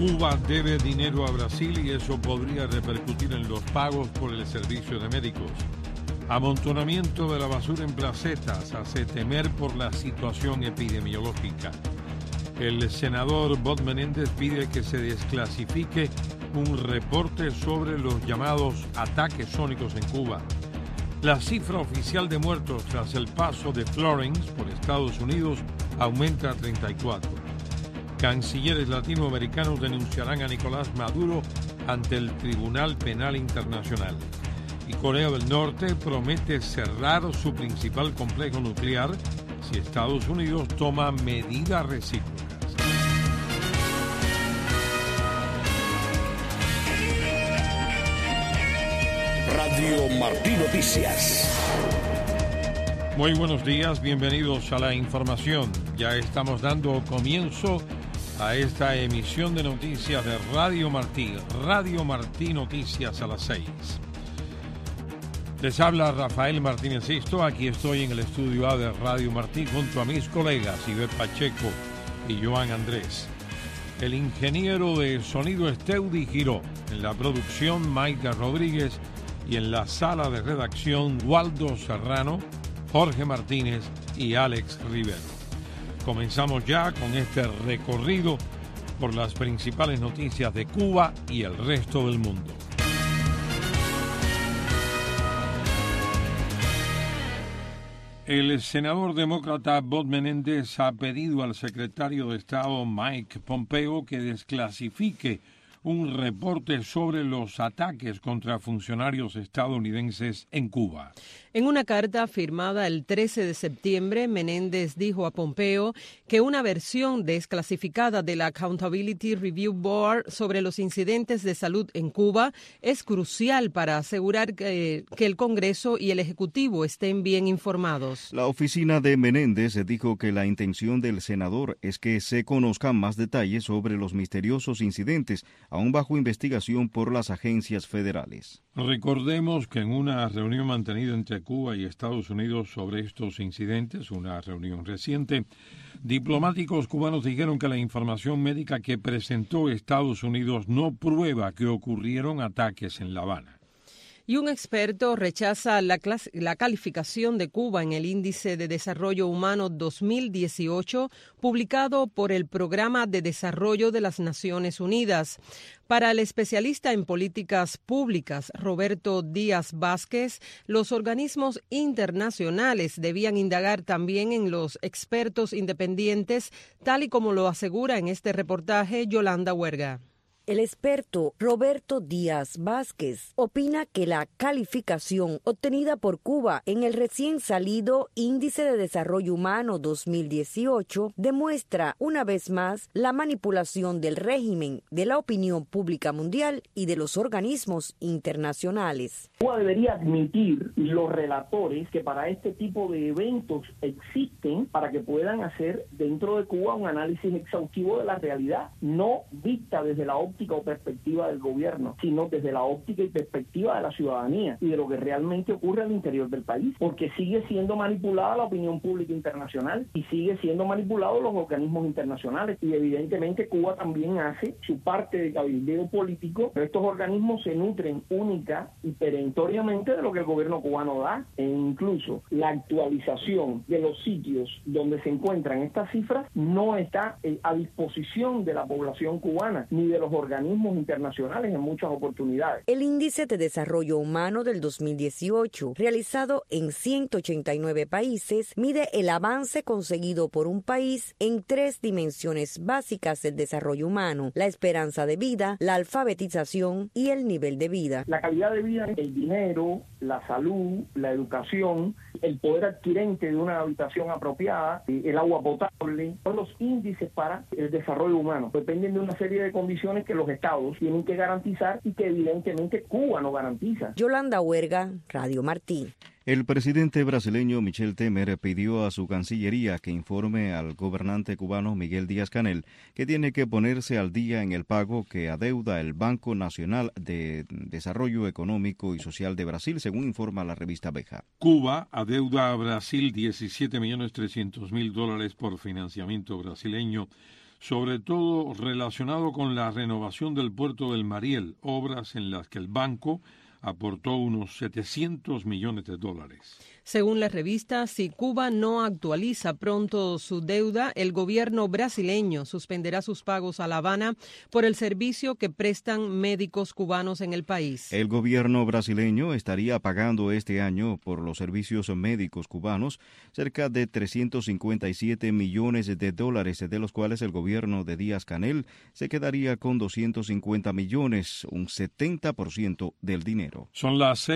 Cuba debe dinero a Brasil y eso podría repercutir en los pagos por el servicio de médicos. Amontonamiento de la basura en placetas hace temer por la situación epidemiológica. El senador Bob Menéndez pide que se desclasifique un reporte sobre los llamados ataques sónicos en Cuba. La cifra oficial de muertos tras el paso de Florence por Estados Unidos aumenta a 34. Cancilleres latinoamericanos denunciarán a Nicolás Maduro ante el Tribunal Penal Internacional. Y Corea del Norte promete cerrar su principal complejo nuclear si Estados Unidos toma medidas recíprocas. Radio Martí Noticias. Muy buenos días, bienvenidos a la información. Ya estamos dando comienzo a esta emisión de noticias de Radio Martí Noticias a las 6. Les habla Rafael Martínez Sisto, aquí estoy en el estudio A de Radio Martí junto a mis colegas Ivette Pacheco y Joan Andrés. El ingeniero de sonido Esteudi Giró, en la producción Maika Rodríguez y en la sala de redacción Waldo Serrano, Jorge Martínez y Alex Rivero. Comenzamos ya con este recorrido por las principales noticias de Cuba y el resto del mundo. El senador demócrata Bob Menéndez ha pedido al secretario de Estado Mike Pompeo que desclasifique un reporte sobre los ataques contra funcionarios estadounidenses en Cuba. En una carta firmada el 13 de septiembre, Menéndez dijo a Pompeo que una versión desclasificada de la Accountability Review Board sobre los incidentes de salud en Cuba es crucial para asegurar que el Congreso y el Ejecutivo estén bien informados. La oficina de Menéndez dijo que la intención del senador es que se conozcan más detalles sobre los misteriosos incidentes, aún bajo investigación por las agencias federales. Recordemos que en una reunión mantenida entre Cuba y Estados Unidos sobre estos incidentes, una reunión reciente, diplomáticos cubanos dijeron que la información médica que presentó Estados Unidos no prueba que ocurrieron ataques en La Habana. Y un experto rechaza la calificación de Cuba en el Índice de Desarrollo Humano 2018, publicado por el Programa de Desarrollo de las Naciones Unidas. Para el especialista en políticas públicas, Roberto Díaz Vázquez, los organismos internacionales debían indagar también en los expertos independientes, tal y como lo asegura en este reportaje Yolanda Huerga. El experto Roberto Díaz Vázquez opina que la calificación obtenida por Cuba en el recién salido Índice de Desarrollo Humano 2018 demuestra una vez más la manipulación del régimen, de la opinión pública mundial y de los organismos internacionales. Cuba debería admitir los relatores que para este tipo de eventos existen para que puedan hacer dentro de Cuba un análisis exhaustivo de la realidad, no vista desde la óptica o perspectiva del gobierno, sino desde la óptica y perspectiva de la ciudadanía y de lo que realmente ocurre al interior del país, porque sigue siendo manipulada la opinión pública internacional y sigue siendo manipulados los organismos internacionales, y evidentemente Cuba también hace su parte de cabildeo político, pero estos organismos se nutren única y perentoriamente de lo que el gobierno cubano da, e incluso la actualización de los sitios donde se encuentran estas cifras no está a disposición de la población cubana ni de los organismos internacionales en muchas oportunidades. El Índice de Desarrollo Humano del 2018, realizado en 189 países, mide el avance conseguido por un país en 3 dimensiones básicas del desarrollo humano: la esperanza de vida, la alfabetización y el nivel de vida. La calidad de vida, el dinero, la salud, la educación, el poder adquirente de una habitación apropiada, el agua potable, son los índices para el desarrollo humano. Dependen de una serie de condiciones que los estados tienen que garantizar y que evidentemente Cuba no garantiza. Yolanda Huerga, Radio Martí. El presidente brasileño Michel Temer pidió a su Cancillería que informe al gobernante cubano Miguel Díaz-Canel que tiene que ponerse al día en el pago que adeuda el Banco Nacional de Desarrollo Económico y Social de Brasil, según informa la revista Veja. Cuba adeuda a Brasil $17.300.000 por financiamiento brasileño sobre todo relacionado con la renovación del puerto del Mariel, obras en las que el banco aportó unos $700 millones. Según la revista, si Cuba no actualiza pronto su deuda, el gobierno brasileño suspenderá sus pagos a La Habana por el servicio que prestan médicos cubanos en el país. El gobierno brasileño estaría pagando este año por los servicios médicos cubanos cerca de $357 millones, de los cuales el gobierno de Díaz-Canel se quedaría con $250 millones, un 70% del dinero. Son las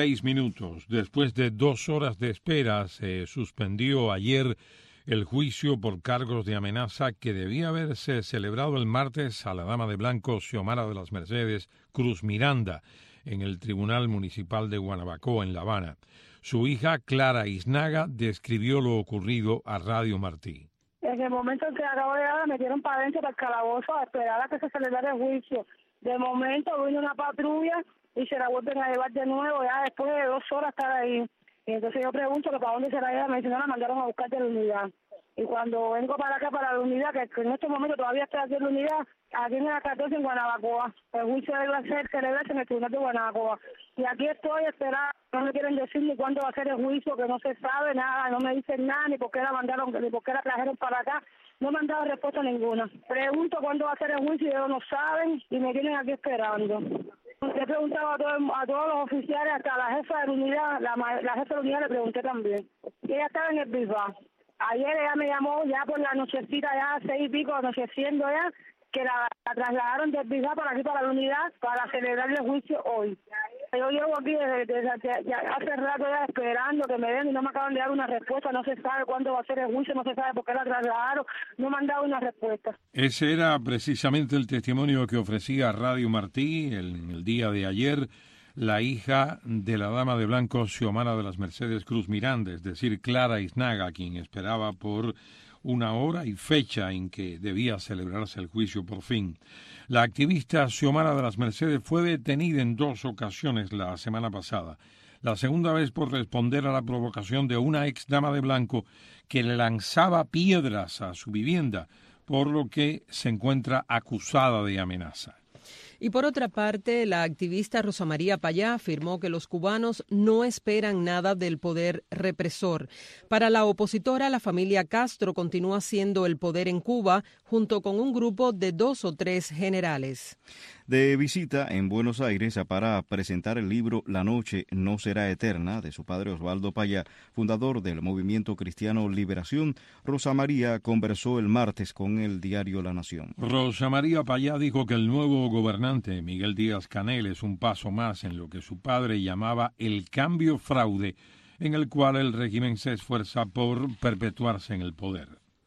6:06. Después de 2 horas de espera, se suspendió ayer el juicio por cargos de amenaza que debía haberse celebrado el martes a la dama de blanco Xiomara de las Mercedes Cruz Miranda en el Tribunal Municipal de Guanabacoa, en La Habana. Su hija, Clara Iznaga, describió lo ocurrido a Radio Martí. En el momento en que acabo de llegar, me metieron para adentro del calabozo a esperar a que se celebrara el juicio. De momento vino una patrulla y se la vuelven a llevar de nuevo, ya después de 2 horas estar ahí. Y entonces yo pregunto que para dónde será ella, me dicen, no, la mandaron a buscar de la unidad. Y cuando vengo para acá, para la unidad, que en este momento todavía estoy aquí en la unidad, aquí en la 14 en Guanabacoa. El juicio debe ser celebrarse en el tribunal de Guanabacoa. Y aquí estoy esperando, no me quieren decir ni cuándo va a ser el juicio, que no se sabe nada, no me dicen nada, ni por qué la mandaron, ni por qué la trajeron para acá. No me han dado respuesta ninguna. Pregunto cuándo va a ser el juicio y ellos no saben y me tienen aquí esperando. Le he preguntado a todos los oficiales, hasta la jefa de la unidad, la jefa de la unidad le pregunté también. Y ella estaba en el Bisbal. Ayer ella me llamó ya por la nochecita, ya 6 y pico, anocheciendo ya, que la trasladaron del Bisbal para aquí, para la unidad, para celebrar el juicio hoy. Yo llevo aquí desde hace rato ya esperando que me den y no me acaban de dar una respuesta, no se sabe cuándo va a ser el juicio, no se sabe por qué la trasladaron, no me han dado una respuesta. Ese era precisamente el testimonio que ofrecía Radio Martí en el día de ayer la hija de la dama de blanco Xiomara de las Mercedes Cruz Miranda, es decir, Clara Iznaga, quien esperaba por una hora y fecha en que debía celebrarse el juicio por fin. La activista Xiomara de las Mercedes fue detenida en 2 ocasiones la semana pasada. La segunda vez por responder a la provocación de una ex dama de blanco que le lanzaba piedras a su vivienda, por lo que se encuentra acusada de amenaza. Y por otra parte, la activista Rosa María Payá afirmó que los cubanos no esperan nada del poder represor. Para la opositora, la familia Castro continúa siendo el poder en Cuba junto con un grupo de 2 o 3 generales. De visita en Buenos Aires para presentar el libro La noche no será eterna, de su padre Osvaldo Payá, fundador del Movimiento Cristiano Liberación, Rosa María conversó el martes con el diario La Nación. Rosa María Payá dijo que el nuevo gobernante Miguel Díaz-Canel es un paso más en lo que su padre llamaba el cambio fraude, en el cual el régimen se esfuerza por perpetuarse en el poder.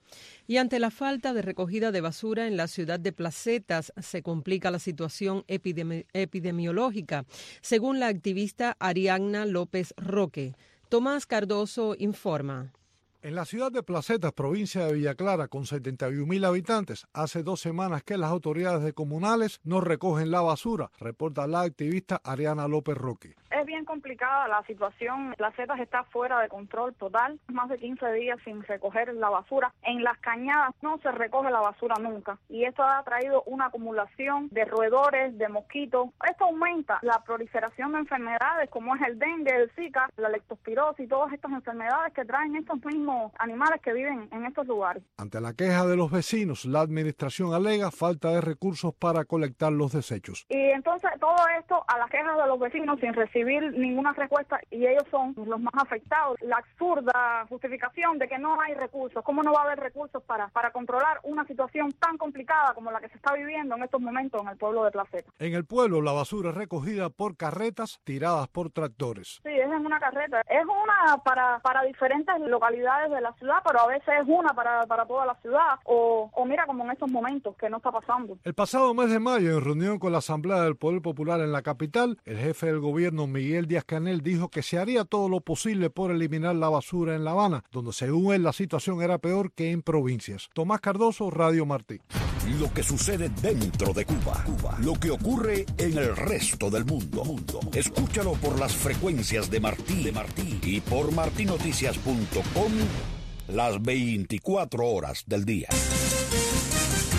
Y ante la falta de recogida de basura en la ciudad de Placetas, se complica la situación epidemiológica, según la activista Ariadna López Roque. Tomás Cardoso informa. En la ciudad de Placetas, provincia de Villa Clara, con 71.000 habitantes, hace 2 semanas que las autoridades comunales no recogen la basura, reporta la activista Ariadna López Roque. Es bien complicada la situación. Placetas está fuera de control total. Más de 15 días sin recoger la basura. En las cañadas no se recoge la basura nunca. Y esto ha traído una acumulación de roedores, de mosquitos. Esto aumenta la proliferación de enfermedades como es el dengue, el zika, la leptospirosis y todas estas enfermedades que traen estos mismos animales que viven en estos lugares. Ante la queja de los vecinos, la administración alega falta de recursos para colectar los desechos. Y entonces todo esto a las quejas de los vecinos sin recibir ninguna respuesta, y ellos son los más afectados. La absurda justificación de que no hay recursos. ¿Cómo no va a haber recursos para controlar una situación tan complicada como la que se está viviendo en estos momentos en el pueblo de Placetas? En el pueblo la basura es recogida por carretas tiradas por tractores. Sí, es en una carreta. Es una para diferentes localidades de la ciudad, pero a veces es una para toda la ciudad, o mira como en estos momentos que no está pasando. El pasado mes de mayo, en reunión con la Asamblea del Poder Popular en la capital, el jefe del gobierno Miguel Díaz-Canel dijo que se haría todo lo posible por eliminar la basura en La Habana, donde según él la situación era peor que en provincias. Tomás Cardoso, Radio Martí. Lo que sucede dentro de Cuba. Lo que ocurre en el resto del mundo. Escúchalo por las frecuencias de Martí y por martinoticias.com las 24 horas del día.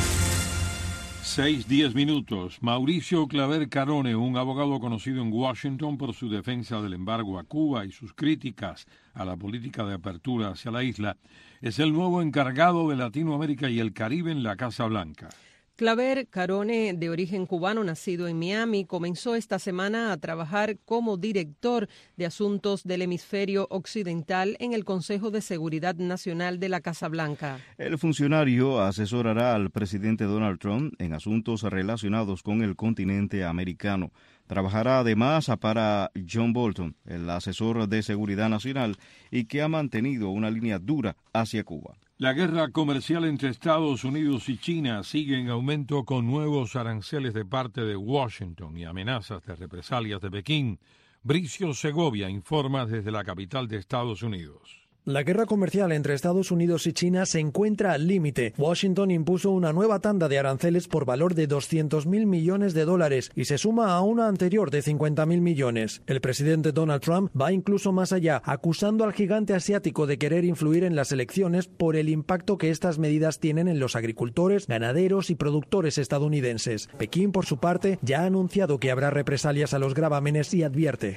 6:10. Mauricio Claver Carone, un abogado conocido en Washington por su defensa del embargo a Cuba y sus críticas a la política de apertura hacia la isla, es el nuevo encargado de Latinoamérica y el Caribe en la Casa Blanca. Claver Carone, de origen cubano, nacido en Miami, comenzó esta semana a trabajar como director de asuntos del hemisferio occidental en el Consejo de Seguridad Nacional de la Casa Blanca. El funcionario asesorará al presidente Donald Trump en asuntos relacionados con el continente americano. Trabajará además para John Bolton, el asesor de seguridad nacional, y que ha mantenido una línea dura hacia Cuba. La guerra comercial entre Estados Unidos y China sigue en aumento con nuevos aranceles de parte de Washington y amenazas de represalias de Pekín. Bricio Segovia informa desde la capital de Estados Unidos. La guerra comercial entre Estados Unidos y China se encuentra al límite. Washington impuso una nueva tanda de aranceles por valor de $200.000 millones y se suma a una anterior de $50.000 millones. El presidente Donald Trump va incluso más allá, acusando al gigante asiático de querer influir en las elecciones por el impacto que estas medidas tienen en los agricultores, ganaderos y productores estadounidenses. Pekín, por su parte, ya ha anunciado que habrá represalias a los gravámenes y advierte: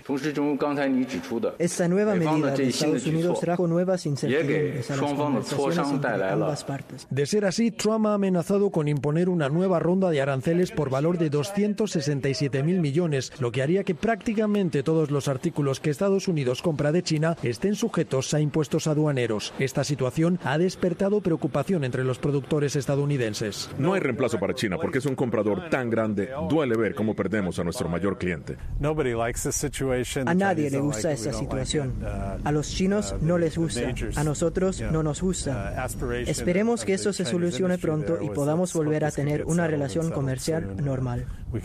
esta nueva medida de Estados Unidos trajo nuevas incertidumbres a las conversaciones entre ambas partes. De ser así, Trump ha amenazado con imponer una nueva ronda de aranceles por valor de $267.000 millones, lo que haría que prácticamente todos los artículos que Estados Unidos compra de China estén sujetos a impuestos aduaneros. Esta situación ha despertado preocupación entre los productores estadounidenses. No hay reemplazo para China porque es un comprador tan grande. Duele ver cómo perdemos a nuestro mayor cliente. A nadie le gusta esta situación. A los chinos no les gusta. A nosotros no nos gusta. Esperemos que esto se solucione pronto y podamos volver a tener una relación comercial normal.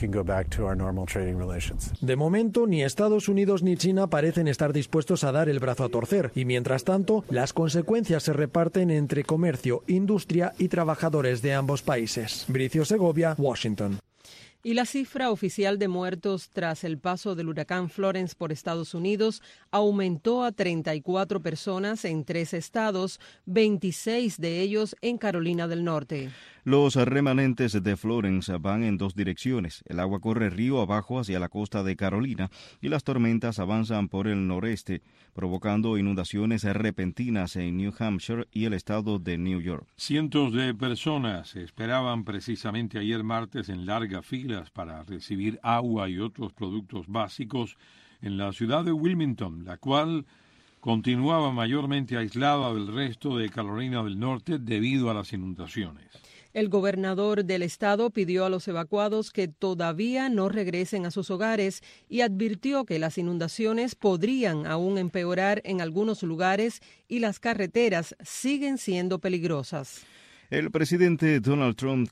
De momento, ni Estados Unidos ni China parecen estar dispuestos a dar el brazo a torcer, y mientras tanto, las consecuencias se reparten entre comercio, industria y trabajadores de ambos países. Bricio Segovia, Washington. Y la cifra oficial de muertos tras el paso del huracán Florence por Estados Unidos aumentó a 34 personas en 3 estados, 26 de ellos en Carolina del Norte. Los remanentes de Florence van en 2 direcciones. El agua corre río abajo hacia la costa de Carolina y las tormentas avanzan por el noreste, provocando inundaciones repentinas en New Hampshire y el estado de New York. Cientos de personas esperaban precisamente ayer martes en largas filas para recibir agua y otros productos básicos en la ciudad de Wilmington, la cual continuaba mayormente aislada del resto de Carolina del Norte debido a las inundaciones. El gobernador del estado pidió a los evacuados que todavía no regresen a sus hogares y advirtió que las inundaciones podrían aún empeorar en algunos lugares y las carreteras siguen siendo peligrosas. El presidente Donald Trump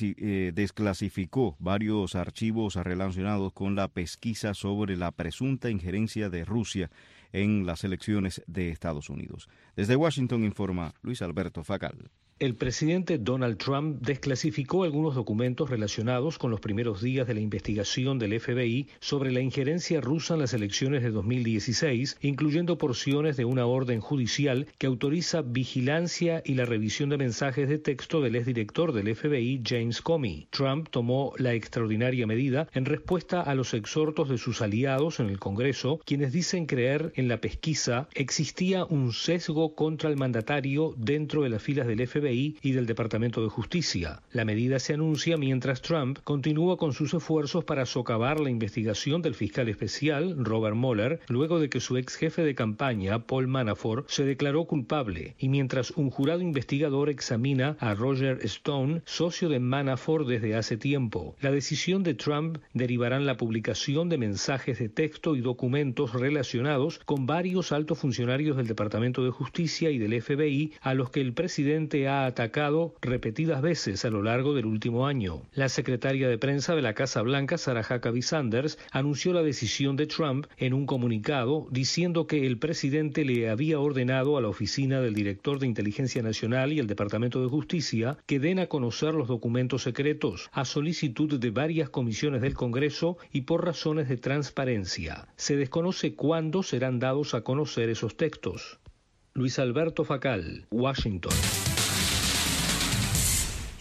desclasificó varios archivos relacionados con la pesquisa sobre la presunta injerencia de Rusia en las elecciones de Estados Unidos. Desde Washington informa Luis Alberto Facal. El presidente Donald Trump desclasificó algunos documentos relacionados con los primeros días de la investigación del FBI sobre la injerencia rusa en las elecciones de 2016, incluyendo porciones de una orden judicial que autoriza vigilancia y la revisión de mensajes de texto del exdirector del FBI, James Comey. Trump tomó la extraordinaria medida en respuesta a los exhortos de sus aliados en el Congreso, quienes dicen creer en la pesquisa existía un sesgo contra el mandatario dentro de las filas del FBI y del Departamento de Justicia. La medida se anuncia mientras Trump continúa con sus esfuerzos para socavar la investigación del fiscal especial, Robert Mueller, luego de que su ex jefe de campaña, Paul Manafort, se declaró culpable, y mientras un jurado investigador examina a Roger Stone, socio de Manafort desde hace tiempo. La decisión de Trump derivará en la publicación de mensajes de texto y documentos relacionados con varios altos funcionarios del Departamento de Justicia y del FBI a los que el presidente ha atacado repetidas veces a lo largo del último año. La secretaria de prensa de la Casa Blanca, Sarah Huckabee Sanders, anunció la decisión de Trump en un comunicado diciendo que el presidente le había ordenado a la oficina del director de Inteligencia Nacional y el Departamento de Justicia que den a conocer los documentos secretos a solicitud de varias comisiones del Congreso y por razones de transparencia. Se desconoce cuándo serán dados a conocer esos textos. Luis Alberto Facal, Washington.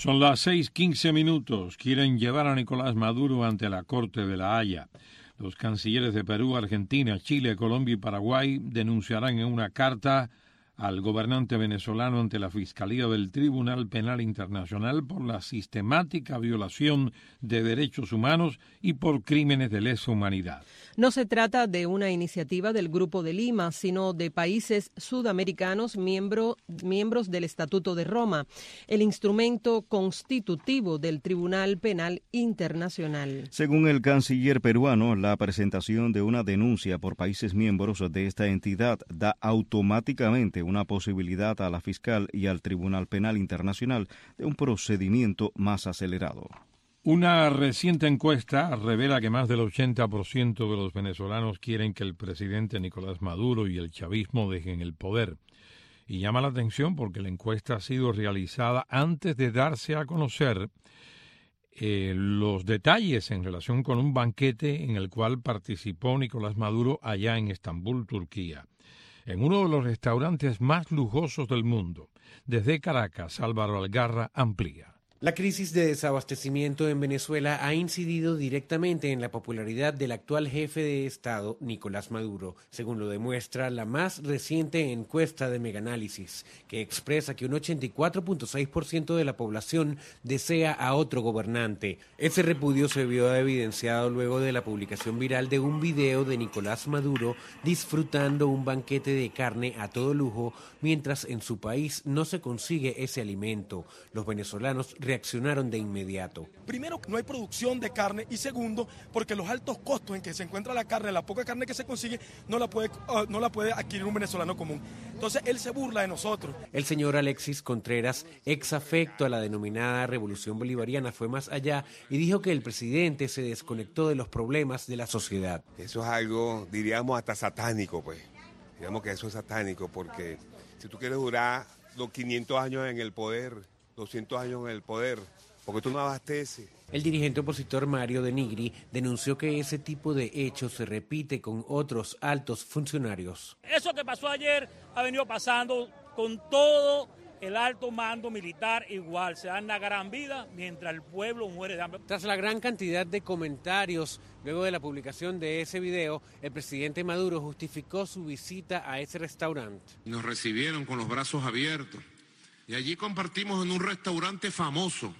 Son las 6:15. Quieren llevar a Nicolás Maduro ante la Corte de La Haya. Los cancilleres de Perú, Argentina, Chile, Colombia y Paraguay denunciarán en una carta al gobernante venezolano ante la Fiscalía del Tribunal Penal Internacional por la sistemática violación de derechos humanos y por crímenes de lesa humanidad. No se trata de una iniciativa del Grupo de Lima, sino de países sudamericanos miembros del Estatuto de Roma, el instrumento constitutivo del Tribunal Penal Internacional. Según el canciller peruano, la presentación de una denuncia por países miembros de esta entidad da automáticamente una posibilidad a la fiscal y al Tribunal Penal Internacional de un procedimiento más acelerado. Una reciente encuesta revela que más del 80% de los venezolanos quieren que el presidente Nicolás Maduro y el chavismo dejen el poder. Y llama la atención porque la encuesta ha sido realizada antes de darse a conocer los detalles en relación con un banquete en el cual participó Nicolás Maduro allá en Estambul, Turquía, en uno de los restaurantes más lujosos del mundo. Desde Caracas, Álvaro Algarra amplía. La crisis de desabastecimiento en Venezuela ha incidido directamente en la popularidad del actual jefe de Estado, Nicolás Maduro, según lo demuestra la más reciente encuesta de Megaanálisis, que expresa que un 84.6% de la población desea a otro gobernante. Ese repudio se vio evidenciado luego de la publicación viral de un video de Nicolás Maduro disfrutando un banquete de carne a todo lujo, mientras en su país no se consigue ese alimento. Los venezolanos reaccionaron de inmediato. Primero, no hay producción de carne, y segundo, porque los altos costos en que se encuentra la carne, la poca carne que se consigue, no la puede adquirir un venezolano común. Entonces, él se burla de nosotros. El señor Alexis Contreras, ex afecto a la denominada Revolución Bolivariana, fue más allá y dijo que el presidente se desconectó de los problemas de la sociedad. Eso es algo, diríamos, hasta satánico, pues. Digamos que eso es satánico, porque si tú quieres durar los 500 años en el poder, 200 años en el poder, porque tú no abasteces. El dirigente opositor Mario de Nigri denunció que ese tipo de hechos se repite con otros altos funcionarios. Eso que pasó ayer ha venido pasando con todo el alto mando militar igual. Se dan la gran vida mientras el pueblo muere de hambre. Tras la gran cantidad de comentarios luego de la publicación de ese video, el presidente Maduro justificó su visita a ese restaurante. Nos recibieron con los brazos abiertos. Y allí compartimos en un restaurante famoso,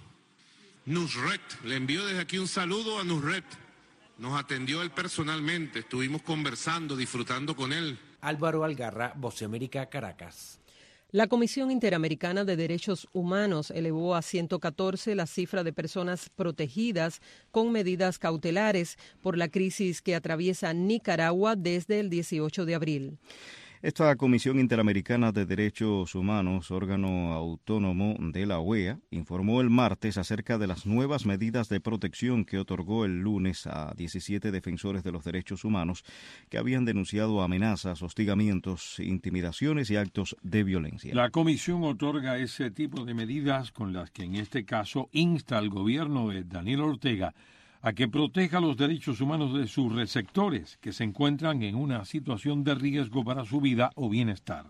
Nusret. Le envío desde aquí un saludo a Nusret. Nos atendió él personalmente, estuvimos conversando, disfrutando con él. Álvaro Algarra, Voz de América, Caracas. La Comisión Interamericana de Derechos Humanos elevó a 114 la cifra de personas protegidas con medidas cautelares por la crisis que atraviesa Nicaragua desde el 18 de abril. Esta Comisión Interamericana de Derechos Humanos, órgano autónomo de la OEA, informó el martes acerca de las nuevas medidas de protección que otorgó el lunes a 17 defensores de los derechos humanos que habían denunciado amenazas, hostigamientos, intimidaciones y actos de violencia. La comisión otorga ese tipo de medidas con las que en este caso insta al gobierno de Daniel Ortega a que proteja los derechos humanos de sus receptores que se encuentran en una situación de riesgo para su vida o bienestar.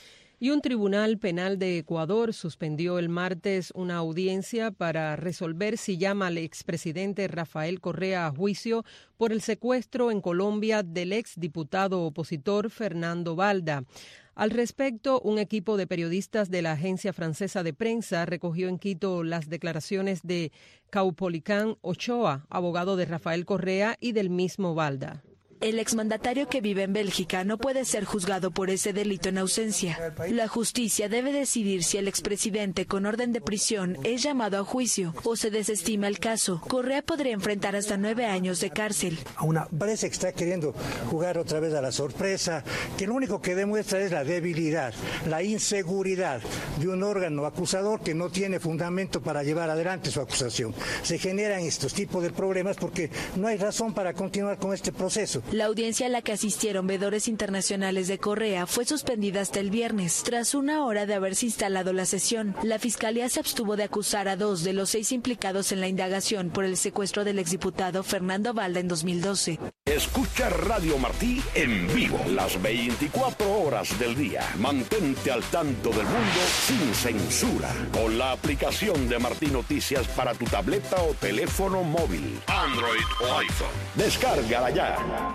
Y un tribunal penal de Ecuador suspendió el martes una audiencia para resolver si llama al expresidente Rafael Correa a juicio por el secuestro en Colombia del exdiputado opositor Fernando Balda. Al respecto, un equipo de periodistas de la agencia francesa de prensa recogió en Quito las declaraciones de Caupolicán Ochoa, abogado de Rafael Correa y del mismo Balda. El exmandatario que vive en Bélgica no puede ser juzgado por ese delito en ausencia. La justicia debe decidir si el expresidente con orden de prisión es llamado a juicio o se desestima el caso. Correa podría enfrentar hasta 9 años de cárcel. Parece que está queriendo jugar otra vez a la sorpresa, que lo único que demuestra es la debilidad, la inseguridad de un órgano acusador que no tiene fundamento para llevar adelante su acusación. Se generan estos tipos de problemas porque no hay razón para continuar con este proceso. La audiencia a la que asistieron veedores internacionales de Corea fue suspendida hasta el viernes. Tras una hora de haberse instalado la sesión, la Fiscalía se abstuvo de acusar a 2 de los 6 implicados en la indagación por el secuestro del exdiputado Fernando Valda en 2012. Escucha Radio Martí en vivo las 24 horas del día. Mantente al tanto del mundo sin censura con la aplicación de Martí Noticias para tu tableta o teléfono móvil, Android o iPhone. Descárgala ya.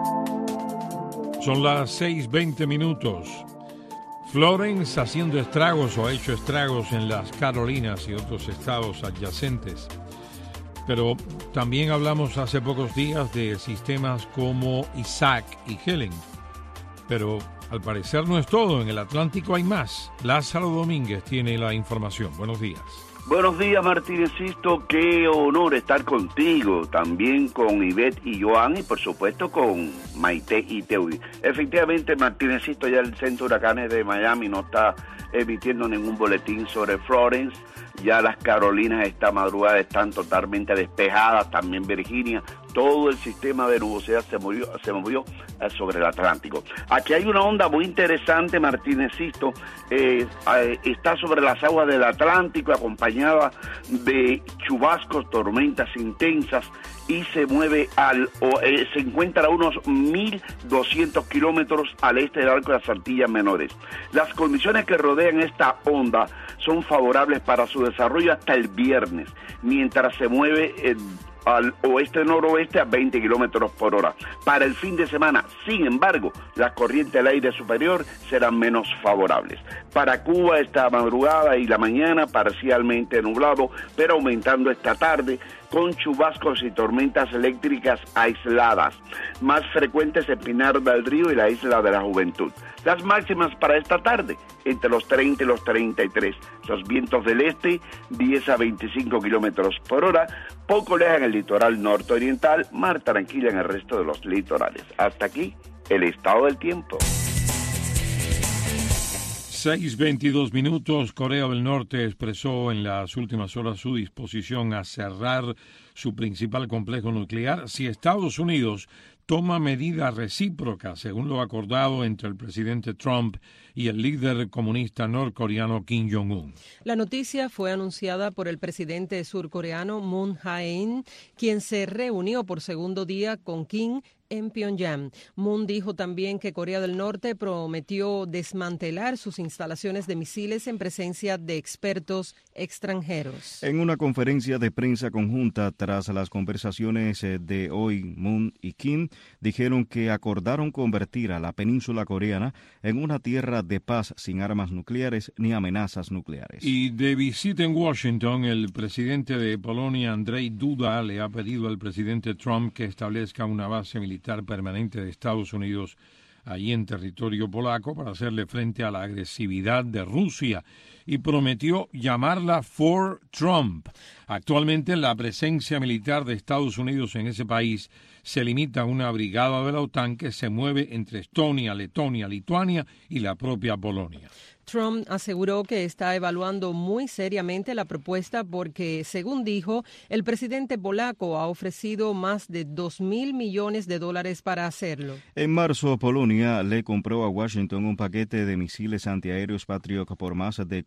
Son las 6:20 minutos. Florence haciendo estragos o ha hecho estragos en las Carolinas y otros estados adyacentes. Pero también hablamos hace pocos días de sistemas como Isaac y Helen. Pero al parecer no es todo, en el Atlántico hay más. Lázaro Domínguez tiene la información. Buenos días. Buenos días, Martínezito, qué honor estar contigo, también con Ivette y Joan y por supuesto con Maite y Teui. Efectivamente, Martínezito, ya el Centro de Huracanes de Miami no está emitiendo ningún boletín sobre Florence. Ya las Carolinas esta madrugada están totalmente despejadas, también Virginia. Todo el sistema de nubosidad se movió sobre el Atlántico. Aquí hay una onda muy interesante, Martínezito. Está sobre las aguas del Atlántico, acompañada de chubascos, tormentas intensas, y se mueve se encuentra a unos 1.200 kilómetros al este del Arco de las Antillas Menores. Las condiciones que rodean esta onda son favorables para su desarrollo hasta el viernes, mientras se mueve al oeste-noroeste a 20 kilómetros por hora. Para el fin de semana, sin embargo, las corrientes del aire superior serán menos favorables. Para Cuba, esta madrugada y la mañana parcialmente nublado, pero aumentando esta tarde, con chubascos y tormentas eléctricas aisladas, más frecuentes en Pinar del Río y la Isla de la Juventud. Las máximas para esta tarde, entre los 30 y los 33. Los vientos del este, 10 a 25 kilómetros por hora, poco lejos en el litoral norte-oriental, mar tranquila en el resto de los litorales. Hasta aquí, el estado del tiempo. 6:22 minutos. Corea del Norte expresó en las últimas horas su disposición a cerrar su principal complejo nuclear si Estados Unidos toma medidas recíprocas, según lo acordado entre el presidente Trump y el líder comunista norcoreano Kim Jong-un. La noticia fue anunciada por el presidente surcoreano Moon Jae-in, quien se reunió por segundo día con Kim en Pyongyang. Moon dijo también que Corea del Norte prometió desmantelar sus instalaciones de misiles en presencia de expertos extranjeros. En una conferencia de prensa conjunta tras las conversaciones de hoy, Moon y Kim dijeron que acordaron convertir a la península coreana en una tierra de paz sin armas nucleares ni amenazas nucleares. Y de visita en Washington, el presidente de Polonia, Andrzej Duda, le ha pedido al presidente Trump que establezca una base militar permanente de Estados Unidos allí en territorio polaco para hacerle frente a la agresividad de Rusia y prometió llamarla Fort Trump. Actualmente la presencia militar de Estados Unidos en ese país se limita a una brigada de la OTAN que se mueve entre Estonia, Letonia, Lituania y la propia Polonia. Trump aseguró que está evaluando muy seriamente la propuesta porque, según dijo, el presidente polaco ha ofrecido más de $2.000 millones para hacerlo. En marzo, Polonia le compró a Washington un paquete de misiles antiaéreos Patriot por más de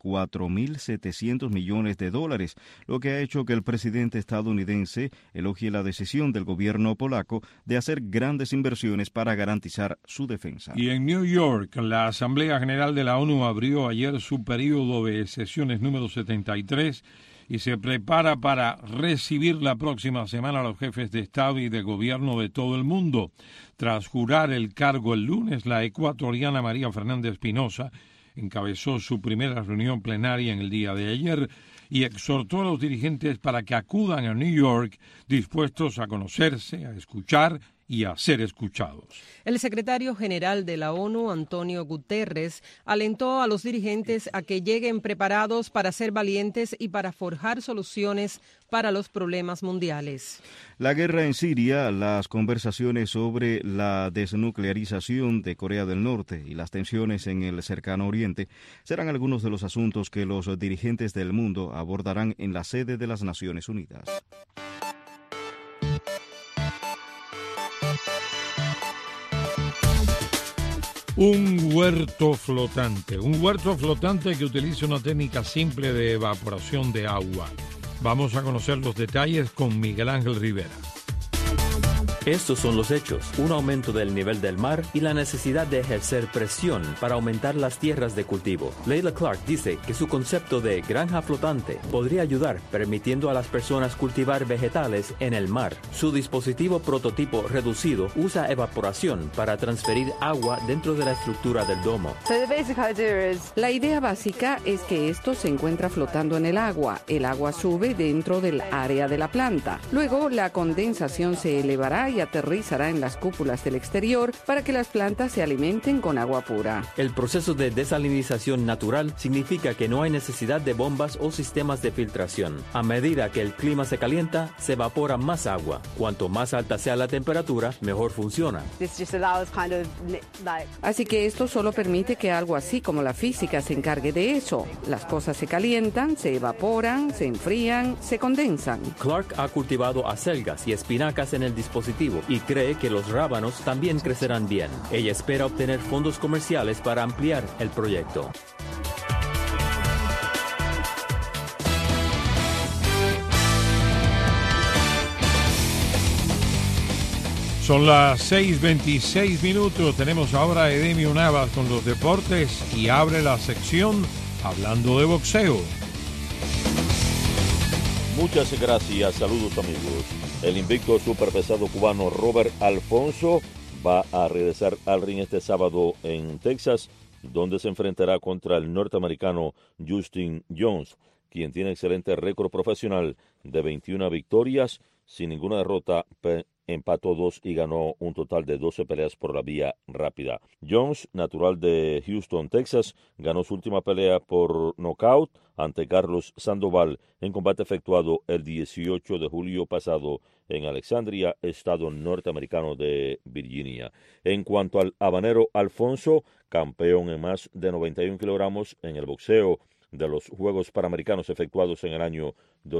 $4.700 millones, lo que ha hecho que el presidente estadounidense elogie la decisión del gobierno polaco de hacer grandes inversiones para garantizar su defensa. Y en New York, la Asamblea General de la ONU abrió ayer su periodo de sesiones número 73 y se prepara para recibir la próxima semana a los jefes de Estado y de Gobierno de todo el mundo. Tras jurar el cargo el lunes, la ecuatoriana María Fernández Espinosa encabezó su primera reunión plenaria en el día de ayer y exhortó a los dirigentes para que acudan a New York dispuestos a conocerse, a escuchar y a ser escuchados. El secretario general de la ONU, Antonio Guterres, alentó a los dirigentes a que lleguen preparados para ser valientes y para forjar soluciones para los problemas mundiales. La guerra en Siria, las conversaciones sobre la desnuclearización de Corea del Norte y las tensiones en el cercano Oriente serán algunos de los asuntos que los dirigentes del mundo abordarán en la sede de las Naciones Unidas. Un huerto flotante que utiliza una técnica simple de evaporación de agua. Vamos a conocer los detalles con Miguel Ángel Rivera. Estos son los hechos: un aumento del nivel del mar y la necesidad de ejercer presión para aumentar las tierras de cultivo. Leila Clark dice que su concepto de granja flotante podría ayudar, permitiendo a las personas cultivar vegetales en el mar. Su dispositivo prototipo reducido usa evaporación para transferir agua dentro de la estructura del domo. La idea básica es que esto se encuentra flotando en el agua. El agua sube dentro del área de la planta. Luego la condensación se elevará y aterrizará en las cúpulas del exterior para que las plantas se alimenten con agua pura. El proceso de desalinización natural significa que no hay necesidad de bombas o sistemas de filtración. A medida que el clima se calienta, se evapora más agua. Cuanto más alta sea la temperatura, mejor funciona. Así que esto solo permite que algo así como la física se encargue de eso. Las cosas se calientan, se evaporan, se enfrían, se condensan. Clark ha cultivado acelgas y espinacas en el dispositivo y cree que los rábanos también crecerán bien. Ella espera obtener fondos comerciales para ampliar el proyecto. Son las 6:26. Tenemos ahora a Edemio Navas con los deportes y abre la sección Hablando de Boxeo. Muchas gracias, saludos amigos. El invicto superpesado cubano Robert Alfonso va a regresar al ring este sábado en Texas, donde se enfrentará contra el norteamericano Justin Jones, quien tiene excelente récord profesional de 21 victorias, sin ninguna derrota, empató 2 y ganó un total de 12 peleas por la vía rápida. Jones, natural de Houston, Texas, ganó su última pelea por nocaut ante Carlos Sandoval en combate efectuado el 18 de julio pasado en Alexandria, estado norteamericano de Virginia. En cuanto al habanero Alfonso, campeón en más de 91 kilogramos en el boxeo de los Juegos Panamericanos efectuados en el año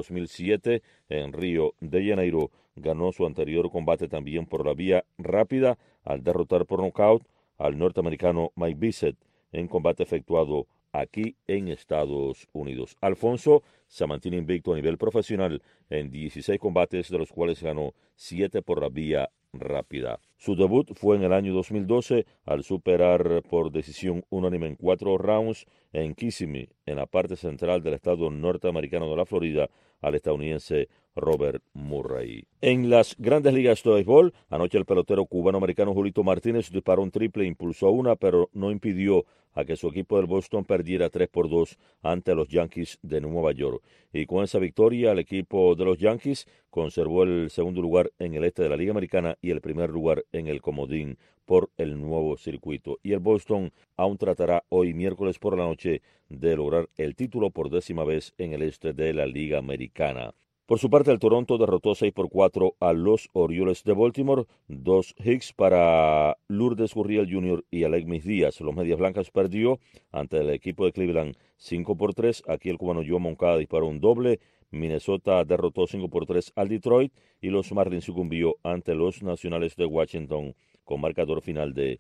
2007 en Río de Janeiro, ganó su anterior combate también por la vía rápida al derrotar por nocaut al norteamericano Mike Bissett en combate efectuado aquí en Estados Unidos. Alfonso se mantiene invicto a nivel profesional en 16 combates, de los cuales ganó 7 por la vía rápida. Su debut fue en el año 2012 al superar por decisión unánime en 4 rounds en Kissimmee, en la parte central del estado norteamericano de la Florida, al estadounidense Robert Murray. En las grandes ligas de béisbol, anoche el pelotero cubano-americano Julito Martínez disparó un triple, impulsó una, pero no impidió a que su equipo del Boston perdiera 3-2 ante los Yankees de Nueva York. Y con esa victoria, el equipo de los Yankees conservó el segundo lugar en el este de la Liga Americana y el primer lugar en el comodín por el nuevo circuito. Y el Boston aún tratará hoy miércoles por la noche de lograr el título por 10ª vez en el este de la Liga Americana. Por su parte, el Toronto derrotó 6-4 a los Orioles de Baltimore, 2 hits para Lourdes Gurriel Jr. y Alexis Díaz. Los Medias Blancas perdió ante el equipo de Cleveland 5-3. Aquí el cubano Joe Moncada disparó un doble. Minnesota derrotó 5-3 al Detroit y los Marlins sucumbió ante los Nacionales de Washington con marcador final de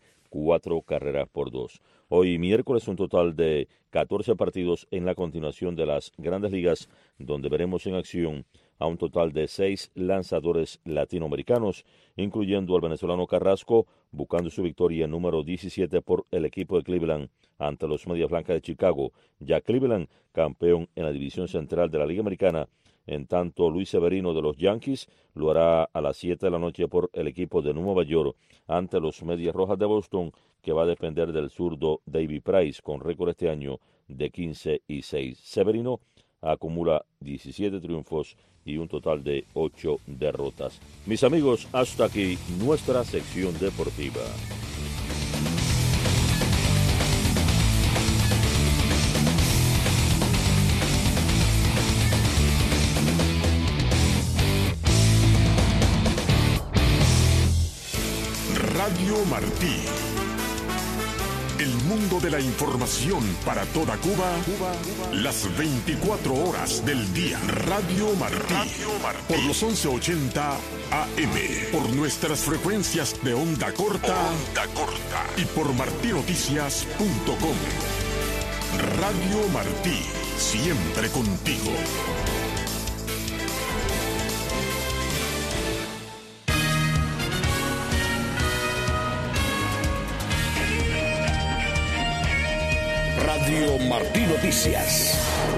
4-2. Hoy miércoles un total de 14 partidos en la continuación de las Grandes Ligas, donde veremos en acción a un total de 6 lanzadores latinoamericanos, incluyendo al venezolano Carrasco, buscando su victoria número 17 por el equipo de Cleveland ante los Medias Blancas de Chicago. Ya Cleveland, campeón en la división central de la Liga Americana. En tanto, Luis Severino de los Yankees lo hará a las 7 de la noche por el equipo de Nueva York ante los Medias Rojas de Boston, que va a depender del zurdo David Price, con récord este año de 15-6. Severino acumula 17 triunfos y un total de 8 derrotas. Mis amigos, hasta aquí nuestra sección deportiva. Radio Martí, El mundo de la información para toda Cuba, las 24 horas del día. Radio Martí, por los 1180 AM, por nuestras frecuencias de onda corta, y por martinoticias.com. Radio Martí, siempre contigo. Radio Martí Noticias.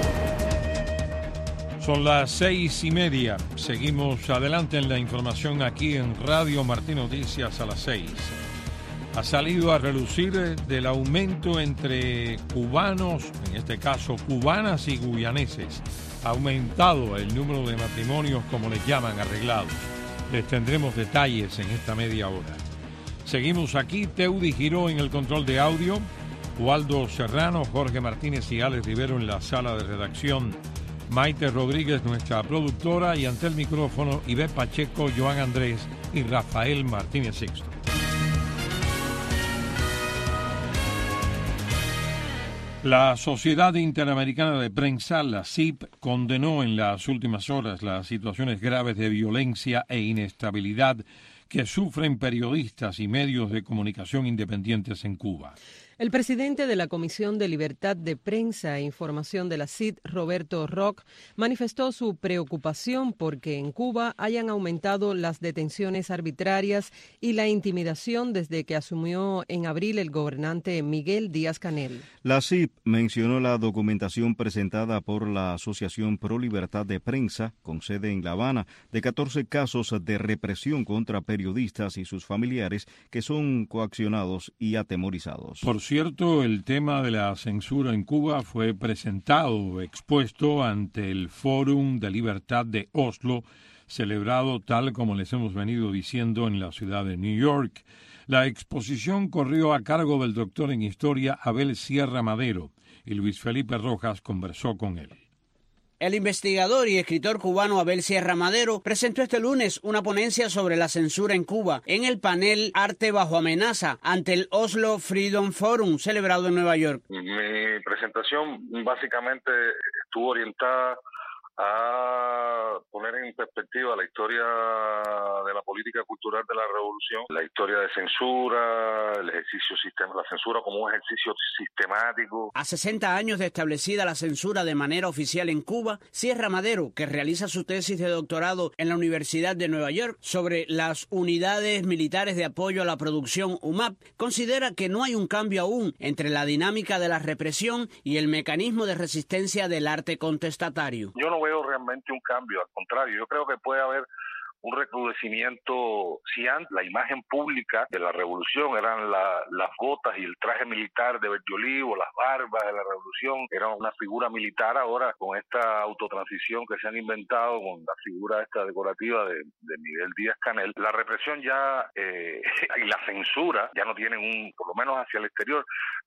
Son las 6:30. Seguimos adelante en la información aquí en Radio Martí Noticias a las 6. Ha salido a relucir del aumento entre cubanos, en este caso cubanas y guyaneses. Ha aumentado el número de matrimonios, como les llaman, arreglados. Les tendremos detalles en esta media hora. Seguimos aquí, Teudi Giró en el control de audio, Waldo Serrano, Jorge Martínez y Alex Rivero en la sala de redacción, Maite Rodríguez, nuestra productora, y ante el micrófono, Ivette Pacheco, Joan Andrés y Rafael Martínez Sixto. La Sociedad Interamericana de Prensa, la SIP, condenó en las últimas horas las situaciones graves de violencia e inestabilidad que sufren periodistas y medios de comunicación independientes en Cuba. El presidente de la Comisión de Libertad de Prensa e Información de la CID, Roberto Roch, manifestó su preocupación porque en Cuba hayan aumentado las detenciones arbitrarias y la intimidación desde que asumió en abril el gobernante Miguel Díaz-Canel. La CID mencionó la documentación presentada por la Asociación Pro Libertad de Prensa, con sede en La Habana, de 14 casos de represión contra periodistas y sus familiares que son coaccionados y atemorizados. Por cierto, el tema de la censura en Cuba fue presentado, expuesto ante el Fórum de Libertad de Oslo, celebrado tal como les hemos venido diciendo en la ciudad de New York. La exposición corrió a cargo del doctor en Historia Abel Sierra Madero y Luis Felipe Rojas conversó con él. El investigador y escritor cubano Abel Sierra Madero presentó este lunes una ponencia sobre la censura en Cuba en el panel Arte bajo amenaza ante el Oslo Freedom Forum celebrado en Nueva York. Mi presentación básicamente estuvo orientada a poner en perspectiva la historia de la política cultural de la revolución, la historia de censura, el ejercicio la censura como un ejercicio sistemático. A 60 años de establecida la censura de manera oficial en Cuba, Sierra Madero, que realiza su tesis de doctorado en la Universidad de Nueva York sobre las unidades militares de apoyo a la producción UMAP, considera que no hay un cambio aún entre la dinámica de la represión y el mecanismo de resistencia del arte contestatario. Yo no veo realmente un cambio, al contrario, yo creo que puede haber un recrudecimiento. Si antes la imagen pública de la revolución eran las botas y el traje militar de Bertiolí o las barbas de la revolución, era una figura militar, ahora con esta autotransición que se han inventado con la figura esta decorativa de Miguel Díaz-Canel, la represión ya y la censura ya no tienen por lo menos hacia el exterior,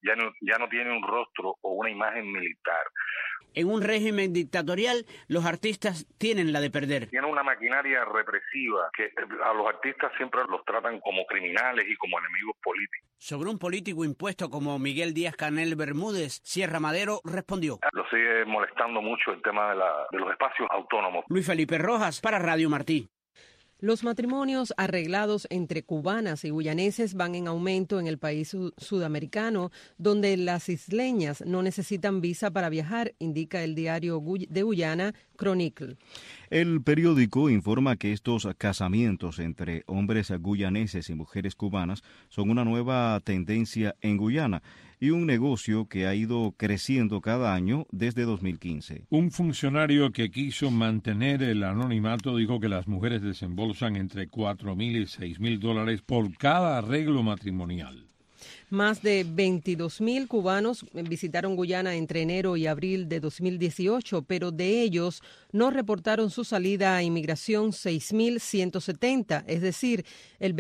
ya no tiene un rostro o una imagen militar. En un régimen dictatorial, los artistas tienen la de perder. Tienen una maquinaria represiva que a los artistas siempre los tratan como criminales y como enemigos políticos. Sobre un político impuesto como Miguel Díaz-Canel Bermúdez, Sierra Madero respondió. Lo sigue molestando mucho el tema de los espacios autónomos. Luis Felipe Rojas, para Radio Martí. Los matrimonios arreglados entre cubanas y guyaneses van en aumento en el país sudamericano, donde las isleñas no necesitan visa para viajar, indica el diario de Guyana, Chronicle. El periódico informa que estos casamientos entre hombres guyaneses y mujeres cubanas son una nueva tendencia en Guyana y un negocio que ha ido creciendo cada año desde 2015. Un funcionario que quiso mantener el anonimato dijo que las mujeres desembolsan entre $4,000 y $6,000 por cada arreglo matrimonial. Más de 22,000 cubanos visitaron Guyana entre enero y abril de 2018, pero de ellos no reportaron su salida a inmigración 6,170, es decir, el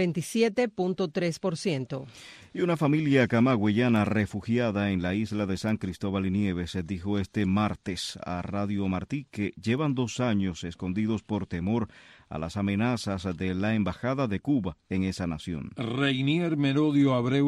27.3%. Y una familia camagüeyana refugiada en la isla de San Cristóbal y Nieves dijo este martes a Radio Martí que llevan 2 años escondidos por temor a las amenazas de la Embajada de Cuba en esa nación. Reinier Merodio Abreu contó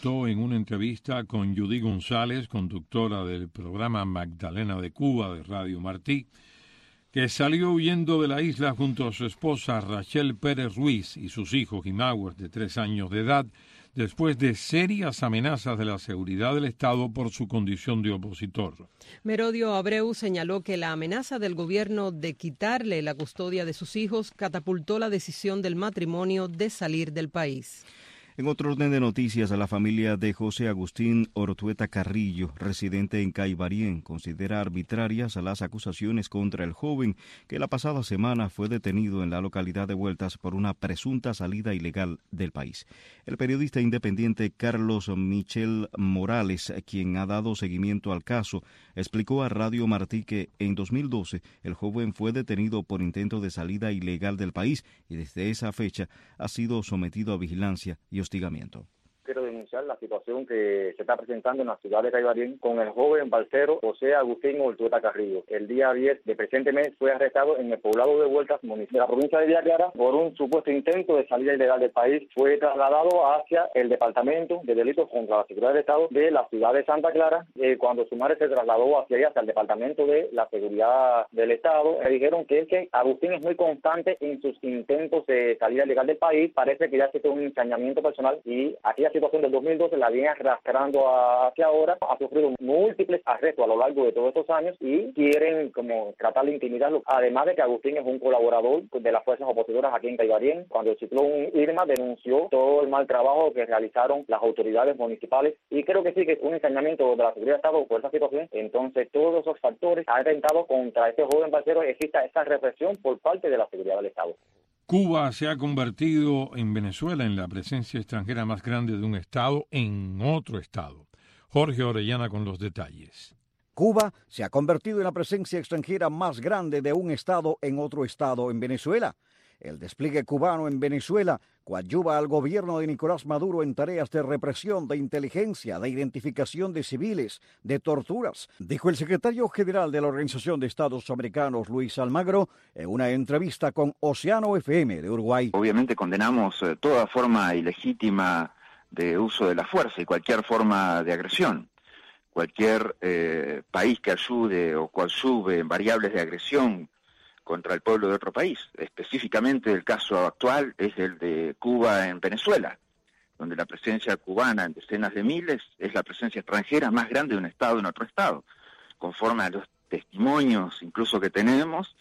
comentó en una entrevista con Judy González, conductora del programa Magdalena de Cuba de Radio Martí, que salió huyendo de la isla junto a su esposa Rachel Pérez Ruiz y sus hijos Imauer, de 3 años de edad, después de serias amenazas de la seguridad del Estado por su condición de opositor. Merodio Abreu señaló que la amenaza del gobierno de quitarle la custodia de sus hijos catapultó la decisión del matrimonio de salir del país. En otro orden de noticias, la familia de José Agustín Ortueta Carrillo, residente en Caibarien, considera arbitrarias las acusaciones contra el joven que la pasada semana fue detenido en la localidad de Vueltas por una presunta salida ilegal del país. El periodista independiente Carlos Michel Morales, quien ha dado seguimiento al caso, explicó a Radio Martí que en 2012 el joven fue detenido por intento de salida ilegal del país y desde esa fecha ha sido sometido a vigilancia y hostigamiento. Quiero denunciar la situación que se está presentando en la ciudad de Caibarien con el joven balsero José Agustín Ortueta Carrillo. El día 10 de presente mes fue arrestado en el poblado de Vueltas, municipio de la provincia de Villa Clara, por un supuesto intento de salida ilegal del país. Fue trasladado hacia el Departamento de Delitos contra la Seguridad del Estado de la ciudad de Santa Clara. Cuando su madre se trasladó hacia allá, hasta el Departamento de la Seguridad del Estado, le dijeron que Agustín es muy constante en sus intentos de salida ilegal del país. Parece que ya se tuvo un ensañamiento personal y aquella situación del 2012 la viene arrastrando hacia ahora. Ha sufrido múltiples arrestos a lo largo de todos estos años y quieren como tratar de intimidarlo. Además de que Agustín es un colaborador de las fuerzas opositoras aquí en Caibarien. Cuando el ciclón Irma denunció todo el mal trabajo que realizaron las autoridades municipales y creo que sí que es un ensañamiento de la seguridad de Estado por esa situación. Entonces todos esos factores han atentado contra este joven balsero. Exista esa represión por parte de la seguridad del Estado. Cuba se ha convertido en Venezuela en la presencia extranjera más grande de un estado en otro estado. Jorge Orellana con los detalles. Cuba se ha convertido en la presencia extranjera más grande de un estado en otro estado en Venezuela. El despliegue cubano en Venezuela coadyuva al gobierno de Nicolás Maduro en tareas de represión, de inteligencia, de identificación de civiles, de torturas, dijo el secretario general de la Organización de Estados Americanos, Luis Almagro, en una entrevista con Océano FM de Uruguay. Obviamente condenamos toda forma ilegítima de uso de la fuerza y cualquier forma de agresión. Cualquier país que ayude o coadyuve en variables de agresión contra el pueblo de otro país. Específicamente el caso actual es el de Cuba en Venezuela, donde la presencia cubana en decenas de miles es la presencia extranjera más grande de un estado en otro estado. Conforme a los testimonios incluso que tenemos,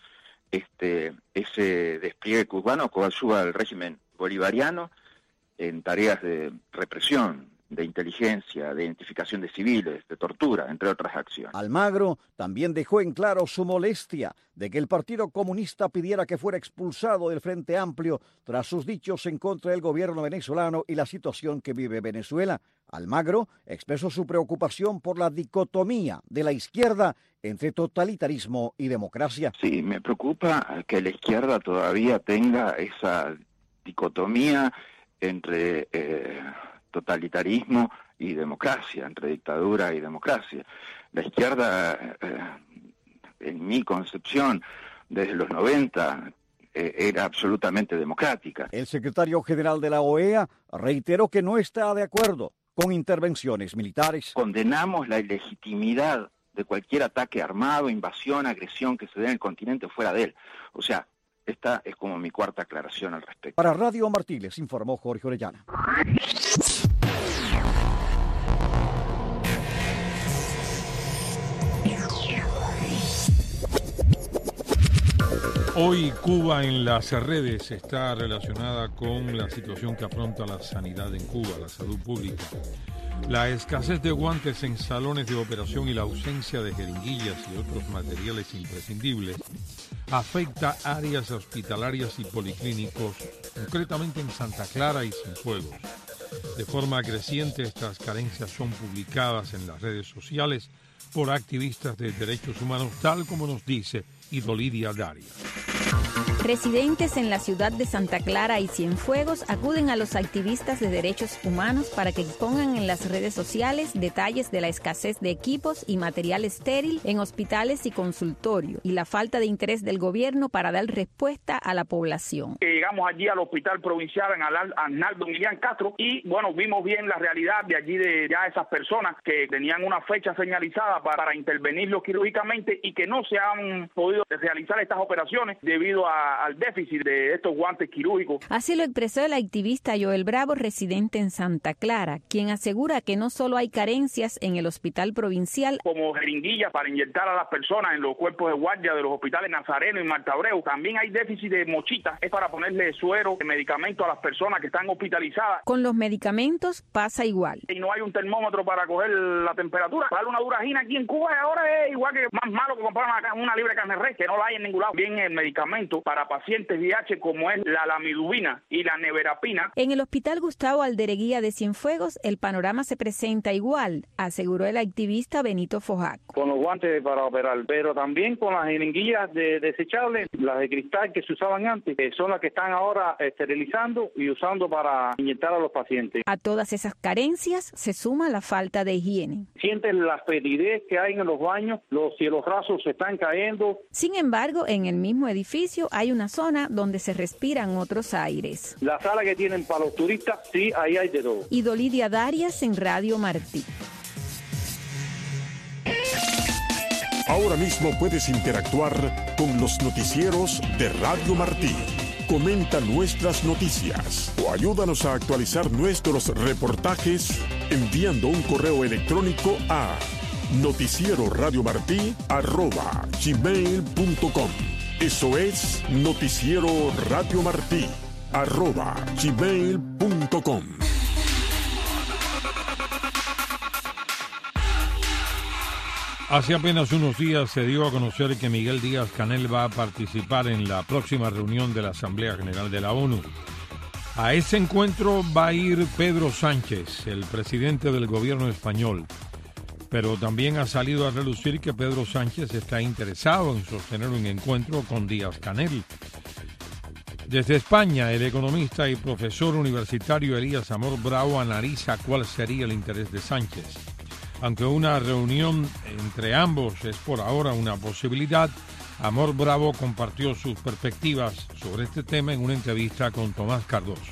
ese despliegue cubano coadyuva al régimen bolivariano en tareas de represión, de inteligencia, de identificación de civiles, de tortura, entre otras acciones. Almagro también dejó en claro su molestia de que el Partido Comunista pidiera que fuera expulsado del Frente Amplio tras sus dichos en contra del gobierno venezolano y la situación que vive Venezuela. Almagro expresó su preocupación por la dicotomía de la izquierda entre totalitarismo y democracia. Sí, me preocupa que la izquierda todavía tenga esa dicotomía entre totalitarismo y democracia, entre dictadura y democracia. La izquierda, en mi concepción, desde los 90, era absolutamente democrática. El secretario general de la OEA reiteró que no está de acuerdo con intervenciones militares. Condenamos la ilegitimidad de cualquier ataque armado, invasión, agresión que se dé en el continente o fuera de él. O sea, esta es como mi cuarta aclaración al respecto. Para Radio Martí les informó Jorge Orellana. Hoy Cuba en las redes está relacionada con la situación que afronta la sanidad en Cuba, la salud pública. La escasez de guantes en salones de operación y la ausencia de jeringuillas y otros materiales imprescindibles afecta áreas hospitalarias y policlínicos, concretamente en Santa Clara y Cienfuegos. De forma creciente, estas carencias son publicadas en las redes sociales por activistas de derechos humanos, tal como nos dice Idolidia Daria. Residentes en la ciudad de Santa Clara y Cienfuegos acuden a los activistas de derechos humanos para que expongan en las redes sociales detalles de la escasez de equipos y material estéril en hospitales y consultorios y la falta de interés del gobierno para dar respuesta a la población. Llegamos allí al hospital provincial en Arnaldo Millán Castro y bueno, vimos bien la realidad de allí de ya esas personas que tenían una fecha señalizada para intervenirlo quirúrgicamente y que no se han podido realizar estas operaciones debido al déficit de estos guantes quirúrgicos. Así lo expresó el activista Joel Bravo, residente en Santa Clara, quien asegura que no solo hay carencias en el hospital provincial, como jeringuillas para inyectar a las personas en los cuerpos de guardia de los hospitales Nazareno y Marta Abreu, también hay déficit de mochitas, es para ponerle suero, de medicamentos a las personas que están hospitalizadas. Con los medicamentos pasa igual. Y no hay un termómetro para coger la temperatura. Para darle una duragina aquí en Cuba ahora es igual que más malo que comprar una libre carne de res, que no la hay en ningún lado. Bien el medicamento para pacientes VIH como es la lamidubina y la neverapina. En el hospital Gustavo Aldereguía de Cienfuegos el panorama se presenta igual, aseguró el activista Benito Fojac. Con los guantes para operar, pero también con las jeringuillas desechables, las de cristal que se usaban antes, que son las que están ahora esterilizando y usando para inyectar a los pacientes. A todas esas carencias se suma la falta de higiene. Sientes la fetidez que hay en los baños, los cielos rasos se están cayendo. Sin embargo, en el mismo edificio hay una zona donde se respiran otros aires. La sala que tienen para los turistas, sí, ahí hay de todo. Y Dolidia Darias en Radio Martí. Ahora mismo puedes interactuar con los noticieros de Radio Martí. Comenta nuestras noticias o ayúdanos a actualizar nuestros reportajes enviando un correo electrónico a noticieroradiomartí@gmail.com. Eso es noticieroradiomartí@gmail.com. Hace apenas unos días se dio a conocer que Miguel Díaz-Canel va a participar en la próxima reunión de la Asamblea General de la ONU. A ese encuentro va a ir Pedro Sánchez, el presidente del gobierno español. Pero también ha salido a relucir que Pedro Sánchez está interesado en sostener un encuentro con Díaz-Canel. Desde España, el economista y profesor universitario Elías Amor Bravo analiza cuál sería el interés de Sánchez. Aunque una reunión entre ambos es por ahora una posibilidad, Amor Bravo compartió sus perspectivas sobre este tema en una entrevista con Tomás Cardoso.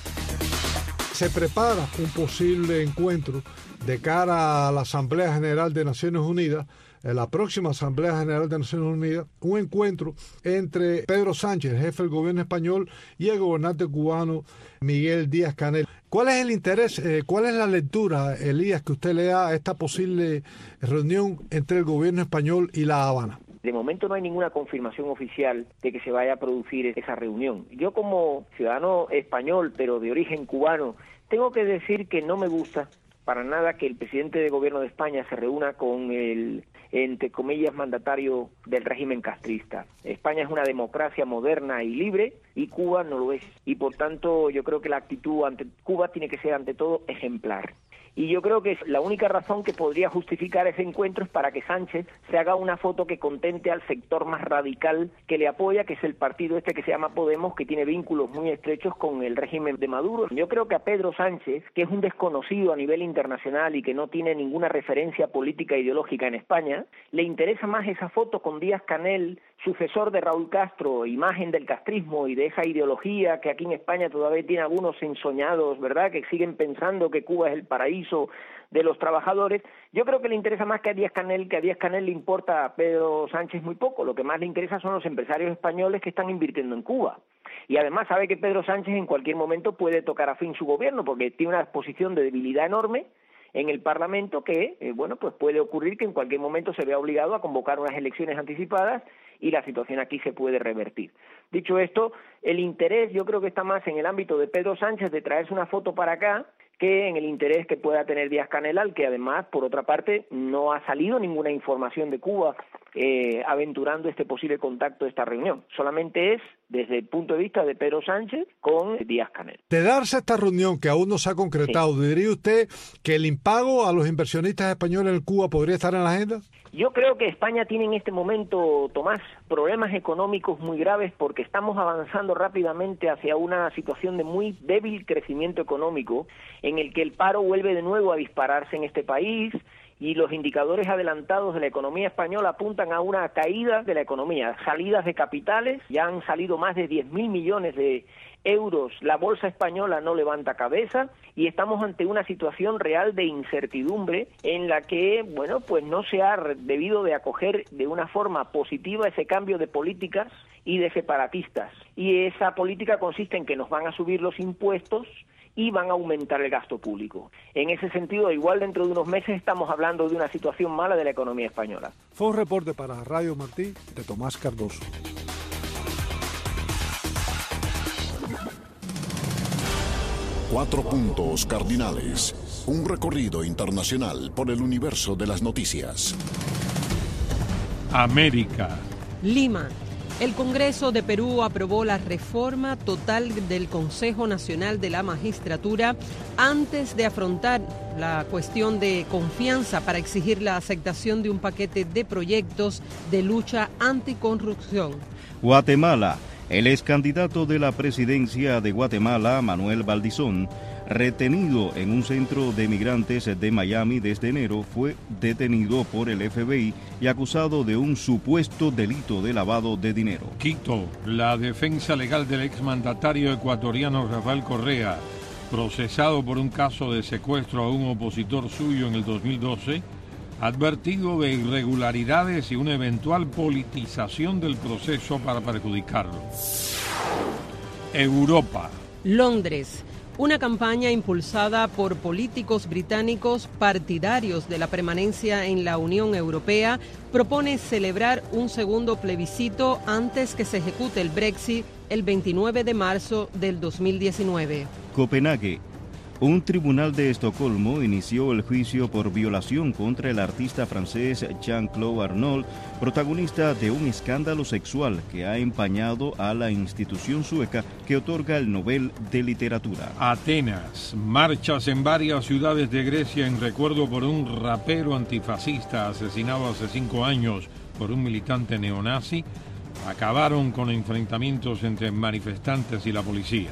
Se prepara un posible encuentro de cara a la Asamblea General de Naciones Unidas, la próxima Asamblea General de Naciones Unidas, un encuentro entre Pedro Sánchez, el jefe del gobierno español, y el gobernante cubano Miguel Díaz-Canel. ¿Cuál es el interés, cuál es la lectura, Elías, que usted le da a esta posible reunión entre el gobierno español y La Habana? De momento no hay ninguna confirmación oficial de que se vaya a producir esa reunión. Yo como ciudadano español, pero de origen cubano, tengo que decir que no me gusta para nada que el presidente de gobierno de España se reúna con el, entre comillas, mandatario del régimen castrista. España es una democracia moderna y libre y Cuba no lo es. Y por tanto yo creo que la actitud ante Cuba tiene que ser ante todo ejemplar. Y yo creo que la única razón que podría justificar ese encuentro es para que Sánchez se haga una foto que contente al sector más radical que le apoya, que es el partido este que se llama Podemos, que tiene vínculos muy estrechos con el régimen de Maduro. Yo creo que a Pedro Sánchez, que es un desconocido a nivel internacional y que no tiene ninguna referencia política e ideológica en España, le interesa más esa foto con Díaz-Canel, sucesor de Raúl Castro, imagen del castrismo y de esa ideología que aquí en España todavía tiene algunos ensoñados, ¿verdad?, que siguen pensando que Cuba es el paraíso de los trabajadores. Yo creo que le interesa más que a Díaz-Canel, que a Díaz-Canel le importa a Pedro Sánchez muy poco. Lo que más le interesa son los empresarios españoles que están invirtiendo en Cuba. Y además sabe que Pedro Sánchez en cualquier momento puede tocar a fin su gobierno, porque tiene una posición de debilidad enorme en el Parlamento que, pues puede ocurrir que en cualquier momento se vea obligado a convocar unas elecciones anticipadas y la situación aquí se puede revertir. Dicho esto, el interés yo creo que está más en el ámbito de Pedro Sánchez de traerse una foto para acá que en el interés que pueda tener Díaz-Canel, al que además, por otra parte, no ha salido ninguna información de Cuba aventurando este posible contacto de esta reunión. Solamente es desde el punto de vista de Pedro Sánchez con Díaz-Canel. De darse esta reunión que aún no se ha concretado, sí, ¿diría usted que el impago a los inversionistas españoles en Cuba podría estar en la agenda? Yo creo que España tiene en este momento, Tomás, problemas económicos muy graves porque estamos avanzando rápidamente hacia una situación de muy débil crecimiento económico en el que el paro vuelve de nuevo a dispararse en este país y los indicadores adelantados de la economía española apuntan a una caída de la economía, salidas de capitales, ya han salido más de 10.000 millones de euros, la bolsa española no levanta cabeza y estamos ante una situación real de incertidumbre en la que, bueno, pues no se ha debido de acoger de una forma positiva ese cambio de políticas y de separatistas. Y esa política consiste en que nos van a subir los impuestos y van a aumentar el gasto público. En ese sentido, igual dentro de unos meses estamos hablando de una situación mala de la economía española. Fue un reporte para Radio Martí de Tomás Cardoso. Cuatro puntos cardinales. Un recorrido internacional por el universo de las noticias. América. Lima. El Congreso de Perú aprobó la reforma total del Consejo Nacional de la Magistratura antes de afrontar la cuestión de confianza para exigir la aceptación de un paquete de proyectos de lucha anticorrupción. Guatemala. El ex candidato de la presidencia de Guatemala, Manuel Valdizón, retenido en un centro de migrantes de Miami desde enero, fue detenido por el FBI y acusado de un supuesto delito de lavado de dinero. Quito. La defensa legal del exmandatario ecuatoriano Rafael Correa, procesado por un caso de secuestro a un opositor suyo en el 2012, advertido de irregularidades y una eventual politización del proceso para perjudicarlo. Europa. Londres. Una campaña impulsada por políticos británicos partidarios de la permanencia en la Unión Europea propone celebrar un segundo plebiscito antes que se ejecute el Brexit el 29 de marzo del 2019. Copenhague. Un tribunal de Estocolmo inició el juicio por violación contra el artista francés Jean-Claude Arnault, protagonista de un escándalo sexual que ha empañado a la institución sueca que otorga el Nobel de Literatura. Atenas. Marchas en varias ciudades de Grecia en recuerdo por un rapero antifascista asesinado hace 5 años por un militante neonazi acabaron con enfrentamientos entre manifestantes y la policía.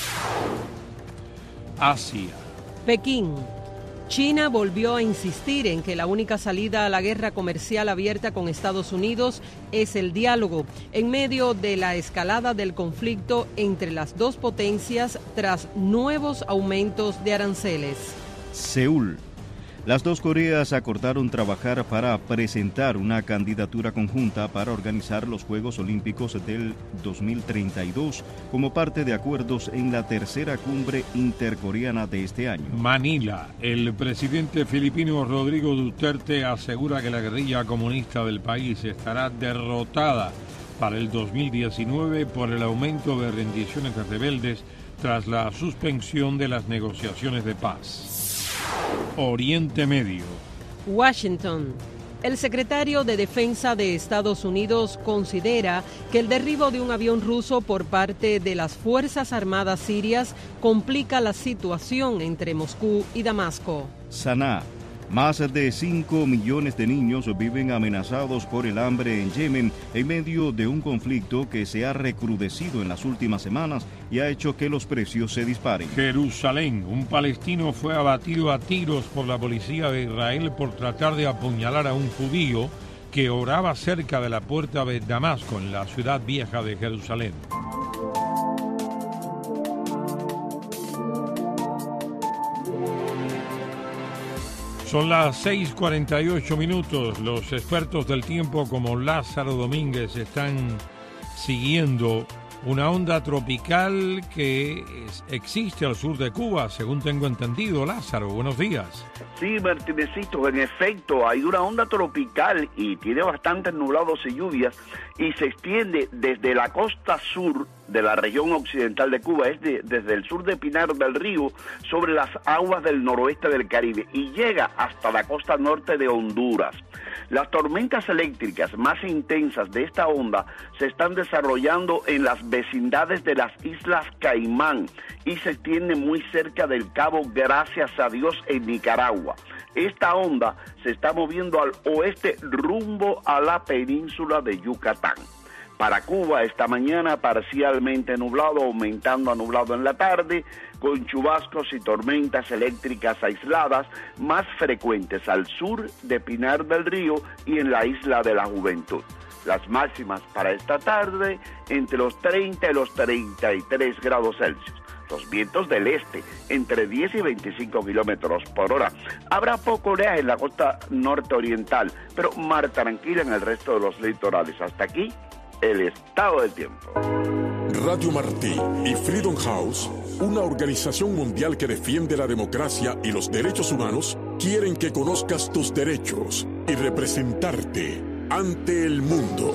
Asia. Pekín. China volvió a insistir en que la única salida a la guerra comercial abierta con Estados Unidos es el diálogo, en medio de la escalada del conflicto entre las dos potencias tras nuevos aumentos de aranceles. Seúl. Las dos Coreas acordaron trabajar para presentar una candidatura conjunta para organizar los Juegos Olímpicos del 2032 como parte de acuerdos en la tercera cumbre intercoreana de este año. Manila. El presidente filipino Rodrigo Duterte asegura que la guerrilla comunista del país estará derrotada para el 2019 por el aumento de rendiciones de rebeldes tras la suspensión de las negociaciones de paz. Oriente Medio. Washington. El secretario de Defensa de Estados Unidos considera que el derribo de un avión ruso por parte de las Fuerzas Armadas sirias complica la situación entre Moscú y Damasco. Saná. Más de 5 millones de niños viven amenazados por el hambre en Yemen en medio de un conflicto que se ha recrudecido en las últimas semanas y ha hecho que los precios se disparen. Jerusalén. Un palestino fue abatido a tiros por la policía de Israel por tratar de apuñalar a un judío que oraba cerca de la puerta de Damasco, en la ciudad vieja de Jerusalén. Son las 6:48 minutos. Los expertos del tiempo como Lázaro Domínguez están siguiendo una onda tropical que existe al sur de Cuba, según tengo entendido. Lázaro, buenos días. Sí, Martinecito, en efecto, hay una onda tropical y tiene bastantes nublados y lluvias y se extiende desde la costa sur de la región occidental de Cuba, desde el sur de Pinar del Río, sobre las aguas del noroeste del Caribe y llega hasta la costa norte de Honduras. Las tormentas eléctricas más intensas de esta onda se están desarrollando en las vecindades de las Islas Caimán y se extiende muy cerca del Cabo Gracias a Dios en Nicaragua. Esta onda se está moviendo al oeste rumbo a la península de Yucatán. Para Cuba, esta mañana parcialmente nublado, aumentando a nublado en la tarde, con chubascos y tormentas eléctricas aisladas más frecuentes al sur de Pinar del Río y en la Isla de la Juventud. Las máximas para esta tarde entre los 30 y los 33 grados Celsius. Los vientos del este entre 10 y 25 kilómetros por hora. Habrá poco oleaje en la costa norte-oriental, pero mar tranquila en el resto de los litorales. Hasta aquí el estado del tiempo. Radio Martí y Freedom House, una organización mundial que defiende la democracia y los derechos humanos, quieren que conozcas tus derechos y representarte ante el mundo.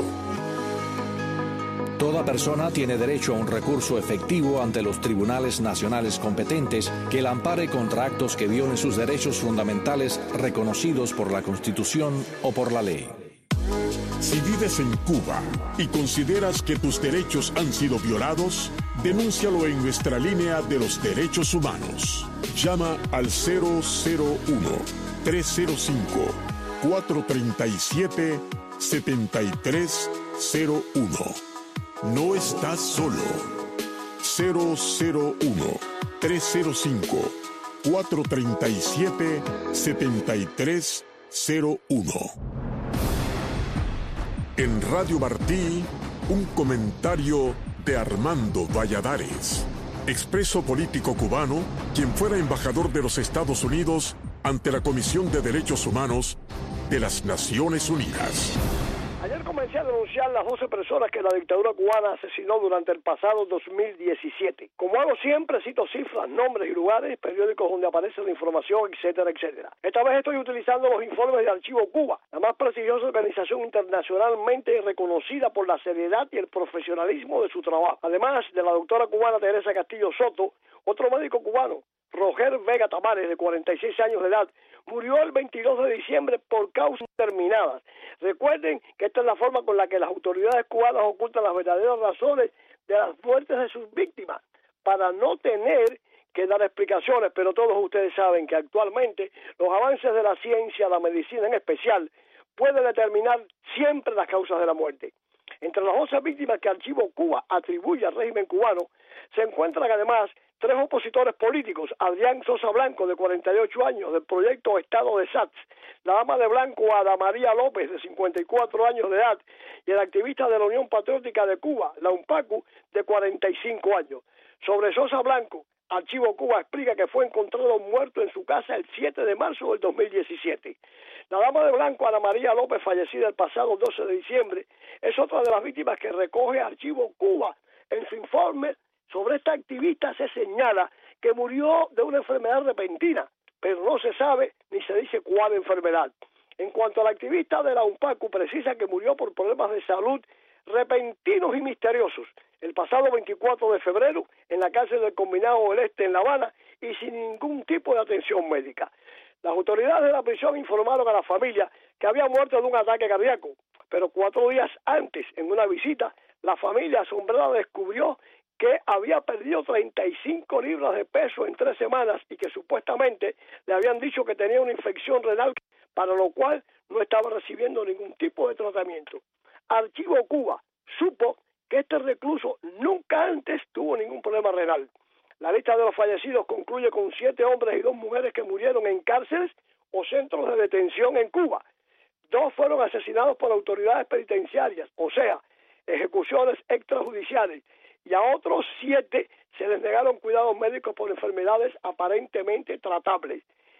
Toda persona tiene derecho a un recurso efectivo ante los tribunales nacionales competentes que la ampare contra actos que violen sus derechos fundamentales reconocidos por la Constitución o por la ley. Si vives en Cuba y consideras que tus derechos han sido violados, denúncialo en nuestra línea de los derechos humanos. Llama al 001-305-437-7301. No estás solo. 001-305-437-7301. En Radio Martí, un comentario de Armando Valladares, expreso político cubano, quien fuera embajador de los Estados Unidos ante la Comisión de Derechos Humanos de las Naciones Unidas. Ayer comencé a denunciar las 12 personas que la dictadura cubana asesinó durante el pasado 2017. Como hago siempre, cito cifras, nombres y lugares, periódicos donde aparece la información, etcétera, etcétera. Esta vez estoy utilizando los informes de Archivo Cuba, la más prestigiosa organización internacionalmente reconocida por la seriedad y el profesionalismo de su trabajo. Además de la doctora cubana Teresa Castillo Soto, otro médico cubano, Roger Vega Tamares, de 46 años de edad, murió el 22 de diciembre por causas determinadas. Recuerden que esta es la forma con la que las autoridades cubanas ocultan las verdaderas razones de las muertes de sus víctimas, para no tener que dar explicaciones, pero todos ustedes saben que actualmente los avances de la ciencia, la medicina en especial, pueden determinar siempre las causas de la muerte. Entre las 11 víctimas que Archivo Cuba atribuye al régimen cubano, se encuentran además 3 opositores políticos: Adrián Sosa Blanco, de 48 años, del proyecto Estado de Sats, la dama de blanco Ada María López, de 54 años de edad, y el activista de la Unión Patriótica de Cuba, la UNPACU, de 45 años. Sobre Sosa Blanco, Archivo Cuba explica que fue encontrado muerto en su casa el 7 de marzo del 2017. La dama de blanco, Ana María López, fallecida el pasado 12 de diciembre, es otra de las víctimas que recoge Archivo Cuba. En su informe sobre esta activista se señala que murió de una enfermedad repentina, pero no se sabe ni se dice cuál enfermedad. En cuanto a la activista de la UNPACU, precisa que murió por problemas de salud repentinos y misteriosos el pasado 24 de febrero en la cárcel del Combinado del Este en La Habana y sin ningún tipo de atención médica. Las autoridades de la prisión informaron a la familia que había muerto de un ataque cardíaco, pero 4 días antes, en una visita, la familia asombrada descubrió que había perdido 35 libras de peso en 3 semanas y que supuestamente le habían dicho que tenía una infección renal, para lo cual no estaba recibiendo ningún tipo de tratamiento. Archivo Cuba supo que este recluso nunca antes tuvo ningún problema renal. La lista de los fallecidos concluye con 7 hombres y 2 mujeres que murieron en cárceles o centros de detención en Cuba. 2 fueron asesinados por autoridades penitenciarias, o sea, ejecuciones extrajudiciales, y a otros 7 se les negaron cuidados médicos por enfermedades aparentemente tratables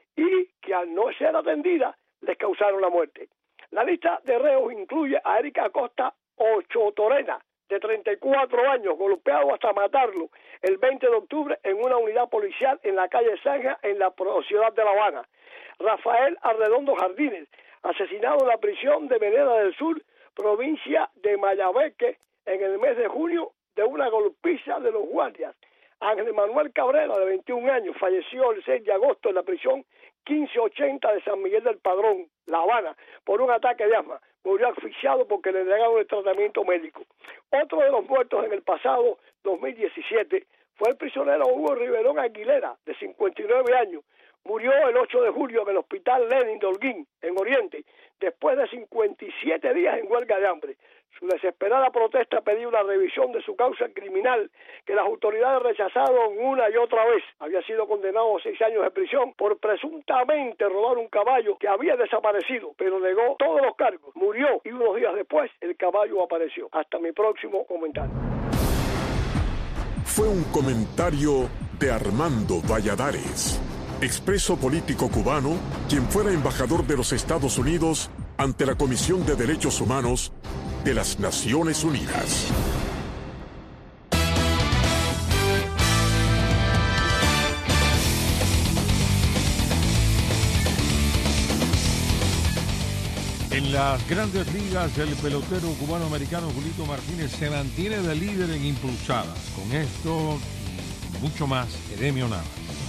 y que al no ser atendidas les causaron la muerte. La lista de reos incluye a Erika Acosta Ochotorena, de 34 años, golpeado hasta matarlo el 20 de octubre en una unidad policial en la calle Zanja, en la ciudad de La Habana. Rafael Arredondo Jardines, asesinado en la prisión de Veneda del Sur, provincia de Mayabeque, en el mes de junio de una golpiza de los guardias. Ángel Manuel Cabrera, de 21 años, falleció el 6 de agosto en la prisión 1580 de San Miguel del Padrón, La Habana, por un ataque de asma. Murió asfixiado porque le negaron el tratamiento médico. Otro de los muertos en el pasado 2017 fue el prisionero Hugo Riverón Aguilera, de 59 años. Murió el 8 de julio en el hospital Lenin de Holguín, en Oriente, después de 57 días en huelga de hambre. Su desesperada protesta pedía una revisión de su causa criminal que las autoridades rechazaron una y otra vez. Había sido condenado a 6 años de prisión por presuntamente robar un caballo que había desaparecido, pero negó todos los cargos. Murió y unos días después el caballo apareció. Hasta mi próximo comentario. Fue un comentario de Armando Valladares, expreso político cubano, quien fuera embajador de los Estados Unidos ante la Comisión de Derechos Humanos de las Naciones Unidas. En las grandes ligas, el pelotero cubano-americano Julito Martínez se mantiene de líder en impulsadas. Con esto y mucho más, Edemio Navas.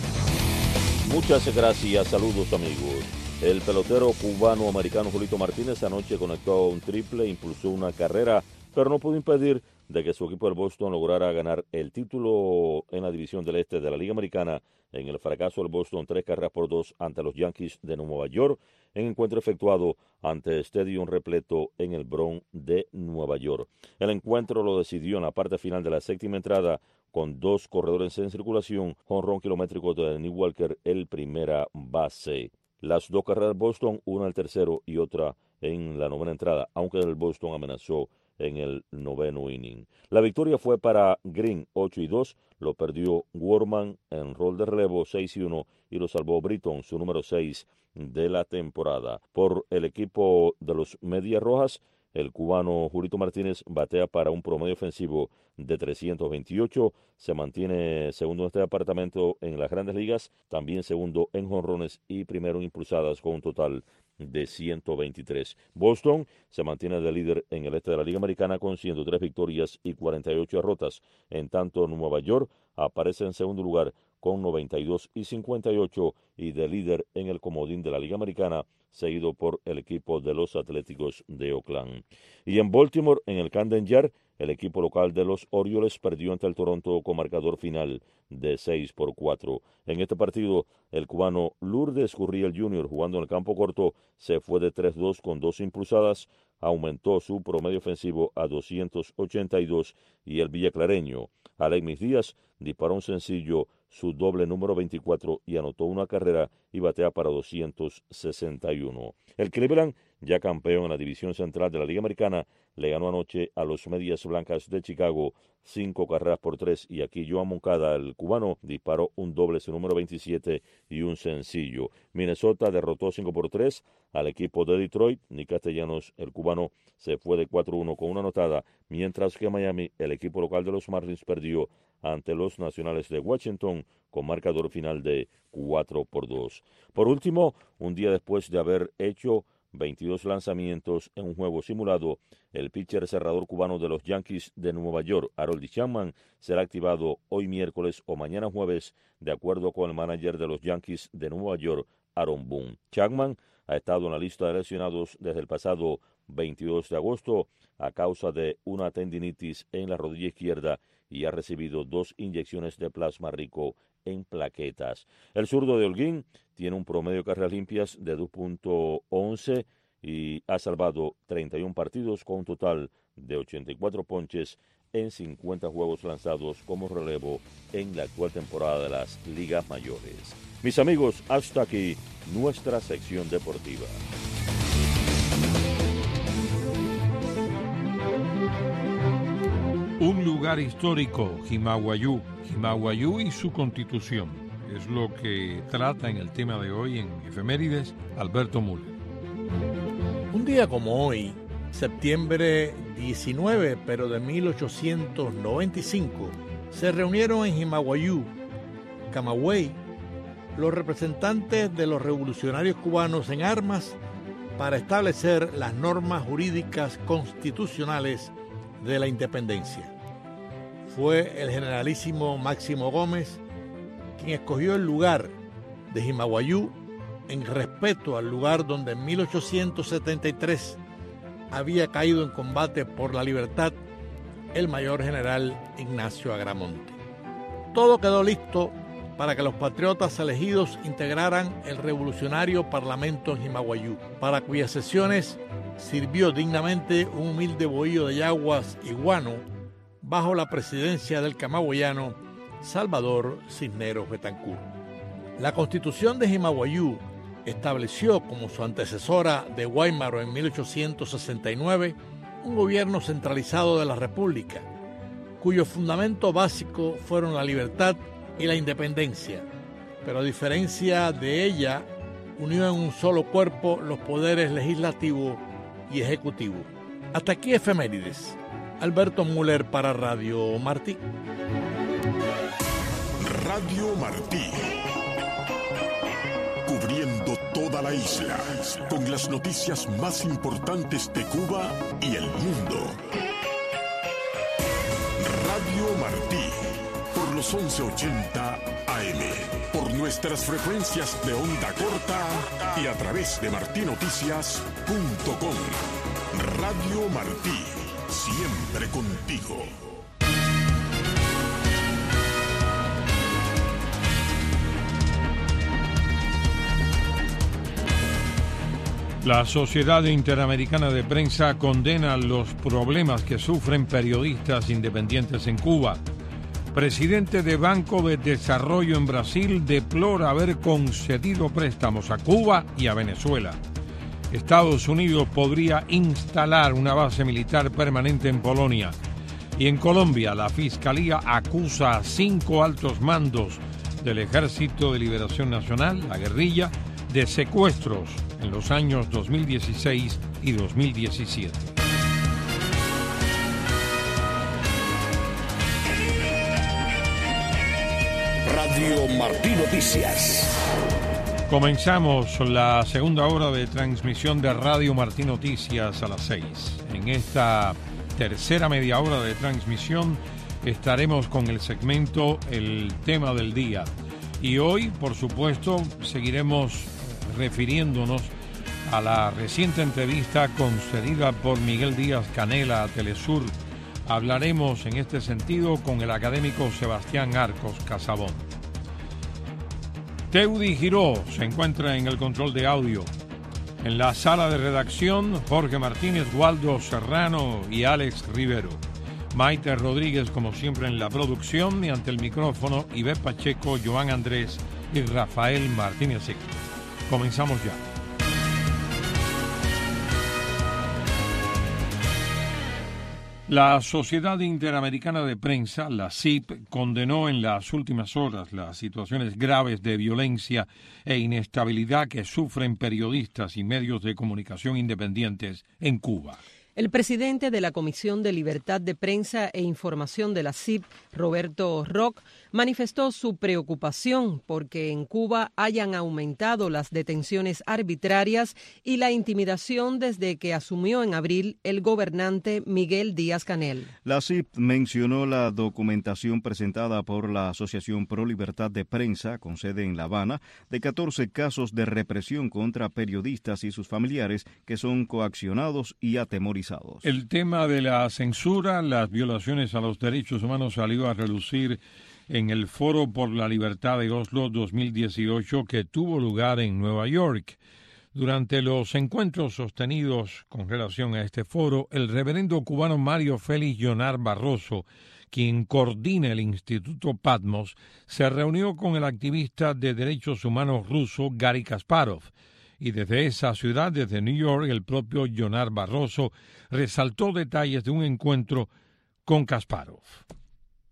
Muchas gracias, saludos amigos. El pelotero cubano-americano Julito Martínez anoche conectó un triple, impulsó una carrera, pero no pudo impedir de que su equipo del Boston lograra ganar el título en la división del este de la Liga Americana en el fracaso del Boston 3-2 ante los Yankees de Nueva York, en encuentro efectuado ante Stadium repleto en el Bronx de Nueva York. El encuentro lo decidió en la parte final de la séptima entrada con 2 corredores en circulación, jonrón kilométrico de Nick Walker, el primera base. Las 2 carreras de Boston, una al tercero y otra en la novena entrada, aunque el Boston amenazó en el noveno inning. La victoria fue para Green, 8-2, lo perdió Worman en rol de relevo, 6-1, y lo salvó Britton, su número 6 de la temporada. Por el equipo de los Medias Rojas, el cubano Julito Martínez batea para un promedio ofensivo de 328, se mantiene segundo en este departamento en las grandes ligas, también segundo en jonrones y primero en impulsadas con un total de 123. Boston se mantiene de líder en el este de la Liga Americana con 103 victorias y 48 derrotas. En tanto, Nueva York aparece en segundo lugar con 92 y 58 y de líder en el comodín de la Liga Americana, seguido por el equipo de los Atléticos de Oakland. Y en Baltimore, en el Camden Yard, el equipo local de los Orioles perdió ante el Toronto con marcador final de 6-4. En este partido, el cubano Lourdes Gurriel Jr., jugando en el campo corto, se fue de 3-2 con 2 impulsadas, aumentó su promedio ofensivo a 282 y el villaclareño Alexis Díaz disparó un sencillo, su doble número 24 y anotó una carrera y batea para 261. El Cleveland, ya campeón en la división central de la Liga Americana, le ganó anoche a los Medias Blancas de Chicago 5-3 y aquí Joan Moncada, el cubano, disparó un doble, su número 27 y un sencillo. Minnesota derrotó 5-3 al equipo de Detroit. Nick Castellanos, el cubano, se fue de 4-1 con una anotada, mientras que Miami, el equipo local de los Marlins, perdió ante los Nacionales de Washington con marcador final de 4-2. Por último, un día después de haber hecho 22 lanzamientos en un juego simulado, el pitcher cerrador cubano de los Yankees de Nueva York, Harold Chapman, será activado hoy miércoles o mañana jueves, de acuerdo con el manager de los Yankees de Nueva York, Aaron Boone. Chapman ha estado en la lista de lesionados desde el pasado 22 de agosto a causa de una tendinitis en la rodilla izquierda y ha recibido 2 inyecciones de plasma rico en plaquetas. El zurdo de Holguín tiene un promedio de carreras limpias de 2.11 y ha salvado 31 partidos con un total de 84 ponches en 50 juegos lanzados como relevo en la actual temporada de las ligas mayores. Mis amigos, hasta aquí nuestra sección deportiva. Un lugar histórico, Jimaguayú y su constitución. Es lo que trata en el tema de hoy en Efemérides, Alberto Müller. Un día como hoy, septiembre XIX, pero de 1895, se reunieron en Jimaguayú, Camagüey, los representantes de los revolucionarios cubanos en armas para establecer las normas jurídicas constitucionales de la independencia. Fue el generalísimo Máximo Gómez quien escogió el lugar de Jimaguayú en respeto al lugar donde en 1873 había caído en combate por la libertad el mayor general Ignacio Agramonte. Todo quedó listo para que los patriotas elegidos integraran el revolucionario Parlamento en Jimaguayú, para cuyas sesiones sirvió dignamente un humilde bohío de yaguas y guano bajo la presidencia del camagüeyano Salvador Cisneros Betancur. La Constitución de Jimaguayú estableció como su antecesora de Guaymaro en 1869 un gobierno centralizado de la República, cuyo fundamento básico fueron la libertad y la independencia, pero a diferencia de ella, unió en un solo cuerpo los poderes legislativo y ejecutivo. Hasta aquí efemérides. Alberto Müller para Radio Martí. Radio Martí. Cubriendo toda la isla con las noticias más importantes de Cuba y el mundo. Radio Martí, por los 1180 AM, por nuestras frecuencias de onda corta y a través de martinoticias.com. Radio Martí, siempre contigo. La Sociedad Interamericana de Prensa condena los problemas que sufren periodistas independientes en Cuba. Presidente de Banco de Desarrollo en Brasil deplora haber concedido préstamos a Cuba y a Venezuela. Estados Unidos podría instalar una base militar permanente en Polonia. Y en Colombia, la Fiscalía acusa a 5 altos mandos del Ejército de Liberación Nacional, la guerrilla, de secuestros en los años 2016 y 2017. Radio Martí Noticias. Comenzamos la segunda hora de transmisión de Radio Martí Noticias a las 6. En esta tercera media hora de transmisión estaremos con el segmento El Tema del Día. Y hoy, por supuesto, seguiremos refiriéndonos a la reciente entrevista concedida por Miguel Díaz-Canel a Telesur. Hablaremos en este sentido con el académico Sebastián Arcos Casabón. Teudi Giró se encuentra en el control de audio. En la sala de redacción, Jorge Martínez, Waldo Serrano y Alex Rivero. Maite Rodríguez, como siempre, en la producción, y ante el micrófono, Ivette Pacheco, Joan Andrés y Rafael Martínez Sicto. Comenzamos ya. La Sociedad Interamericana de Prensa, la SIP, condenó en las últimas horas las situaciones graves de violencia e inestabilidad que sufren periodistas y medios de comunicación independientes en Cuba. El presidente de la Comisión de Libertad de Prensa e Información de la SIP, Roberto Roch, manifestó su preocupación porque en Cuba hayan aumentado las detenciones arbitrarias y la intimidación desde que asumió en abril el gobernante Miguel Díaz-Canel. La SIP mencionó la documentación presentada por la Asociación Pro Libertad de Prensa, con sede en La Habana, de 14 casos de represión contra periodistas y sus familiares que son coaccionados y atemorizados. El tema de la censura, las violaciones a los derechos humanos salió a relucir en el Foro por la Libertad de Oslo 2018 que tuvo lugar en Nueva York. Durante los encuentros sostenidos con relación a este foro, el reverendo cubano Mario Félix Yonar Barroso, quien coordina el Instituto Patmos, se reunió con el activista de derechos humanos ruso Garry Kasparov. Y desde esa ciudad, desde New York, el propio Yonar Barroso resaltó detalles de un encuentro con Kasparov.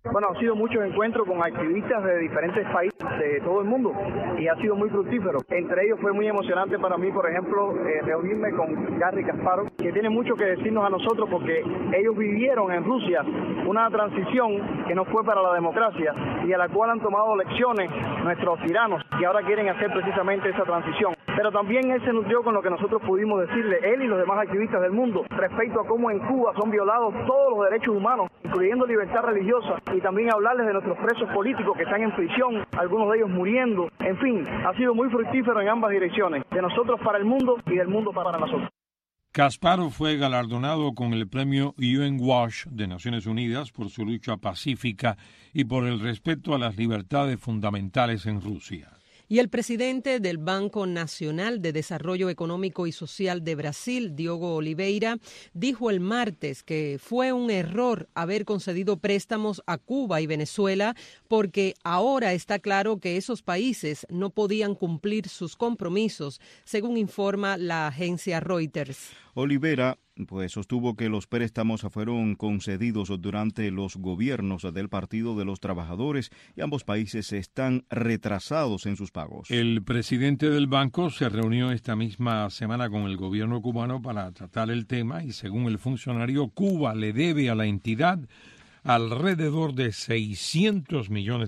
Bueno, han sido muchos encuentros con activistas de diferentes países de todo el mundo y ha sido muy fructífero. Entre ellos fue muy emocionante para mí, por ejemplo, reunirme con Garry Kasparov, que tiene mucho que decirnos a nosotros porque ellos vivieron en Rusia una transición que no fue para la democracia y a la cual han tomado lecciones nuestros tiranos que ahora quieren hacer precisamente esa transición. Pero también él se nutrió con lo que nosotros pudimos decirle, él y los demás activistas del mundo, respecto a cómo en Cuba son violados todos los derechos humanos, incluyendo libertad religiosa, y también hablarles de nuestros presos políticos que están en prisión, algunos de ellos muriendo. En fin, ha sido muy fructífero en ambas direcciones, de nosotros para el mundo y del mundo para nosotros. Kasparov fue galardonado con el premio UN Watch de Naciones Unidas por su lucha pacífica y por el respeto a las libertades fundamentales en Rusia. Y el presidente del Banco Nacional de Desarrollo Económico y Social de Brasil, Diogo Oliveira, dijo el martes que fue un error haber concedido préstamos a Cuba y Venezuela porque ahora está claro que esos países no podían cumplir sus compromisos, según informa la agencia Reuters. Oliveira sostuvo que los préstamos fueron concedidos durante los gobiernos del Partido de los Trabajadores y ambos países están retrasados en sus pagos. El presidente del banco se reunió esta misma semana con el gobierno cubano para tratar el tema y, según el funcionario, Cuba le debe a la entidad alrededor de $600 millones.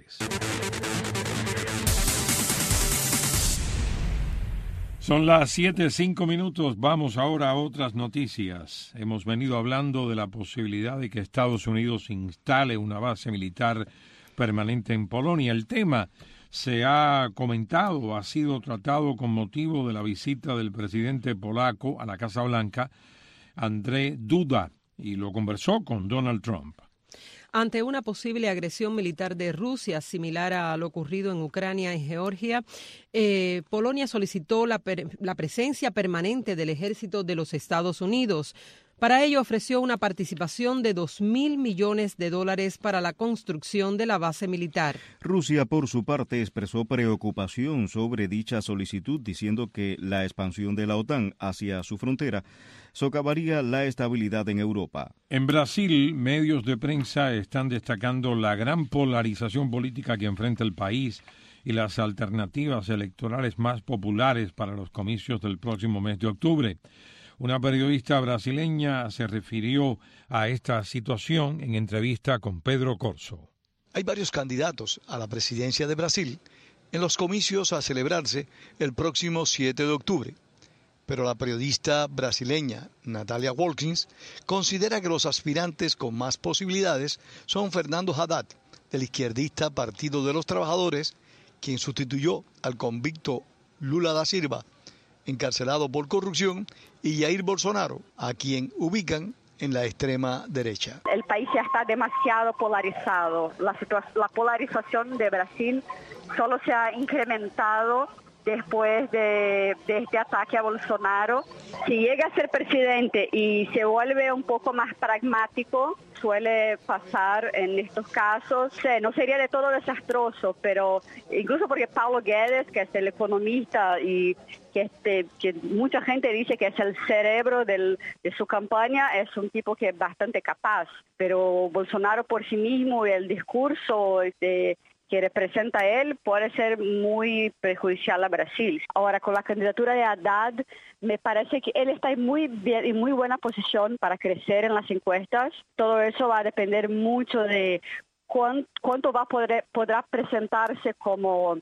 Son las 7:05. Vamos ahora a otras noticias. Hemos venido hablando de la posibilidad de que Estados Unidos instale una base militar permanente en Polonia. El tema se ha comentado, ha sido tratado con motivo de la visita del presidente polaco a la Casa Blanca, Andrzej Duda, y lo conversó con Donald Trump. Ante una posible agresión militar de Rusia, similar a lo ocurrido en Ucrania y Georgia, Polonia solicitó la presencia permanente del ejército de los Estados Unidos. Para ello ofreció una participación de $2.000 millones para la construcción de la base militar. Rusia, por su parte, expresó preocupación sobre dicha solicitud, diciendo que la expansión de la OTAN hacia su frontera socavaría la estabilidad en Europa. En Brasil, medios de prensa están destacando la gran polarización política que enfrenta el país y las alternativas electorales más populares para los comicios del próximo mes de octubre. Una periodista brasileña se refirió a esta situación en entrevista con Pedro Corso. Hay varios candidatos a la presidencia de Brasil en los comicios a celebrarse el próximo 7 de octubre. Pero la periodista brasileña Natalia Wilkins considera que los aspirantes con más posibilidades son Fernando Haddad, del izquierdista Partido de los Trabajadores, quien sustituyó al convicto Lula da Silva, encarcelado por corrupción, y Jair Bolsonaro, a quien ubican en la extrema derecha. El país ya está demasiado polarizado. La polarización de Brasil solo se ha incrementado después de este ataque a Bolsonaro. Si llega a ser presidente y se vuelve un poco más pragmático, suele pasar en estos casos. No sería de todo desastroso, pero incluso porque Paulo Guedes, que es el economista y que mucha gente dice que es el cerebro de su campaña, es un tipo que es bastante capaz, pero Bolsonaro por sí mismo y el discurso que representa él puede ser muy perjudicial a Brasil. Ahora, con la candidatura de Haddad, me parece que él está en muy buena posición para crecer en las encuestas. Todo eso va a depender mucho de cuánto podrá presentarse como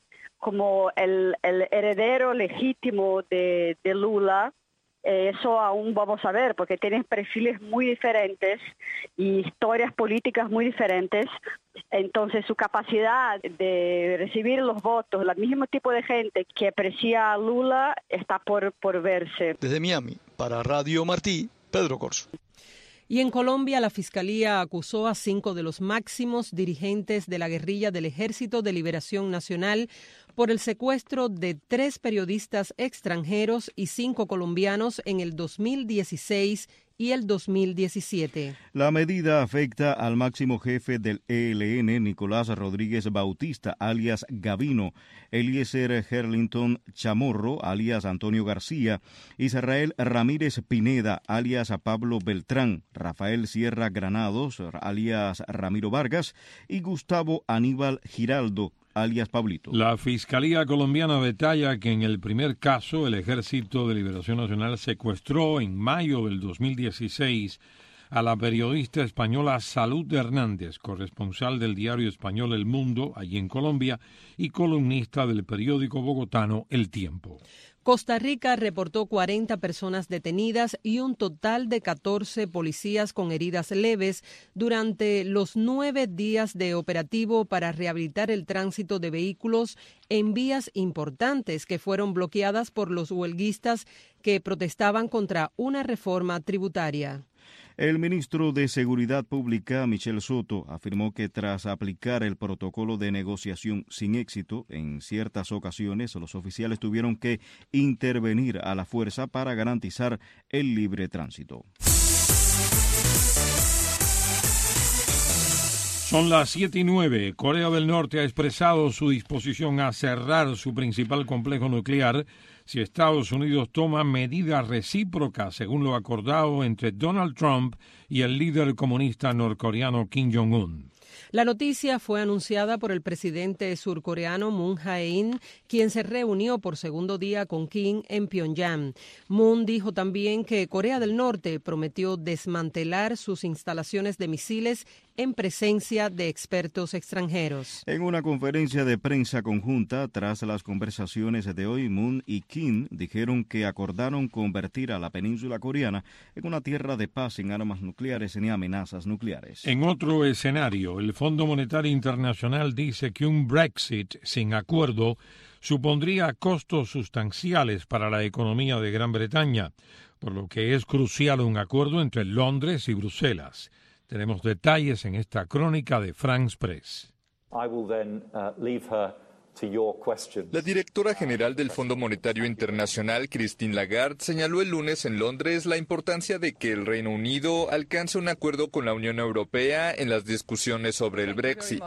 el heredero legítimo de Lula. Eso aún vamos a ver, porque tienen perfiles muy diferentes y historias políticas muy diferentes. Entonces, su capacidad de recibir los votos, el mismo tipo de gente que aprecia a Lula, está por verse. Desde Miami, para Radio Martí, Pedro Corso. Y en Colombia, la Fiscalía acusó a 5 de los máximos dirigentes de la guerrilla del Ejército de Liberación Nacional por el secuestro de 3 periodistas extranjeros y 5 colombianos en el 2016 y el 2017. La medida afecta al máximo jefe del ELN, Nicolás Rodríguez Bautista, alias Gavino, Eliezer Herlington Chamorro, alias Antonio García, Israel Ramírez Pineda, alias Pablo Beltrán, Rafael Sierra Granados, alias Ramiro Vargas, y Gustavo Aníbal Giraldo, alias Pablito. La Fiscalía colombiana detalla que en el primer caso el Ejército de Liberación Nacional secuestró en mayo del 2016 a la periodista española Salud Hernández, corresponsal del diario español El Mundo, allí en Colombia, y columnista del periódico bogotano El Tiempo. Costa Rica reportó 40 personas detenidas y un total de 14 policías con heridas leves durante los 9 días de operativo para rehabilitar el tránsito de vehículos en vías importantes que fueron bloqueadas por los huelguistas que protestaban contra una reforma tributaria. El ministro de Seguridad Pública, Michel Soto, afirmó que tras aplicar el protocolo de negociación sin éxito, en ciertas ocasiones los oficiales tuvieron que intervenir a la fuerza para garantizar el libre tránsito. Son las 7:09. Corea del Norte ha expresado su disposición a cerrar su principal complejo nuclear si Estados Unidos toma medidas recíprocas, según lo acordado entre Donald Trump y el líder comunista norcoreano Kim Jong-un. La noticia fue anunciada por el presidente surcoreano Moon Jae-in, quien se reunió por segundo día con Kim en Pyongyang. Moon dijo también que Corea del Norte prometió desmantelar sus instalaciones de misiles en presencia de expertos extranjeros. En una conferencia de prensa conjunta, tras las conversaciones de hoy, Moon y Kim dijeron que acordaron convertir a la península coreana en una tierra de paz sin armas nucleares ni amenazas nucleares. En otro escenario, el Fondo Monetario Internacional dice que un Brexit sin acuerdo supondría costos sustanciales para la economía de Gran Bretaña, por lo que es crucial un acuerdo entre Londres y Bruselas. Tenemos detalles en esta crónica de France Press. La directora general del Fondo Monetario Internacional, Christine Lagarde, señaló el lunes en Londres la importancia de que el Reino Unido alcance un acuerdo con la Unión Europea en las discusiones sobre el Brexit.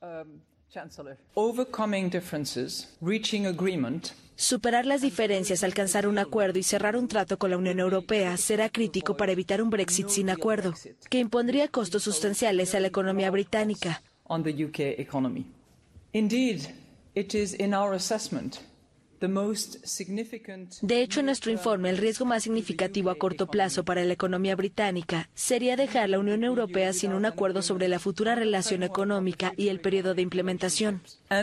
Superar las diferencias, alcanzar un acuerdo y cerrar un trato con la Unión Europea será crítico para evitar un Brexit sin acuerdo, que impondría costos sustanciales a la economía británica. De hecho, en nuestro informe, el riesgo más significativo a corto plazo para la economía británica sería dejar la Unión Europea sin un acuerdo sobre la futura relación económica y el periodo de implementación.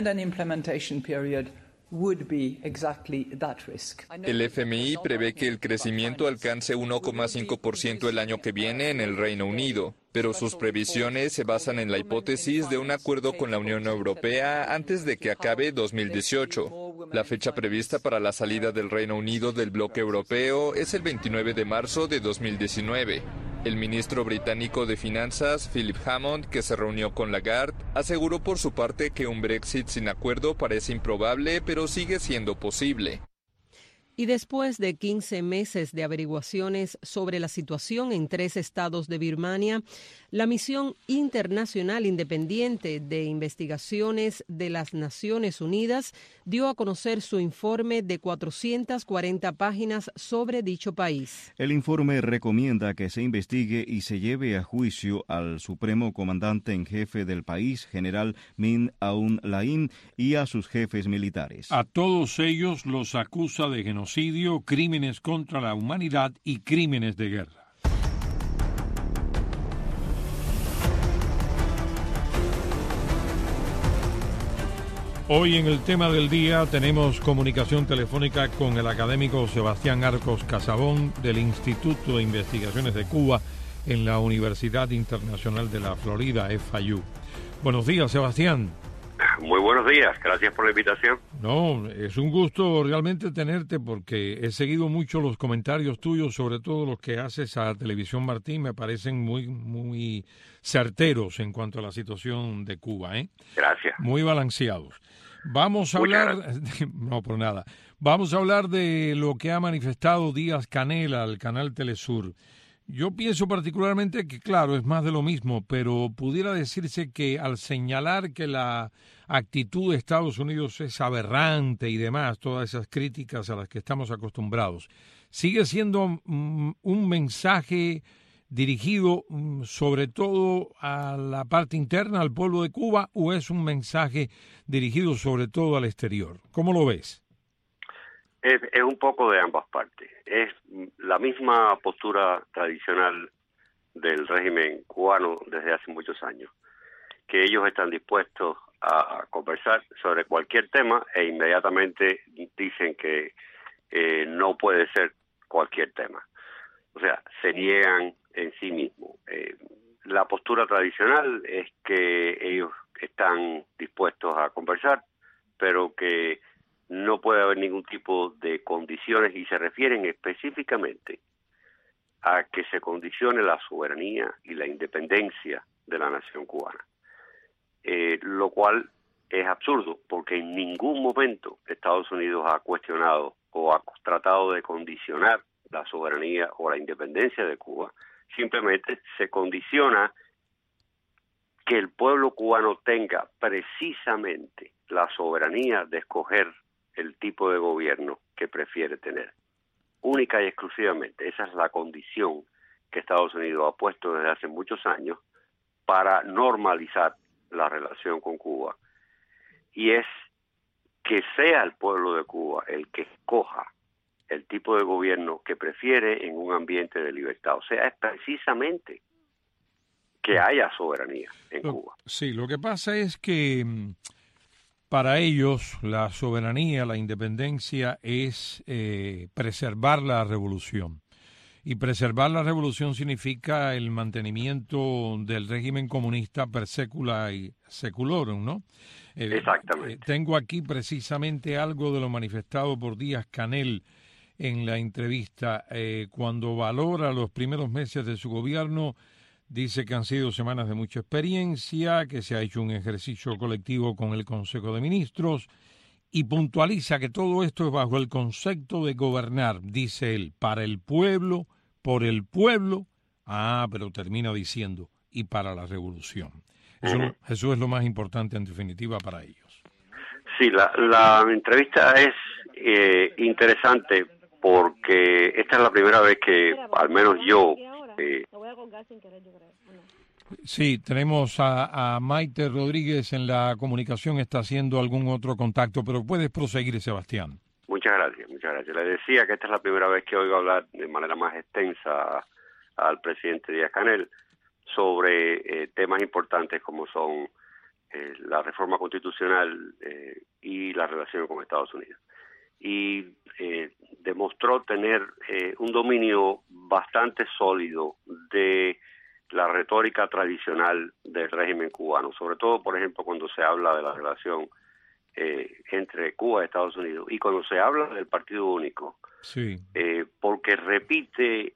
El FMI prevé que el crecimiento alcance 1,5% el año que viene en el Reino Unido, pero sus previsiones se basan en la hipótesis de un acuerdo con la Unión Europea antes de que acabe 2018. La fecha prevista para la salida del Reino Unido del bloque europeo es el 29 de marzo de 2019. El ministro británico de Finanzas, Philip Hammond, que se reunió con Lagarde, aseguró por su parte que un Brexit sin acuerdo parece improbable, pero sigue siendo posible. Y después de 15 meses de averiguaciones sobre la situación en 3 estados de Birmania, la Misión Internacional Independiente de Investigaciones de las Naciones Unidas dio a conocer su informe de 440 páginas sobre dicho país. El informe recomienda que se investigue y se lleve a juicio al Supremo Comandante en Jefe del país, General Min Aung Hlaing, y a sus jefes militares. A todos ellos los acusa de genocidio, crímenes contra la humanidad y crímenes de guerra. Hoy en el tema del día tenemos comunicación telefónica con el académico Sebastián Arcos Casabón del Instituto de Investigaciones de Cuba en la Universidad Internacional de la Florida, FIU. Buenos días, Sebastián. Muy buenos días, gracias por la invitación. No, es un gusto realmente tenerte porque he seguido mucho los comentarios tuyos, sobre todo los que haces a Televisión Martí, me parecen muy certeros en cuanto a la situación de Cuba, ¿eh? Gracias. Muy balanceados. Vamos a hablar, no por nada, vamos a hablar de lo que ha manifestado Díaz Canel al canal Telesur. Yo pienso particularmente que, claro, es más de lo mismo, pero pudiera decirse que al señalar que la actitud de Estados Unidos es aberrante y demás, todas esas críticas a las que estamos acostumbrados, ¿sigue siendo un mensaje dirigido sobre todo a la parte interna, al pueblo de Cuba, o es un mensaje dirigido sobre todo al exterior? ¿Cómo lo ves? Es un poco de ambas partes. Es la misma postura tradicional del régimen cubano desde hace muchos años, que ellos están dispuestos a conversar sobre cualquier tema e inmediatamente dicen que no puede ser cualquier tema. O sea, se niegan en sí mismos. La postura tradicional es que ellos están dispuestos a conversar, pero que no puede haber ningún tipo de condiciones, y se refieren específicamente a que se condicione la soberanía y la independencia de la nación cubana. Lo cual es absurdo, porque en ningún momento Estados Unidos ha cuestionado o ha tratado de condicionar la soberanía o la independencia de Cuba. Simplemente se condiciona que el pueblo cubano tenga precisamente la soberanía de escoger el tipo de gobierno que prefiere tener. Única y exclusivamente, esa es la condición que Estados Unidos ha puesto desde hace muchos años para normalizar la relación con Cuba, y es que sea el pueblo de Cuba el que escoja el tipo de gobierno que prefiere en un ambiente de libertad. O sea, es precisamente que haya soberanía en Cuba. Sí, lo que pasa es que para ellos la soberanía, la independencia es preservar la revolución. Y preservar la revolución significa el mantenimiento del régimen comunista per secula y seculorum, ¿no? Exactamente. Tengo aquí precisamente algo de lo manifestado por Díaz-Canel en la entrevista. Cuando valora los primeros meses de su gobierno, dice que han sido semanas de mucha experiencia, que se ha hecho un ejercicio colectivo con el Consejo de Ministros, y puntualiza que todo esto es bajo el concepto de gobernar, dice él, para el pueblo, por el pueblo, pero termina diciendo, y para la revolución. Eso es lo más importante en definitiva para ellos. Sí, la entrevista es interesante porque esta es la primera vez que, al menos yo... Sí, tenemos a Maite Rodríguez en la comunicación, está haciendo algún otro contacto, pero puedes proseguir, Sebastián. Muchas gracias, muchas gracias. Le decía que esta es la primera vez que oigo hablar de manera más extensa al presidente Díaz-Canel sobre temas importantes como son la reforma constitucional y la relación con Estados Unidos. Y demostró tener un dominio bastante sólido de la retórica tradicional del régimen cubano, sobre todo, por ejemplo, cuando se habla de la relación entre Cuba y Estados Unidos, y cuando se habla del partido único, sí. Porque repite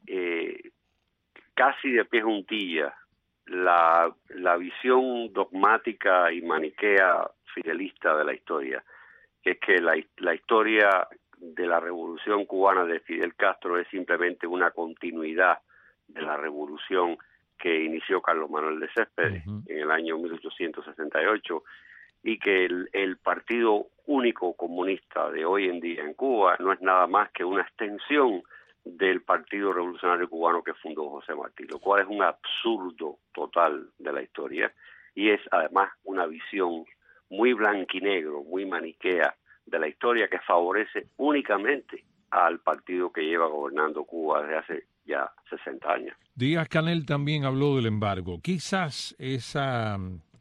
casi de pie juntilla la visión dogmática y maniquea fidelista de la historia, que es que la historia de la revolución cubana de Fidel Castro es simplemente una continuidad de la revolución que inició Carlos Manuel de Céspedes en el año 1868, y que el partido único comunista de hoy en día en Cuba no es nada más que una extensión del Partido Revolucionario Cubano que fundó José Martí, lo cual es un absurdo total de la historia, y es además una visión muy blanquinegro, muy maniquea de la historia, que favorece únicamente al partido que lleva gobernando Cuba desde hace ya 60 años. Díaz-Canel también habló del embargo. Quizás esa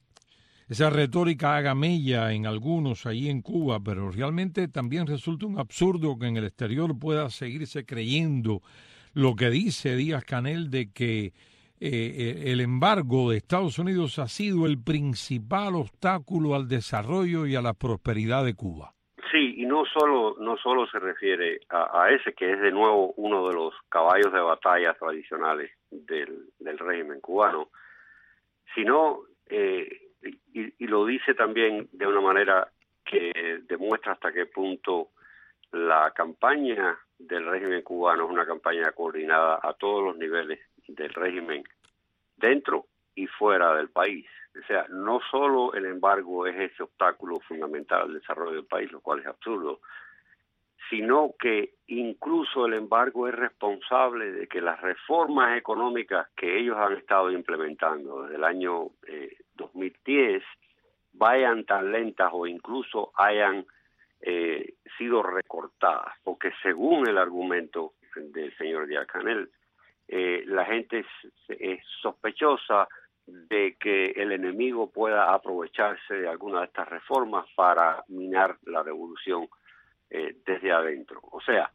retórica haga mella en algunos ahí en Cuba, pero realmente también resulta un absurdo que en el exterior pueda seguirse creyendo lo que dice Díaz-Canel de que el embargo de Estados Unidos ha sido el principal obstáculo al desarrollo y a la prosperidad de Cuba. Sí, y no solo se refiere a ese, que es de nuevo uno de los caballos de batalla tradicionales del régimen cubano, sino, y lo dice también de una manera que demuestra hasta qué punto la campaña del régimen cubano es una campaña coordinada a todos los niveles del régimen dentro y fuera del país. O sea, no solo el embargo es ese obstáculo fundamental al desarrollo del país, lo cual es absurdo, sino que incluso el embargo es responsable de que las reformas económicas que ellos han estado implementando desde el año 2010 vayan tan lentas o incluso hayan sido recortadas, porque según el argumento del señor Díaz-Canel, la gente es sospechosa de que el enemigo pueda aprovecharse de alguna de estas reformas para minar la revolución desde adentro. O sea,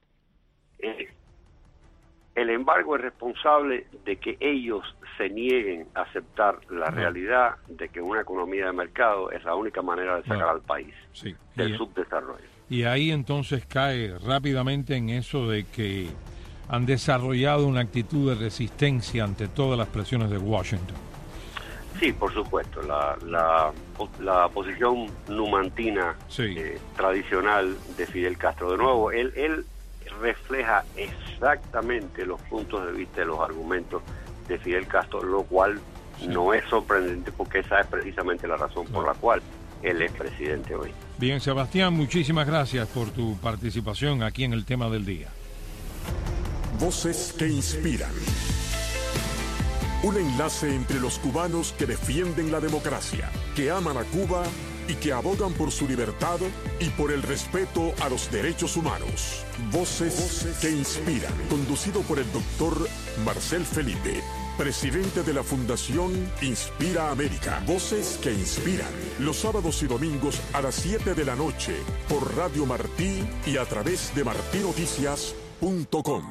el embargo es responsable de que ellos se nieguen a aceptar la realidad de que una economía de mercado es la única manera de sacar al país del subdesarrollo. Y ahí entonces cae rápidamente en eso de que han desarrollado una actitud de resistencia ante todas las presiones de Washington. Sí, por supuesto. La posición numantina tradicional de Fidel Castro. De nuevo, él refleja exactamente los puntos de vista y los argumentos de Fidel Castro, lo cual no es sorprendente porque esa es precisamente la razón por la cual él es presidente hoy. Bien, Sebastián, muchísimas gracias por tu participación aquí en el tema del día. Voces que inspiran. Un enlace entre los cubanos que defienden la democracia, que aman a Cuba y que abogan por su libertad y por el respeto a los derechos humanos. Voces que inspiran. Conducido por el doctor Marcel Felipe, presidente de la Fundación Inspira América. Voces que inspiran. Los sábados y domingos a las 7 de la noche por Radio Martí y a través de martinoticias.com.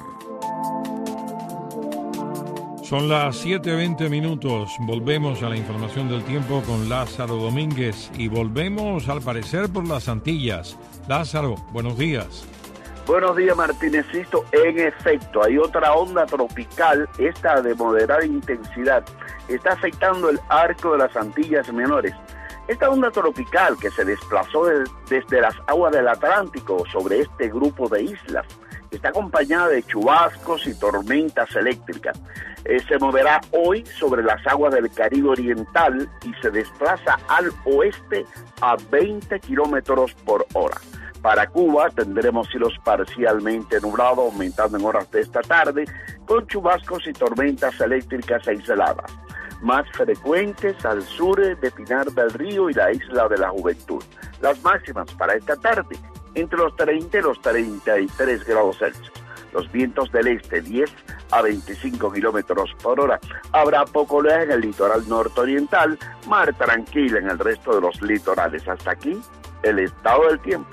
Son las 7:20. Volvemos a la información del tiempo con Lázaro Domínguez y volvemos al parecer por las Antillas. Lázaro, buenos días. Buenos días, Martinecito. En efecto, hay otra onda tropical, esta de moderada intensidad, está afectando el arco de las Antillas Menores. Esta onda tropical que se desplazó desde las aguas del Atlántico sobre este grupo de islas está acompañada de chubascos y tormentas eléctricas. Se moverá hoy sobre las aguas del Caribe Oriental y se desplaza al oeste a 20 kilómetros por hora. Para Cuba tendremos cielos parcialmente nublados, aumentando en horas de esta tarde, con chubascos y tormentas eléctricas aisladas, más frecuentes al sur de Pinar del Río y la Isla de la Juventud. Las máximas para esta tarde, entre los 30 y los 33 grados Celsius. Los vientos del este, 10 a 25 kilómetros por hora. Habrá poco oleaje en el litoral nororiental, mar tranquila en el resto de los litorales. Hasta aquí, el estado del tiempo.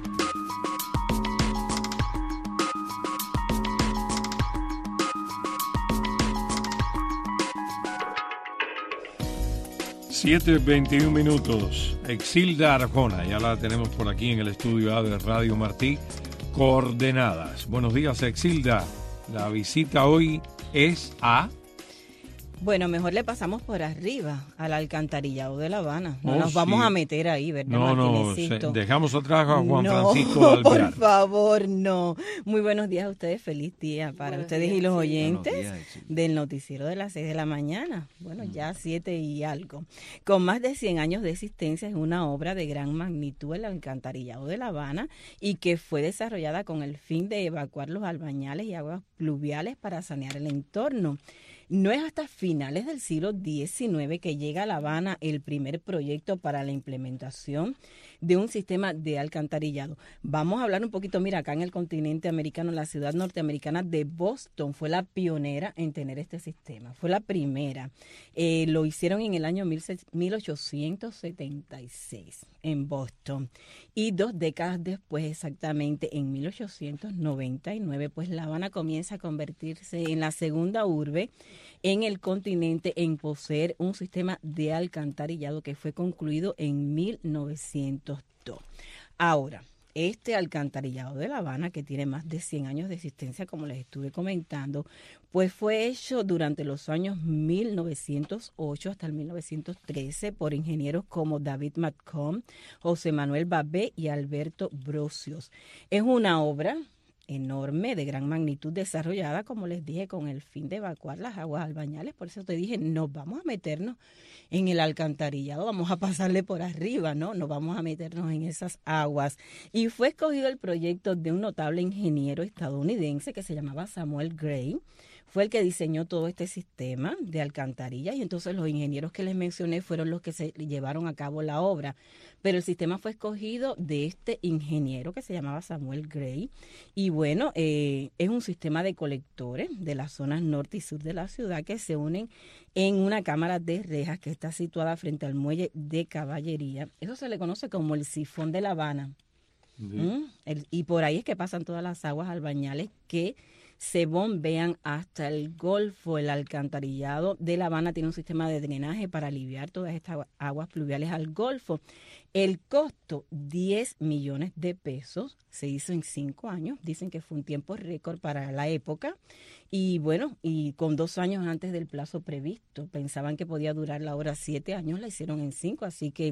(7:21). Exilda Arjona, ya la tenemos por aquí en el estudio A de Radio Martí. Coordenadas. Buenos días, Exilda. La visita hoy es a... Bueno, mejor le pasamos por arriba al alcantarillado de La Habana. No nos vamos a meter ahí, ¿verdad, Martinecito? Dejamos atrás a Juan Francisco Alvear. Por favor, no. Muy buenos días a ustedes. Feliz día para ustedes y los oyentes del noticiero de las 6 de la mañana. Bueno, ya 7 y algo. Con más de 100 años de existencia, es una obra de gran magnitud, el alcantarillado de La Habana, y que fue desarrollada con el fin de evacuar los albañales y aguas pluviales para sanear el entorno. No es hasta finales del siglo XIX que llega a La Habana el primer proyecto para la implementación de un sistema de alcantarillado. Vamos a hablar un poquito, mira, acá en el continente americano, la ciudad norteamericana de Boston fue la pionera en tener este sistema, fue la primera. Lo hicieron en el año 1876 en Boston y 2 décadas después, exactamente en 1899, pues La Habana comienza a convertirse en la segunda urbe en el continente en poseer un sistema de alcantarillado que fue concluido en 1902. Ahora, este alcantarillado de La Habana, que tiene más de 100 años de existencia, como les estuve comentando, pues fue hecho durante los años 1908 hasta el 1913 por ingenieros como David Matcomb, José Manuel Babé y Alberto Brocios. Es una obra enorme, de gran magnitud, desarrollada, como les dije, con el fin de evacuar las aguas albañales. Por eso te dije, no vamos a meternos en el alcantarillado, vamos a pasarle por arriba, ¿no? No vamos a meternos en esas aguas. Y fue escogido el proyecto de un notable ingeniero estadounidense que se llamaba Samuel Gray. Fue el que diseñó todo este sistema de alcantarillas y entonces los ingenieros que les mencioné fueron los que se llevaron a cabo la obra. Pero el sistema fue escogido de este ingeniero que se llamaba Samuel Gray. Y bueno, es un sistema de colectores de las zonas norte y sur de la ciudad que se unen en una cámara de rejas que está situada frente al muelle de caballería. Eso se le conoce como el sifón de La Habana. Y por ahí es que pasan todas las aguas albañales que se bombean hasta el Golfo. El alcantarillado de La Habana tiene un sistema de drenaje para aliviar todas estas aguas pluviales al Golfo. El costo, 10 millones de pesos, se hizo en 5 años. Dicen que fue un tiempo récord para la época. Y bueno, y con 2 años antes del plazo previsto. Pensaban que podía durar la obra 7 años, la hicieron en 5. Así que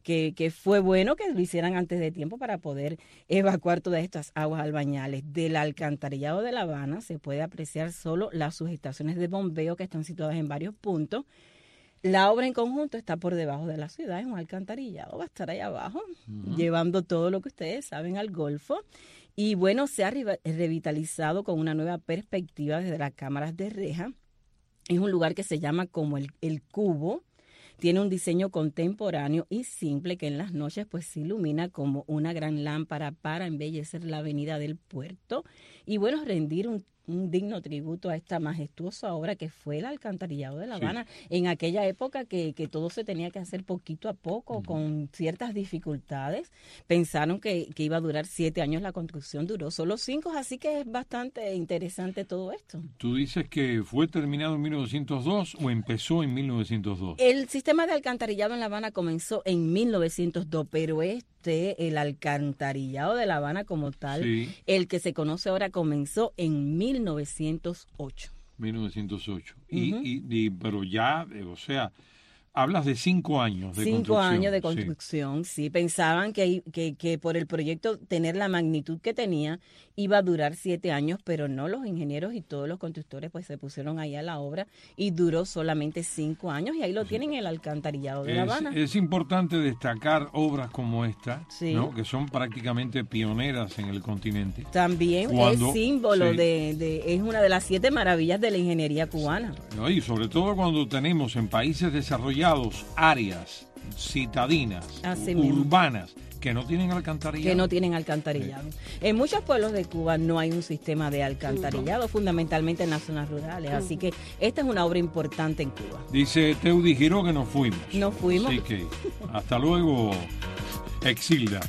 fue bueno que lo hicieran antes de tiempo para poder evacuar todas estas aguas albañales. Del alcantarillado de La Habana se puede apreciar solo las subestaciones de bombeo que están situadas en varios puntos. La obra en conjunto está por debajo de la ciudad, es un alcantarillado, va a estar ahí abajo, llevando todo lo que ustedes saben al Golfo. Y bueno, se ha revitalizado con una nueva perspectiva desde las cámaras de reja. Es un lugar que se llama como el Cubo. Tiene un diseño contemporáneo y simple que en las noches pues se ilumina como una gran lámpara para embellecer la avenida del puerto. Y bueno, rendir un digno tributo a esta majestuosa obra que fue el alcantarillado de La Habana, en aquella época que todo se tenía que hacer poquito a poco, con ciertas dificultades. Pensaron que iba a durar 7 años la construcción, duró solo 5, así que es bastante interesante todo esto. ¿Tú dices que fue terminado en 1902 o empezó en 1902? El sistema de alcantarillado en La Habana comenzó en 1902, pero el alcantarillado de La Habana como tal, el que se conoce ahora, comenzó en 1908. 1908. Pero ya, o sea, hablas de 5 años de construcción. 5 años de construcción, sí. Pensaban que por el proyecto tener la magnitud que tenía iba a durar 7 años, pero no, los ingenieros y todos los constructores pues se pusieron ahí a la obra y duró solamente 5 años y ahí lo tienen, el alcantarillado de La Habana. Es importante destacar obras como esta, ¿no? Que son prácticamente pioneras en el continente. También es símbolo es una de las 7 maravillas de la ingeniería cubana. Y sobre todo cuando tenemos en países desarrollados áreas citadinas, urbanas, que no tienen alcantarillado. En muchos pueblos de Cuba no hay un sistema de alcantarillado, fundamentalmente en las zonas rurales. Así que esta es una obra importante en Cuba. Dice Teudi Giró que nos fuimos. Así que hasta luego, Exilda.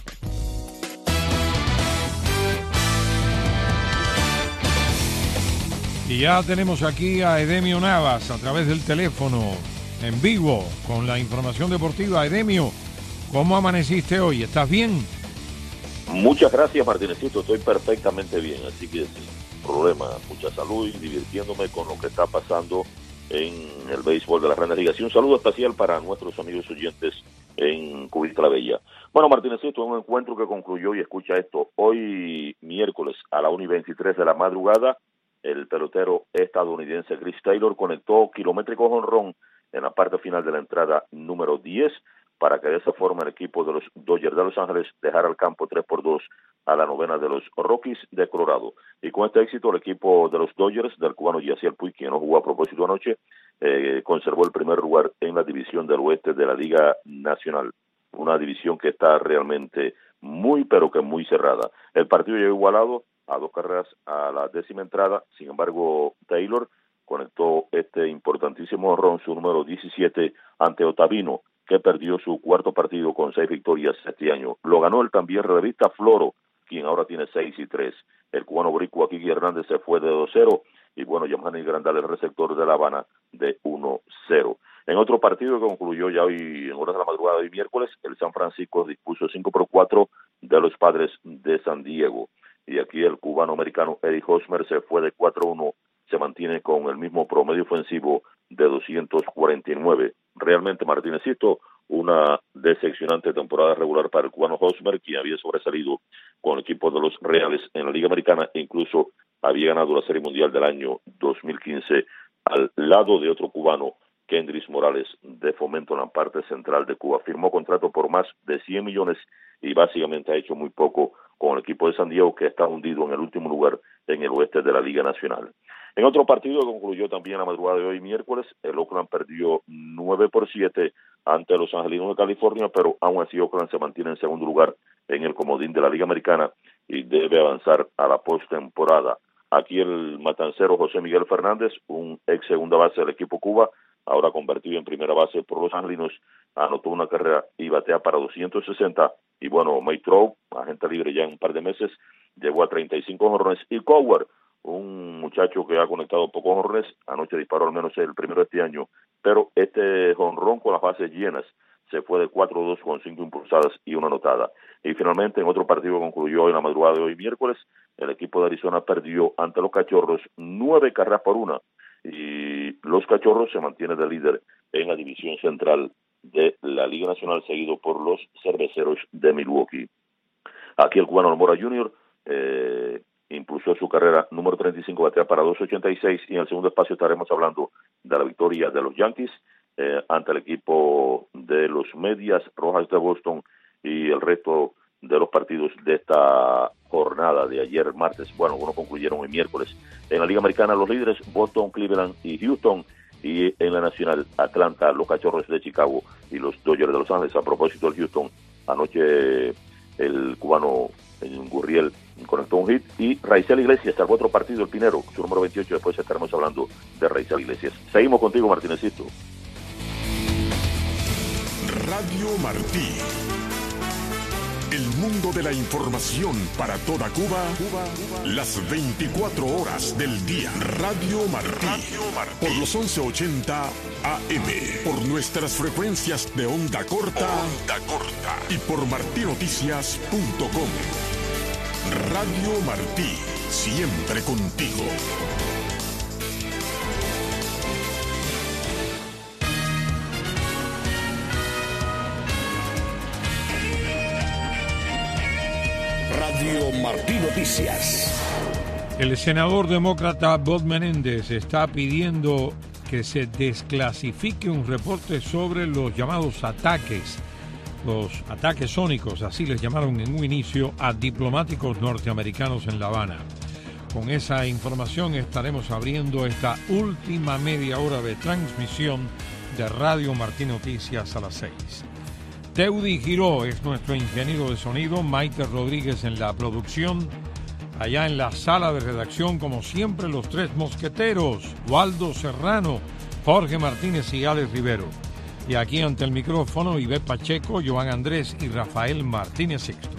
Y ya tenemos aquí a Edemio Navas a través del teléfono, en vivo, con la información deportiva. Edemio, ¿cómo amaneciste hoy? ¿Estás bien? Muchas gracias, Martinecito. Estoy perfectamente bien, así que sin problema, mucha salud y divirtiéndome con lo que está pasando en el béisbol de la Grandes Ligas. Y un saludo especial para nuestros amigos oyentes en Cubita la Bella. Bueno, Martinecito, un encuentro que concluyó, y escucha esto, hoy miércoles a la 1:23 de la madrugada, el pelotero estadounidense Chris Taylor conectó kilométrico jonrón en la parte final de la entrada número 10, para que de esa forma el equipo de los Dodgers de Los Ángeles dejara el campo 3-2 a la novena de los Rockies de Colorado. Y con este éxito, el equipo de los Dodgers, del cubano Yasiel Puig, quien no jugó a propósito anoche, conservó el primer lugar en la división del oeste de la Liga Nacional. Una división que está realmente muy, pero que muy cerrada. El partido llegó igualado a 2 carreras a la 10ª entrada. Sin embargo, Taylor conectó este importantísimo jonrón, su número 17, ante Ottavino, que perdió su 4º partido con 6 victorias este año. Lo ganó el también relevista Floro, quien ahora tiene 6-3. El cubano boricua Kiki Hernández se fue de 2-0, y bueno, Yamani Grandal, el receptor de La Habana, de 1-0. En otro partido que concluyó ya hoy en horas de la madrugada de hoy miércoles, el San Francisco dispuso 5-4 de los Padres de San Diego. Y aquí el cubano-americano Eddie Hosmer se fue de 4-1, se mantiene con el mismo promedio ofensivo de 249. Realmente, Martinecito, una decepcionante temporada regular para el cubano Hosmer, quien había sobresalido con el equipo de los Reales en la Liga Americana e incluso había ganado la Serie Mundial del año 2015 al lado de otro cubano, Kendrys Morales, de Fomento en la parte central de Cuba. Firmó contrato por más de 100 millones y básicamente ha hecho muy poco con el equipo de San Diego, que está hundido en el último lugar en el oeste de la Liga Nacional. En otro partido que concluyó también la madrugada de hoy miércoles, el Oakland perdió 9-7 ante los Angelinos de California, pero aún así Oakland se mantiene en segundo lugar en el comodín de la Liga Americana y debe avanzar a la postemporada. Aquí el matancero José Miguel Fernández, un ex segunda base del equipo Cuba, ahora convertido en primera base por los Angelinos, anotó una carrera y batea para 260. Y bueno, Mike Trout, agente libre ya en un par de meses, llegó a 35 jonrones. Y Coward, un muchacho que ha conectado pocos jonrones, anoche disparó al menos el primero de este año, pero este jonrón con las bases llenas se fue de 4-2 con 5 impulsadas y una anotada. Y finalmente, en otro partido que concluyó hoy en la madrugada de hoy miércoles, el equipo de Arizona perdió ante los Cachorros 9-1, y los Cachorros se mantienen de líder en la división central de la Liga Nacional, seguido por los Cerveceros de Milwaukee. Aquí el cubano Mora Jr. impulsó su carrera número 35, batea para 2.86, y en el segundo espacio estaremos hablando de la victoria de los Yankees ante el equipo de los Medias Rojas de Boston y el resto de los partidos de esta jornada de ayer martes. Bueno, algunos concluyeron el miércoles. En la Liga Americana, los líderes Boston, Cleveland y Houston, y en la Nacional, Atlanta, los Cachorros de Chicago y los Dodgers de Los Ángeles. A propósito del Houston, anoche el cubano Gurriel conectó un hit, y Raizel Iglesias salvó otro partido, el Pinero, su número 28. Después estaremos hablando de Raizel Iglesias. Seguimos contigo, Martinecito. Radio Martí. El mundo de la información para toda Cuba, las 24 horas del día. Radio Martí. Por los 1180 AM. Por nuestras frecuencias de onda corta. Y por martinoticias.com. Radio Martí. Siempre contigo. Radio Martí Noticias. El senador demócrata Bob Menéndez está pidiendo que se desclasifique un reporte sobre los llamados ataques sónicos, así les llamaron en un inicio, a diplomáticos norteamericanos en La Habana. Con esa información estaremos abriendo esta última media hora de transmisión de Radio Martí Noticias a las 6. Teudi Giró es nuestro ingeniero de sonido, Maite Rodríguez en la producción. Allá en la sala de redacción, como siempre, los tres mosqueteros, Waldo Serrano, Jorge Martínez y Alex Rivero. Y aquí ante el micrófono, Ivette Pacheco, Joan Andrés y Rafael Martínez Sixto.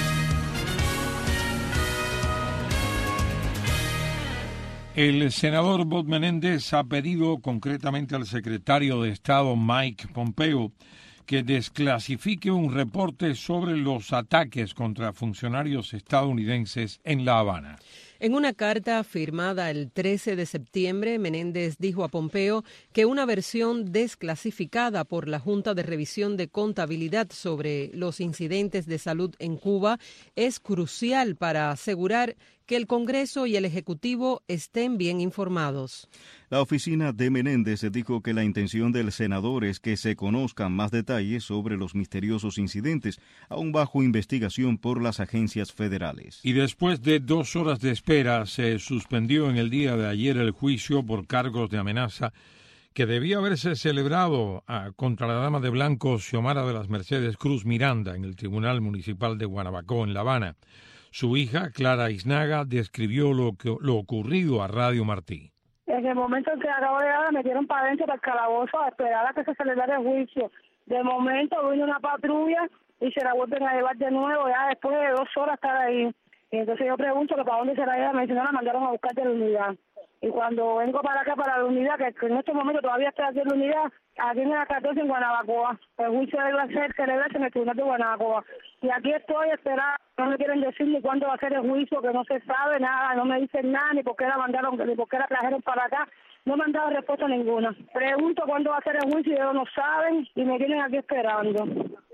El senador Bob Menéndez ha pedido concretamente al secretario de Estado Mike Pompeo que desclasifique un reporte sobre los ataques contra funcionarios estadounidenses en La Habana. En una carta firmada el 13 de septiembre, Menéndez dijo a Pompeo que una versión desclasificada por la Junta de Revisión de Contabilidad sobre los incidentes de salud en Cuba es crucial para asegurar que el Congreso y el Ejecutivo estén bien informados. La oficina de Menéndez dijo que la intención del senador es que se conozcan más detalles sobre los misteriosos incidentes, aún bajo investigación por las agencias federales. Y después de 2 horas de espera, se suspendió en el día de ayer el juicio por cargos de amenaza que debía haberse celebrado contra la dama de blanco Xiomara de las Mercedes Cruz Miranda en el Tribunal Municipal de Guanabacoa, en La Habana. Su hija, Clara Iznaga, describió lo ocurrido a Radio Martí. En el momento en que acabo de llegar, me metieron para adentro del calabozo a esperar a que se celebrara el juicio. De momento vino una patrulla y se la vuelven a llevar de nuevo, ya después de 2 horas estar ahí. Y entonces yo pregunto que para dónde será ella, me dicen, no, la mandaron a buscar de la unidad. Y cuando vengo para acá, para la unidad, que en este momento todavía estoy aquí en la unidad, aquí en la 14 en Guanabacoa. El juicio debe celebrarse en el tribunal de Guanabacoa. Y aquí estoy esperando, no me quieren decir ni cuándo va a ser el juicio, que no se sabe nada, no me dicen nada, ni por qué la mandaron, ni por qué la trajeron para acá. No me han dado respuesta ninguna. Pregunto cuándo va a ser el juicio y ellos no saben y me tienen aquí esperando.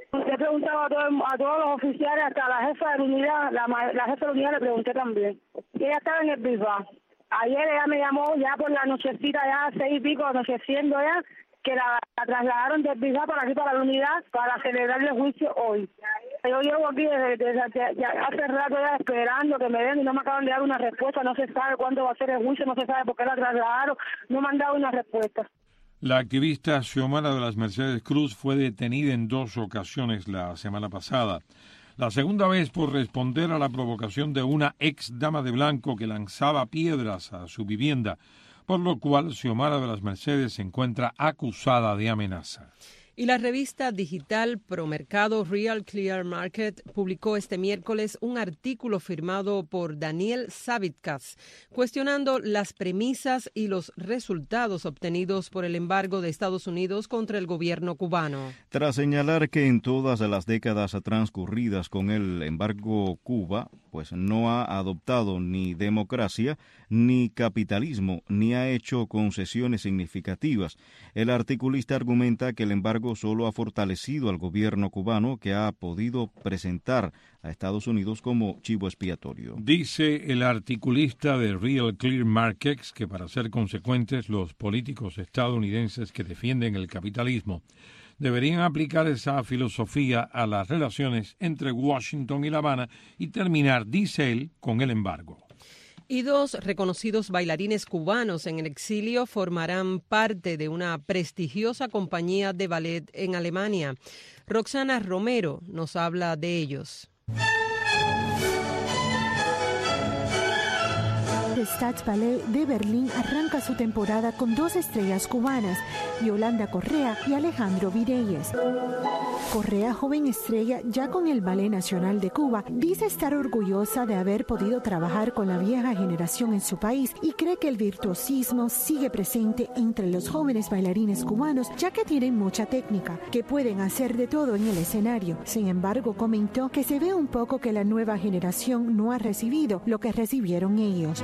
Le preguntaba a todos los oficiales, hasta la jefa de la unidad, la jefa de la unidad le pregunté también. Y ella estaba en el Bisbal. Ayer ella me llamó ya por la nochecita, ya 6:00 anocheciendo ya, que la trasladaron del Bisbal para aquí, para la unidad, para celebrar el juicio hoy. Yo llevo aquí desde hace rato ya esperando que me den y no me acaban de dar una respuesta. No se sabe cuándo va a ser el juicio, no se sabe por qué la trasladaron, no me han dado una respuesta. La activista Xiomara de las Mercedes Cruz fue detenida en 2 ocasiones la semana pasada. La segunda vez por responder a la provocación de una ex dama de blanco que lanzaba piedras a su vivienda, por lo cual Xiomara de las Mercedes se encuentra acusada de amenaza. Y la revista digital Promercado Real Clear Market publicó este miércoles un artículo firmado por Daniel Savitkas, cuestionando las premisas y los resultados obtenidos por el embargo de Estados Unidos contra el gobierno cubano. Tras señalar que en todas las décadas transcurridas con el embargo, Cuba pues no ha adoptado ni democracia ni capitalismo, ni ha hecho concesiones significativas. El articulista argumenta que el embargo solo ha fortalecido al gobierno cubano, que ha podido presentar a Estados Unidos como chivo expiatorio. Dice el articulista de Real Clear Markets que, para ser consecuentes, los políticos estadounidenses que defienden el capitalismo deberían aplicar esa filosofía a las relaciones entre Washington y La Habana y terminar, dice él, con el embargo. Y 2 reconocidos bailarines cubanos en el exilio formarán parte de una prestigiosa compañía de ballet en Alemania. Roxana Romero nos habla de ellos. El Staatsballet de Berlín arranca su temporada con 2 estrellas cubanas, Yolanda Correa y Alejandro Vireyes. Correa, joven estrella ya con el Ballet Nacional de Cuba, dice estar orgullosa de haber podido trabajar con la vieja generación en su país y cree que el virtuosismo sigue presente entre los jóvenes bailarines cubanos, ya que tienen mucha técnica, que pueden hacer de todo en el escenario. Sin embargo, comentó que se ve un poco que la nueva generación no ha recibido lo que recibieron ellos.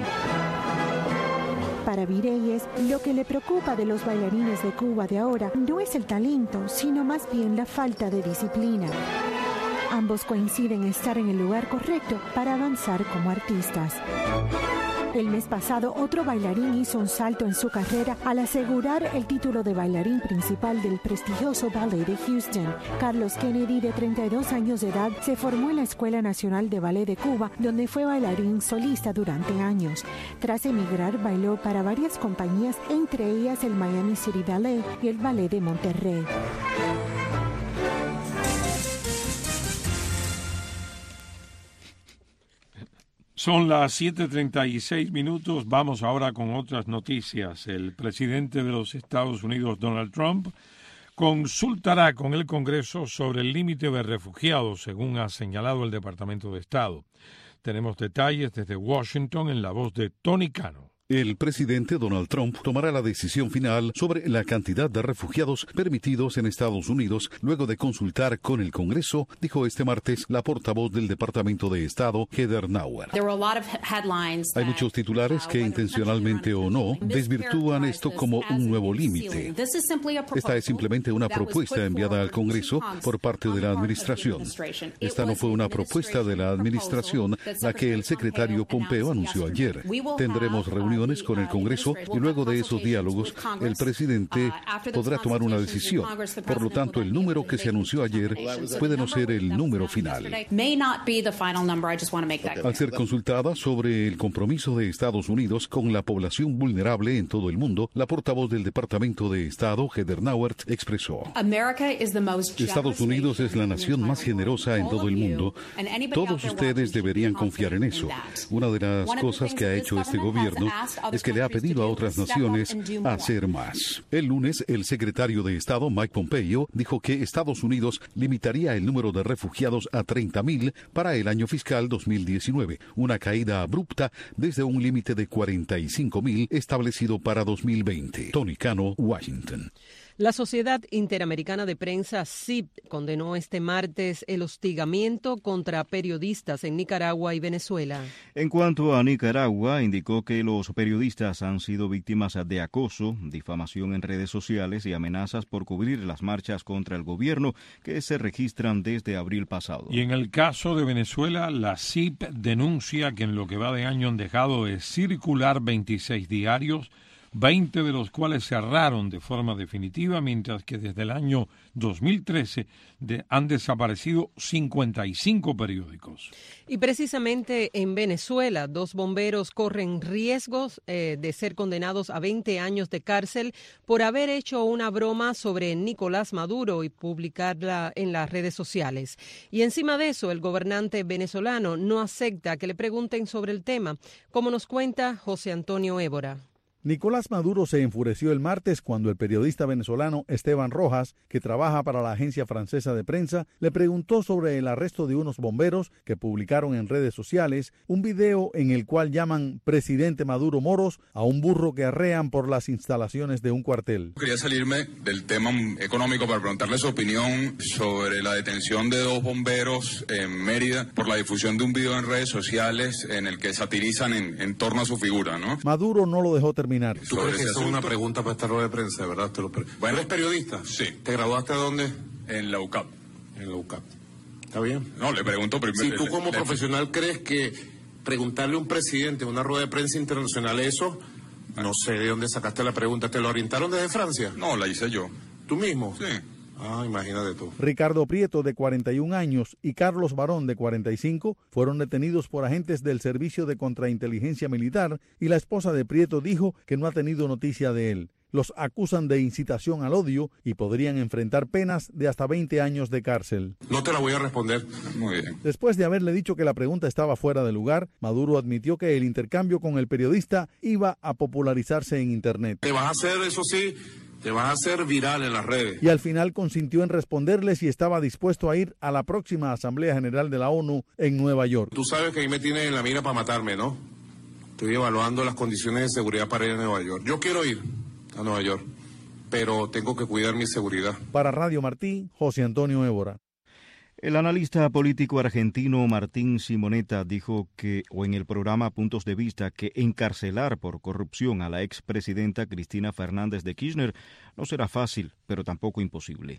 Para Vireyes, lo que le preocupa de los bailarines de Cuba de ahora no es el talento, sino más bien la falta de disciplina. Ambos coinciden en estar en el lugar correcto para avanzar como artistas. El mes pasado, otro bailarín hizo un salto en su carrera al asegurar el título de bailarín principal del prestigioso Ballet de Houston. Carlos Kennedy, de 32 años de edad, se formó en la Escuela Nacional de Ballet de Cuba, donde fue bailarín solista durante años. Tras emigrar, bailó para varias compañías, entre ellas el Miami City Ballet y el Ballet de Monterrey. Son las 7:36. Vamos ahora con otras noticias. El presidente de los Estados Unidos, Donald Trump, consultará con el Congreso sobre el límite de refugiados, según ha señalado el Departamento de Estado. Tenemos detalles desde Washington en la voz de Tony Cano. El presidente Donald Trump tomará la decisión final sobre la cantidad de refugiados permitidos en Estados Unidos luego de consultar con el Congreso, dijo este martes la portavoz del Departamento de Estado, Heather Nauert. Hay muchos titulares que, intencionalmente o no, desvirtúan esto como un nuevo límite. Esta es simplemente una propuesta enviada al Congreso por parte de la Administración. Esta no fue una propuesta de la Administración la que el secretario Pompeo anunció ayer. Tendremos reuniones con el Congreso y luego de esos diálogos el presidente podrá tomar una decisión. Por lo tanto, el número que se anunció ayer puede no ser el número final. Al ser consultada sobre el compromiso de Estados Unidos con la población vulnerable en todo el mundo, la portavoz del Departamento de Estado, Heather Nauert, expresó: Estados Unidos es la nación más generosa en todo el mundo. Todos ustedes deberían confiar en eso. Una de las cosas que ha hecho este gobierno es que le ha pedido a otras naciones hacer más. El lunes, el secretario de Estado, Mike Pompeo, dijo que Estados Unidos limitaría el número de refugiados a 30,000 para el año fiscal 2019, una caída abrupta desde un límite de 45,000 establecido para 2020. Tony Cano, Washington. La Sociedad Interamericana de Prensa, SIP, condenó este martes el hostigamiento contra periodistas en Nicaragua y Venezuela. En cuanto a Nicaragua, indicó que los periodistas han sido víctimas de acoso, difamación en redes sociales y amenazas por cubrir las marchas contra el gobierno que se registran desde abril pasado. Y en el caso de Venezuela, la SIP denuncia que en lo que va de año han dejado de circular 26 diarios, 20 de los cuales cerraron de forma definitiva, mientras que desde el año 2013 han desaparecido 55 periódicos. Y precisamente en Venezuela, 2 bomberos corren riesgos de ser condenados a 20 años de cárcel por haber hecho una broma sobre Nicolás Maduro y publicarla en las redes sociales. Y encima de eso, el gobernante venezolano no acepta que le pregunten sobre el tema, como nos cuenta José Antonio Évora. Nicolás Maduro se enfureció el martes cuando el periodista venezolano Esteban Rojas, que trabaja para la agencia francesa de prensa, le preguntó sobre el arresto de unos bomberos que publicaron en redes sociales un video en el cual llaman presidente Maduro Moros a un burro que arrean por las instalaciones de un cuartel. Quería salirme del tema económico para preguntarle su opinión sobre la detención de 2 bomberos en Mérida por la difusión de un video en redes sociales en el que satirizan en torno a su figura, ¿no? Maduro no lo dejó terminar. ¿Tú crees que eso es una pregunta para esta rueda de prensa, verdad? Bueno, ¿eres periodista? Sí. ¿Te graduaste dónde? En la UCAP. En la UCAP. ¿Está bien? No, le pregunto primero. Si tú como profesional crees que preguntarle a un presidente en una rueda de prensa internacional eso, no sé de dónde sacaste la pregunta, ¿te lo orientaron desde Francia? No, la hice yo. ¿Tú mismo? Sí. Ah, imagínate tú. Ricardo Prieto, de 41 años, y Carlos Barón, de 45, fueron detenidos por agentes del Servicio de Contrainteligencia Militar y la esposa de Prieto dijo que no ha tenido noticia de él. Los acusan de incitación al odio y podrían enfrentar penas de hasta 20 años de cárcel. No te la voy a responder. Muy bien. Después de haberle dicho que la pregunta estaba fuera de lugar, Maduro admitió que el intercambio con el periodista iba a popularizarse en Internet. Te vas a hacer, eso sí, te vas a hacer viral en las redes. Y al final consintió en responderle si estaba dispuesto a ir a la próxima Asamblea General de la ONU en Nueva York. Tú sabes que ahí me tienes en la mira para matarme, ¿no? Estoy evaluando las condiciones de seguridad para ir a Nueva York. Yo quiero ir a Nueva York, pero tengo que cuidar mi seguridad. Para Radio Martí, José Antonio Évora. El analista político argentino Martín Simonetta dijo en el programa Puntos de Vista, que encarcelar por corrupción a la expresidenta Cristina Fernández de Kirchner no será fácil, pero tampoco imposible.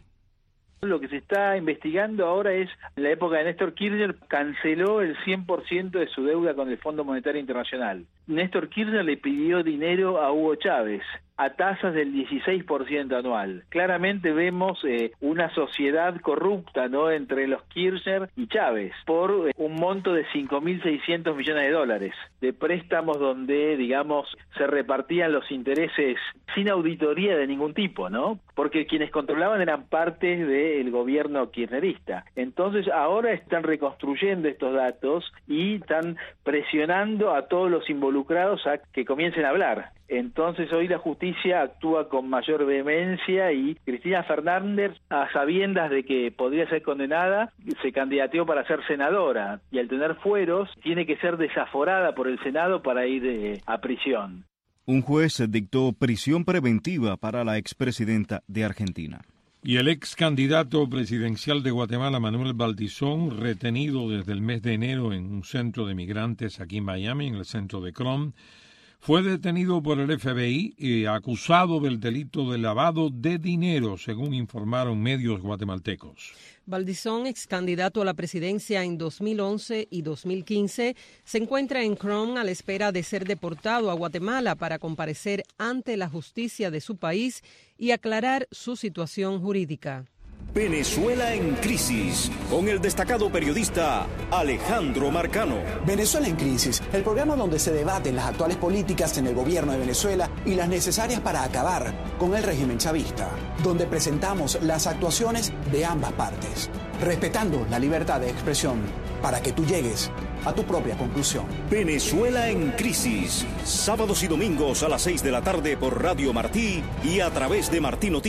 Lo que se está investigando ahora es, en la época de Néstor Kirchner, canceló el 100% de su deuda con el Fondo Monetario Internacional. Néstor Kirchner le pidió dinero a Hugo Chávez a tasas del 16% anual. Claramente vemos una sociedad corrupta, ¿no?, entre los Kirchner y Chávez por un monto de $5.600 millones de préstamos donde, digamos, se repartían los intereses sin auditoría de ningún tipo, ¿no? Porque quienes controlaban eran partes del gobierno kirchnerista. Entonces ahora están reconstruyendo estos datos y están presionando a todos los involucrados a que comiencen a hablar. Entonces hoy la justicia actúa con mayor vehemencia y Cristina Fernández, a sabiendas de que podría ser condenada, se candidateó para ser senadora y al tener fueros tiene que ser desaforada por el Senado para ir a prisión. Un juez dictó prisión preventiva para la expresidenta de Argentina. Y el ex candidato presidencial de Guatemala, Manuel Valdizón, retenido desde el mes de enero en un centro de migrantes aquí en Miami, en el centro de Crom, fue detenido por el FBI y acusado del delito de lavado de dinero, según informaron medios guatemaltecos. Valdizón, ex candidato a la presidencia en 2011 y 2015, se encuentra en Crom a la espera de ser deportado a Guatemala para comparecer ante la justicia de su país y aclarar su situación jurídica. Venezuela en crisis, con el destacado periodista Alejandro Marcano. Venezuela en crisis, el programa donde se debaten las actuales políticas en el gobierno de Venezuela y las necesarias para acabar con el régimen chavista, donde presentamos las actuaciones de ambas partes, respetando la libertad de expresión para que tú llegues a tu propia conclusión. Venezuela en crisis, sábados y domingos a las 6 de la tarde por Radio Martí y a través de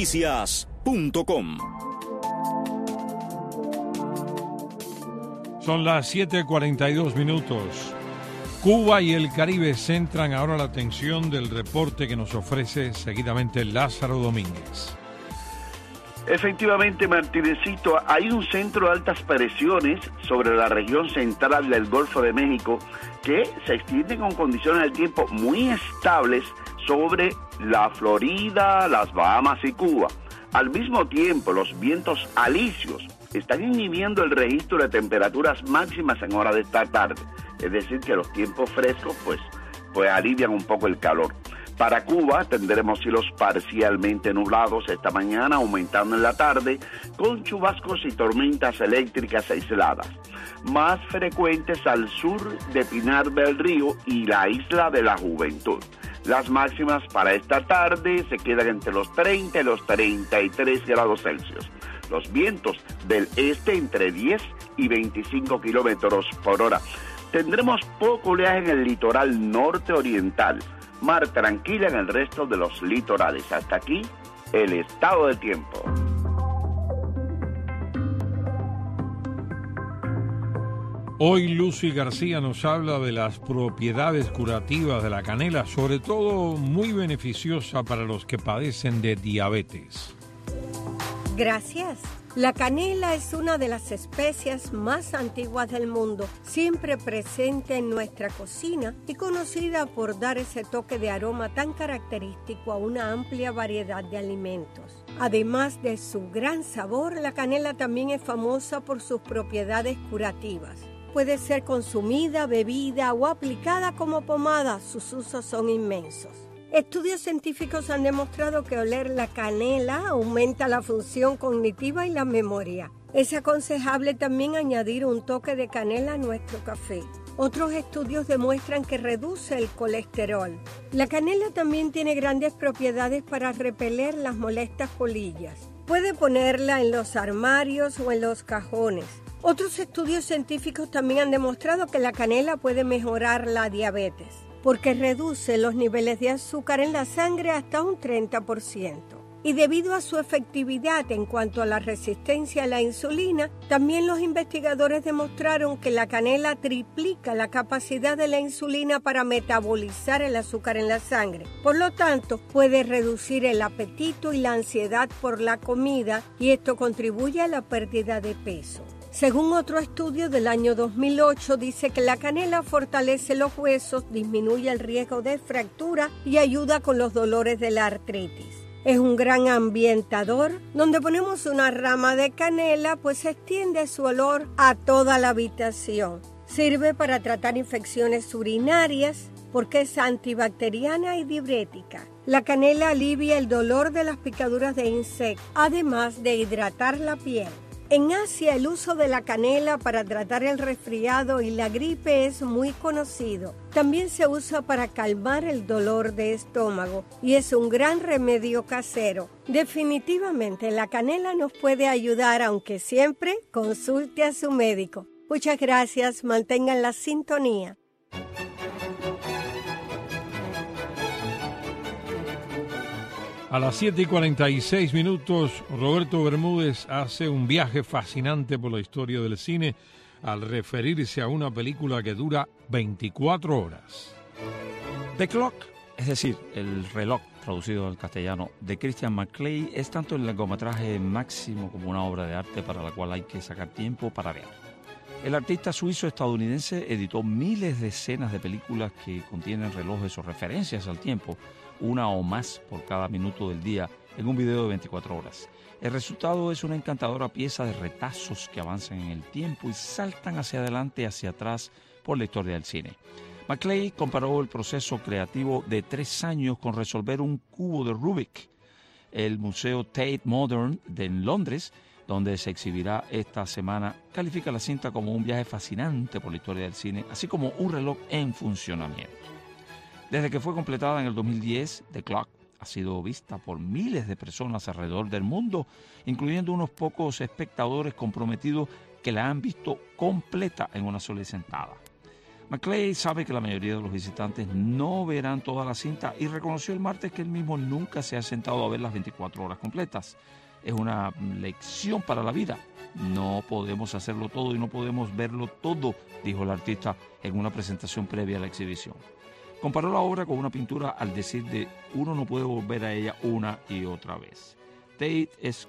martinoticias.com. Son las 7:42. Cuba y el Caribe centran ahora la atención del reporte que nos ofrece seguidamente Lázaro Domínguez. Efectivamente, Martínezito, hay un centro de altas presiones sobre la región central del Golfo de México que se extiende con condiciones del tiempo muy estables sobre la Florida, las Bahamas y Cuba. Al mismo tiempo, los vientos alisios están inhibiendo el registro de temperaturas máximas en horas de esta tarde. Es decir, que los tiempos frescos pues alivian un poco el calor. Para Cuba tendremos cielos parcialmente nublados esta mañana, aumentando en la tarde, con chubascos y tormentas eléctricas aisladas, más frecuentes al sur de Pinar del Río y la Isla de la Juventud. Las máximas para esta tarde se quedan entre los 30 y los 33 grados Celsius. Los vientos del este entre 10 y 25 kilómetros por hora. Tendremos poco oleaje en el litoral norte oriental. Mar tranquila en el resto de los litorales. Hasta aquí el estado del tiempo. Hoy Lucy García nos habla de las propiedades curativas de la canela, sobre todo muy beneficiosa para los que padecen de diabetes. Gracias. La canela es una de las especias más antiguas del mundo, siempre presente en nuestra cocina y conocida por dar ese toque de aroma tan característico a una amplia variedad de alimentos. Además de su gran sabor, la canela también es famosa por sus propiedades curativas. Puede ser consumida, bebida o aplicada como pomada, sus usos son inmensos. Estudios científicos han demostrado que oler la canela aumenta la función cognitiva y la memoria. Es aconsejable también añadir un toque de canela a nuestro café. Otros estudios demuestran que reduce el colesterol. La canela también tiene grandes propiedades para repeler las molestas polillas. Puede ponerla en los armarios o en los cajones. Otros estudios científicos también han demostrado que la canela puede mejorar la diabetes, porque reduce los niveles de azúcar en la sangre hasta un 30%. Y debido a su efectividad en cuanto a la resistencia a la insulina, también los investigadores demostraron que la canela triplica la capacidad de la insulina para metabolizar el azúcar en la sangre. Por lo tanto, puede reducir el apetito y la ansiedad por la comida, y esto contribuye a la pérdida de peso. Según otro estudio del año 2008, dice que la canela fortalece los huesos, disminuye el riesgo de fractura y ayuda con los dolores de la artritis. Es un gran ambientador. Donde ponemos una rama de canela, pues se extiende su olor a toda la habitación. Sirve para tratar infecciones urinarias porque es antibacteriana y diurética. La canela alivia el dolor de las picaduras de insectos, además de hidratar la piel. En Asia, el uso de la canela para tratar el resfriado y la gripe es muy conocido. También se usa para calmar el dolor de estómago y es un gran remedio casero. Definitivamente, la canela nos puede ayudar, aunque siempre consulte a su médico. Muchas gracias, mantengan la sintonía. A las 7:46, Roberto Bermúdez hace un viaje fascinante por la historia del cine al referirse a una película que dura 24 horas. The Clock, es decir, El reloj, traducido al castellano, de Christian McClay, es tanto el largometraje máximo como una obra de arte para la cual hay que sacar tiempo para ver. El artista suizo-estadounidense editó miles de escenas de películas que contienen relojes o referencias al tiempo, una o más por cada minuto del día, en un video de 24 horas. El resultado es una encantadora pieza de retazos que avanzan en el tiempo y saltan hacia adelante y hacia atrás por la historia del cine. McClay comparó el proceso creativo de 3 años con resolver un cubo de Rubik. El Museo Tate Modern en Londres, donde se exhibirá esta semana, califica la cinta como un viaje fascinante por la historia del cine, así como un reloj en funcionamiento. Desde que fue completada en el 2010, The Clock ha sido vista por miles de personas alrededor del mundo, incluyendo unos pocos espectadores comprometidos que la han visto completa en una sola sentada. McClay sabe que la mayoría de los visitantes no verán toda la cinta y reconoció el martes que él mismo nunca se ha sentado a ver las 24 horas completas. Es una lección para la vida. No podemos hacerlo todo y no podemos verlo todo, dijo el artista en una presentación previa a la exhibición. Comparó la obra con una pintura al decir de uno no puede volver a ella una y otra vez. Tate es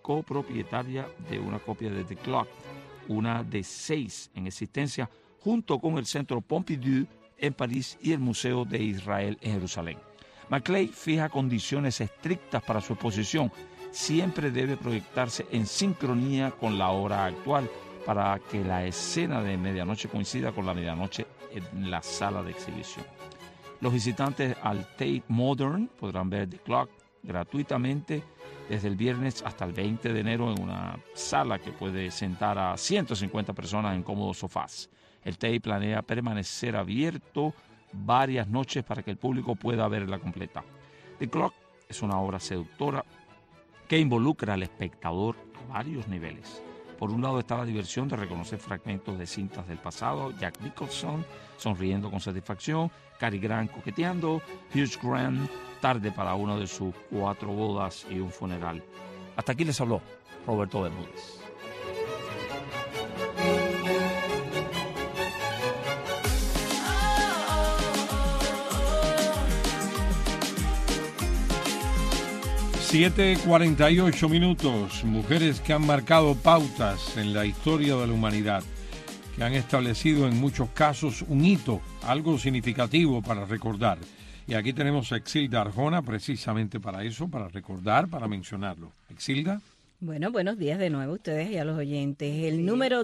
copropietaria de una copia de The Clock, una de 6 en existencia, junto con el Centro Pompidou en París y el Museo de Israel en Jerusalén. Maclay fija condiciones estrictas para su exposición. Siempre debe proyectarse en sincronía con la hora actual para que la escena de medianoche coincida con la medianoche en la sala de exhibición. Los visitantes al Tate Modern podrán ver The Clock gratuitamente desde el viernes hasta el 20 de enero en una sala que puede sentar a 150 personas en cómodos sofás. El Tate planea permanecer abierto varias noches para que el público pueda verla completa. The Clock es una obra seductora que involucra al espectador a varios niveles. Por un lado está la diversión de reconocer fragmentos de cintas del pasado, Jack Nicholson sonriendo con satisfacción, Cary Grant coqueteando, Hugh Grant tarde para una de sus 4 bodas y un funeral. Hasta aquí les habló Roberto Bermúdez. $7:48, mujeres que han marcado pautas en la historia de la humanidad, que han establecido en muchos casos un hito, algo significativo para recordar. Y aquí tenemos a Exilda Arjona precisamente para eso, para recordar, para mencionarlo. Exilda. Bueno, buenos días de nuevo a ustedes y a los oyentes. El número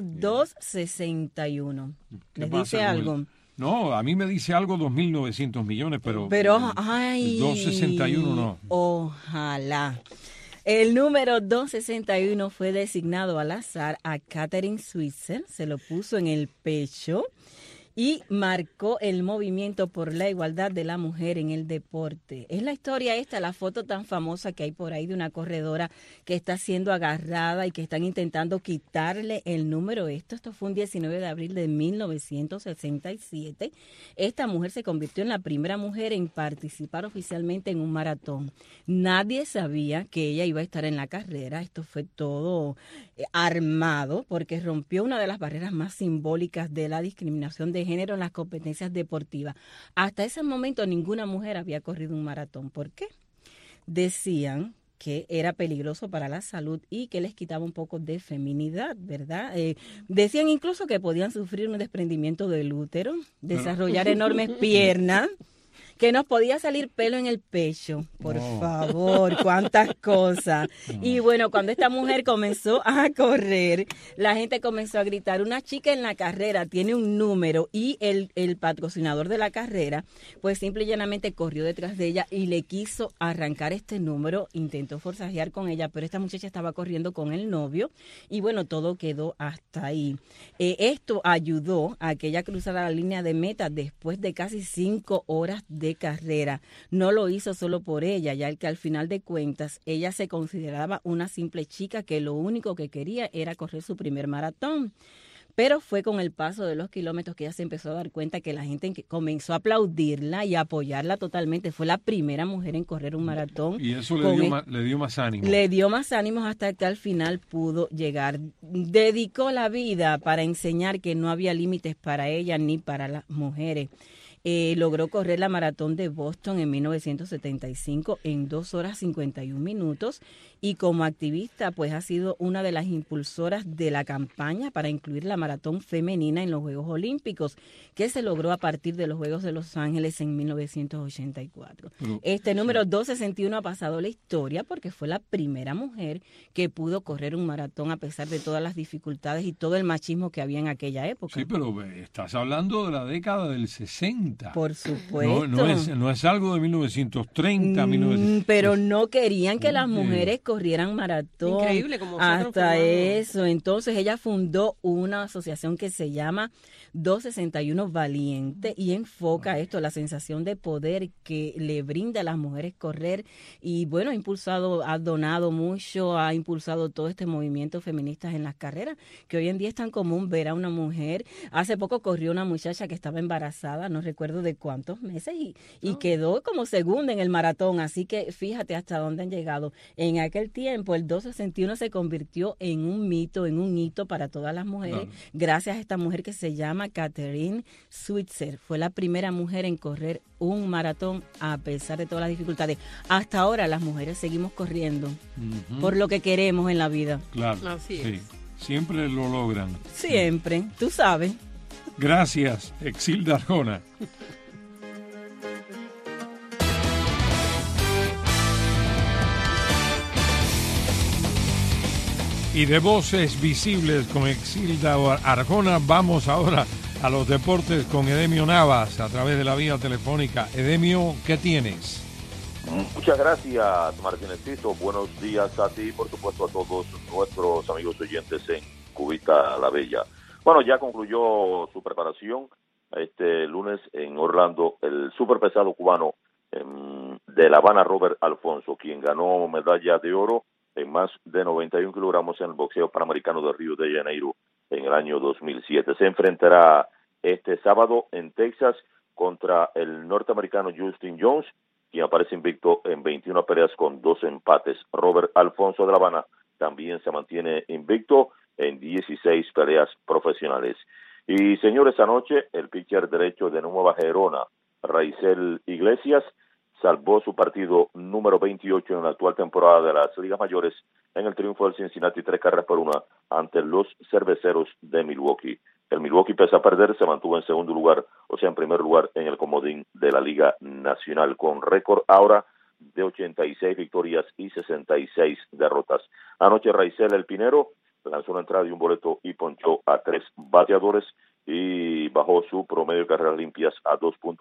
261. ¿Les dice algo? No, a mí me dice algo 2.900 millones, pero ay, 261 no. Ojalá. El número 261 fue designado al azar a Catherine Switzer, se lo puso en el pecho y marcó el movimiento por la igualdad de la mujer en el deporte. Es la historia esta, la foto tan famosa que hay por ahí de una corredora que está siendo agarrada y que están intentando quitarle el número. Esto fue un 19 de abril de 1967. Esta mujer se convirtió en la primera mujer en participar oficialmente en un maratón. Nadie sabía que ella iba a estar en la carrera. Esto fue todo armado porque rompió una de las barreras más simbólicas de la discriminación de género en las competencias deportivas. Hasta ese momento ninguna mujer había corrido un maratón. ¿Por qué? Decían que era peligroso para la salud y que les quitaba un poco de feminidad, ¿verdad? Decían incluso que podían sufrir un desprendimiento del útero, desarrollar enormes piernas, que nos podía salir pelo en el pecho. Por favor, cuántas cosas. Y bueno, cuando esta mujer comenzó a correr, la gente comenzó a gritar, una chica en la carrera tiene un número, y el patrocinador de la carrera, pues simple y llanamente corrió detrás de ella y le quiso arrancar este número, intentó forcejear con ella, pero esta muchacha estaba corriendo con el novio y bueno, todo quedó hasta ahí. Esto ayudó a que ella cruzara la línea de meta después de casi 5 horas de carrera. No lo hizo solo por ella, ya que al final de cuentas ella se consideraba una simple chica que lo único que quería era correr su primer maratón. Pero fue con el paso de los kilómetros que ella se empezó a dar cuenta que la gente comenzó a aplaudirla y a apoyarla totalmente. Fue la primera mujer en correr un maratón. Y eso le dio más ánimo. Le dio más ánimos hasta que al final pudo llegar. Dedicó la vida para enseñar que no había límites para ella ni para las mujeres. Logró correr la maratón de Boston en 1975 en 2 horas 51 minutos y como activista pues ha sido una de las impulsoras de la campaña para incluir la maratón femenina en los Juegos Olímpicos, que se logró a partir de los Juegos de Los Ángeles en 1984. Este número 261 ha pasado la historia porque fue la primera mujer que pudo correr un maratón a pesar de todas las dificultades y todo el machismo que había en aquella época. Sí, pero estás hablando de la década del 60. Por supuesto. No es algo de 1930, 1960. Pero no querían que las mujeres corrieran maratón. Increíble como hasta eso. Entonces ella fundó una asociación que se llama 261 Valiente y enfoca esto, la sensación de poder que le brinda a las mujeres correr. Y bueno, ha donado mucho, ha impulsado todo este movimiento feminista en las carreras, que hoy en día es tan común ver a una mujer. Hace poco corrió una muchacha que estaba embarazada, no recuerdo recuerdo de cuántos meses y quedó como segunda en el maratón, así que fíjate hasta dónde han llegado. En aquel tiempo el 261 se convirtió en un mito, en un hito para todas las mujeres, gracias a esta mujer que se llama Catherine Switzer. Fue la primera mujer en correr un maratón a pesar de todas las dificultades. Hasta ahora las mujeres seguimos corriendo por lo que queremos en la vida. Claro, así es. Sí. Siempre lo logran. Siempre, tú sabes. Gracias, Exilda Arjona. Y de Voces Visibles con Exilda Arjona, vamos ahora a los deportes con Edemio Navas a través de la vía telefónica. Edemio, ¿qué tienes? Muchas gracias, Martínezito. Buenos días a ti y por supuesto a todos nuestros amigos oyentes en Cubita la Bella. Bueno, ya concluyó su preparación este lunes en Orlando el superpesado cubano de La Habana, Robert Alfonso, quien ganó medalla de oro en más de 91 kilogramos en el boxeo panamericano de Río de Janeiro en el año 2007. Se enfrentará este sábado en Texas contra el norteamericano Justin Jones, quien aparece invicto en 21 peleas con 2 empates. Robert Alfonso de La Habana también se mantiene invicto en 16 peleas profesionales. Y señores, anoche el pitcher derecho de Nueva Gerona, Raisel Iglesias, salvó su partido número 28 en la actual temporada de las ligas mayores en el triunfo del Cincinnati 3-1 ante los Cerveceros de Milwaukee. El Milwaukee, pese a perder, se mantuvo en segundo lugar, o sea, en primer lugar en el comodín de la Liga Nacional, con récord ahora de 86 victorias y 66 derrotas. Anoche Raisel El Pinero lanzó una entrada y un boleto y ponchó a 3 bateadores y bajó su promedio de carreras limpias a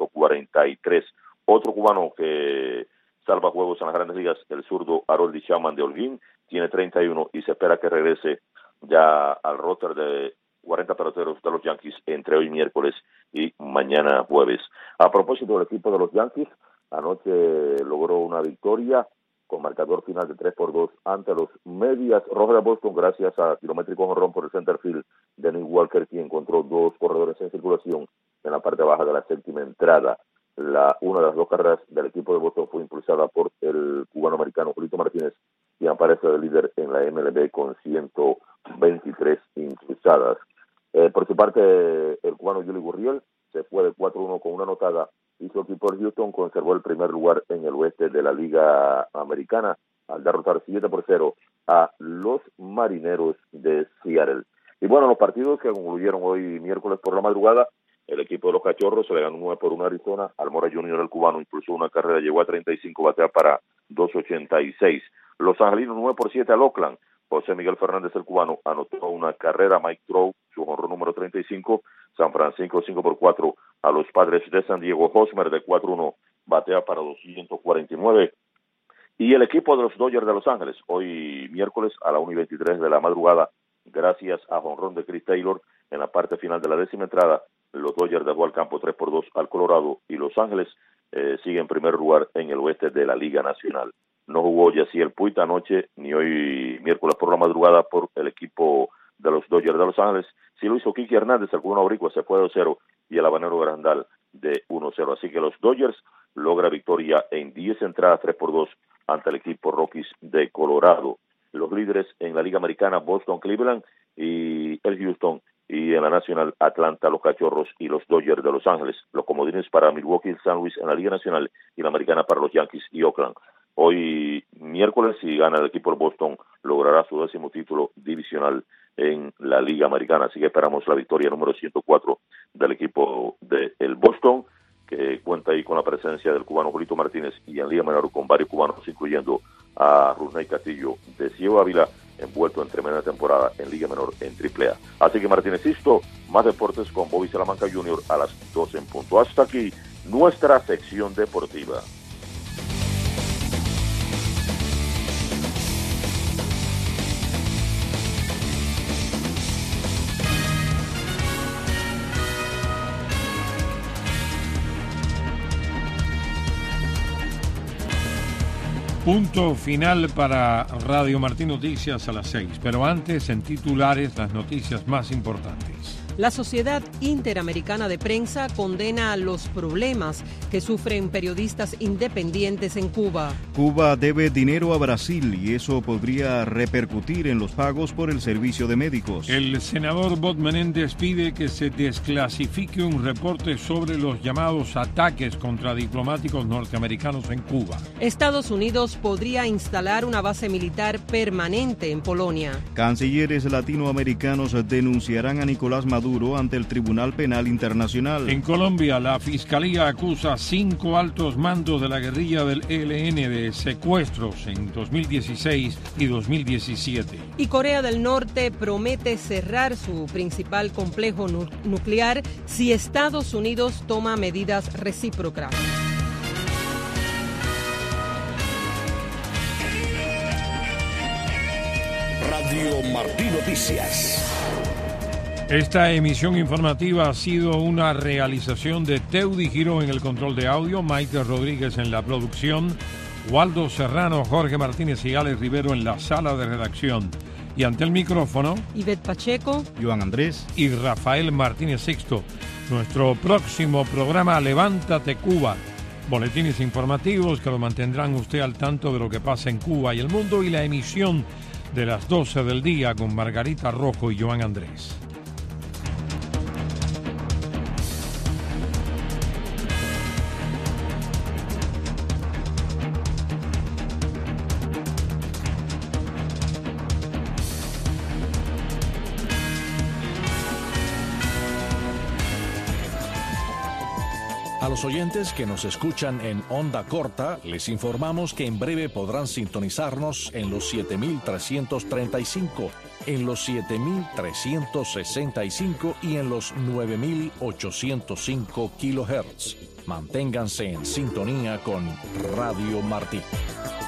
2.43. Otro cubano que salva juegos en las grandes ligas, el zurdo Harold Chapman de Holguín, tiene 31 y se espera que regrese ya al roster de 40 peloteros de los Yankees entre hoy miércoles y mañana jueves. A propósito del equipo de los Yankees, anoche logró una victoria con marcador final de 3-2 ante los Medias Rojas de Boston, gracias a kilométrico jonrón por el center field de Nick Walker, quien encontró 2 corredores en circulación en la parte baja de la séptima entrada. Una de las 2 carreras del equipo de Boston fue impulsada por el cubano-americano Julito Martínez, quien aparece de líder en la MLB con 123 impulsadas. Por su parte, el cubano Yuli Gurriel se fue de 4-1 con una anotada y su equipo de Houston conservó el primer lugar en el oeste de la Liga Americana al derrotar 7-0 a los Marineros de Seattle. Y bueno, los partidos que concluyeron hoy miércoles por la madrugada, el equipo de los Cachorros se le ganó 9-1 a Arizona. Almora Jr., el cubano, impulsó una carrera, llegó a 35, batea para 2.86. Los Angelinos 9-7 al Oakland. José Miguel Fernández, el cubano, anotó una carrera. Mike Trout, su jonrón número 35. San Francisco 5-4 a los Padres de San Diego. Hosmer de 4-1, batea para 249. Y el equipo de los Dodgers de Los Ángeles, hoy miércoles a la 1:23 de la madrugada, gracias a jonrón de Chris Taylor en la parte final de la 10ª entrada, los Dodgers dejó al campo 3-2 al Colorado y Los Ángeles sigue en primer lugar en el oeste de la Liga Nacional. No jugó Yasiel Puig anoche ni hoy miércoles por la madrugada por el equipo de los Dodgers de Los Ángeles. Sí lo hizo Kiki Hernández, el cubano boricua, se fue 2-0 y el habanero Grandal de 1-0. Así que los Dodgers logra victoria en 10 entradas 3-2 ante el equipo Rockies de Colorado. Los líderes en la Liga Americana, Boston, Cleveland y el Houston, y en la Nacional, Atlanta, los Cachorros y los Dodgers de Los Ángeles. Los comodines para Milwaukee y San Luis en la Liga Nacional y la Americana para los Yankees y Oakland. Hoy miércoles, si gana el equipo de Boston, logrará su 10º título divisional en la Liga Americana. Así que esperamos la victoria número 104 del equipo del Boston, que cuenta ahí con la presencia del cubano Julito Martínez y en Liga Menor con varios cubanos, incluyendo a Rusney Castillo de Ciego Ávila, envuelto en tremenda temporada en Liga Menor en AAA. Así que Martínez Sisto, más deportes con Bobby Salamanca Jr. a las 12 en punto. Hasta aquí nuestra sección deportiva. Punto final para Radio Martí Noticias a las 6. Pero antes, en titulares, las noticias más importantes. La Sociedad Interamericana de Prensa condena los problemas que sufren periodistas independientes en Cuba. Cuba debe dinero a Brasil y eso podría repercutir en los pagos por el servicio de médicos. El senador Bob Menéndez pide que se desclasifique un reporte sobre los llamados ataques contra diplomáticos norteamericanos en Cuba. Estados Unidos podría instalar una base militar permanente en Polonia. Cancilleres latinoamericanos denunciarán a Nicolás Maduro ante el Tribunal Penal Internacional. En Colombia, la Fiscalía acusa a 5 altos mandos de la guerrilla del ELN de secuestros en 2016 y 2017. Y Corea del Norte promete cerrar su principal complejo nuclear si Estados Unidos toma medidas recíprocas. Radio Martí Noticias. Esta emisión informativa ha sido una realización de Teudy Giró en el control de audio, Maite Rodríguez en la producción, Waldo Serrano, Jorge Martínez y Alex Rivero en la sala de redacción. Y ante el micrófono, Ivette Pacheco, Joan Andrés y Rafael Martínez Sixto. Nuestro próximo programa, Levántate Cuba. Boletines informativos que lo mantendrán usted al tanto de lo que pasa en Cuba y el mundo, y la emisión de las 12 del día con Margarita Rojo y Joan Andrés. A los oyentes que nos escuchan en onda corta, les informamos que en breve podrán sintonizarnos en los 7,335, en los 7,365 y en los 9,805 kilohertz. Manténganse en sintonía con Radio Martí.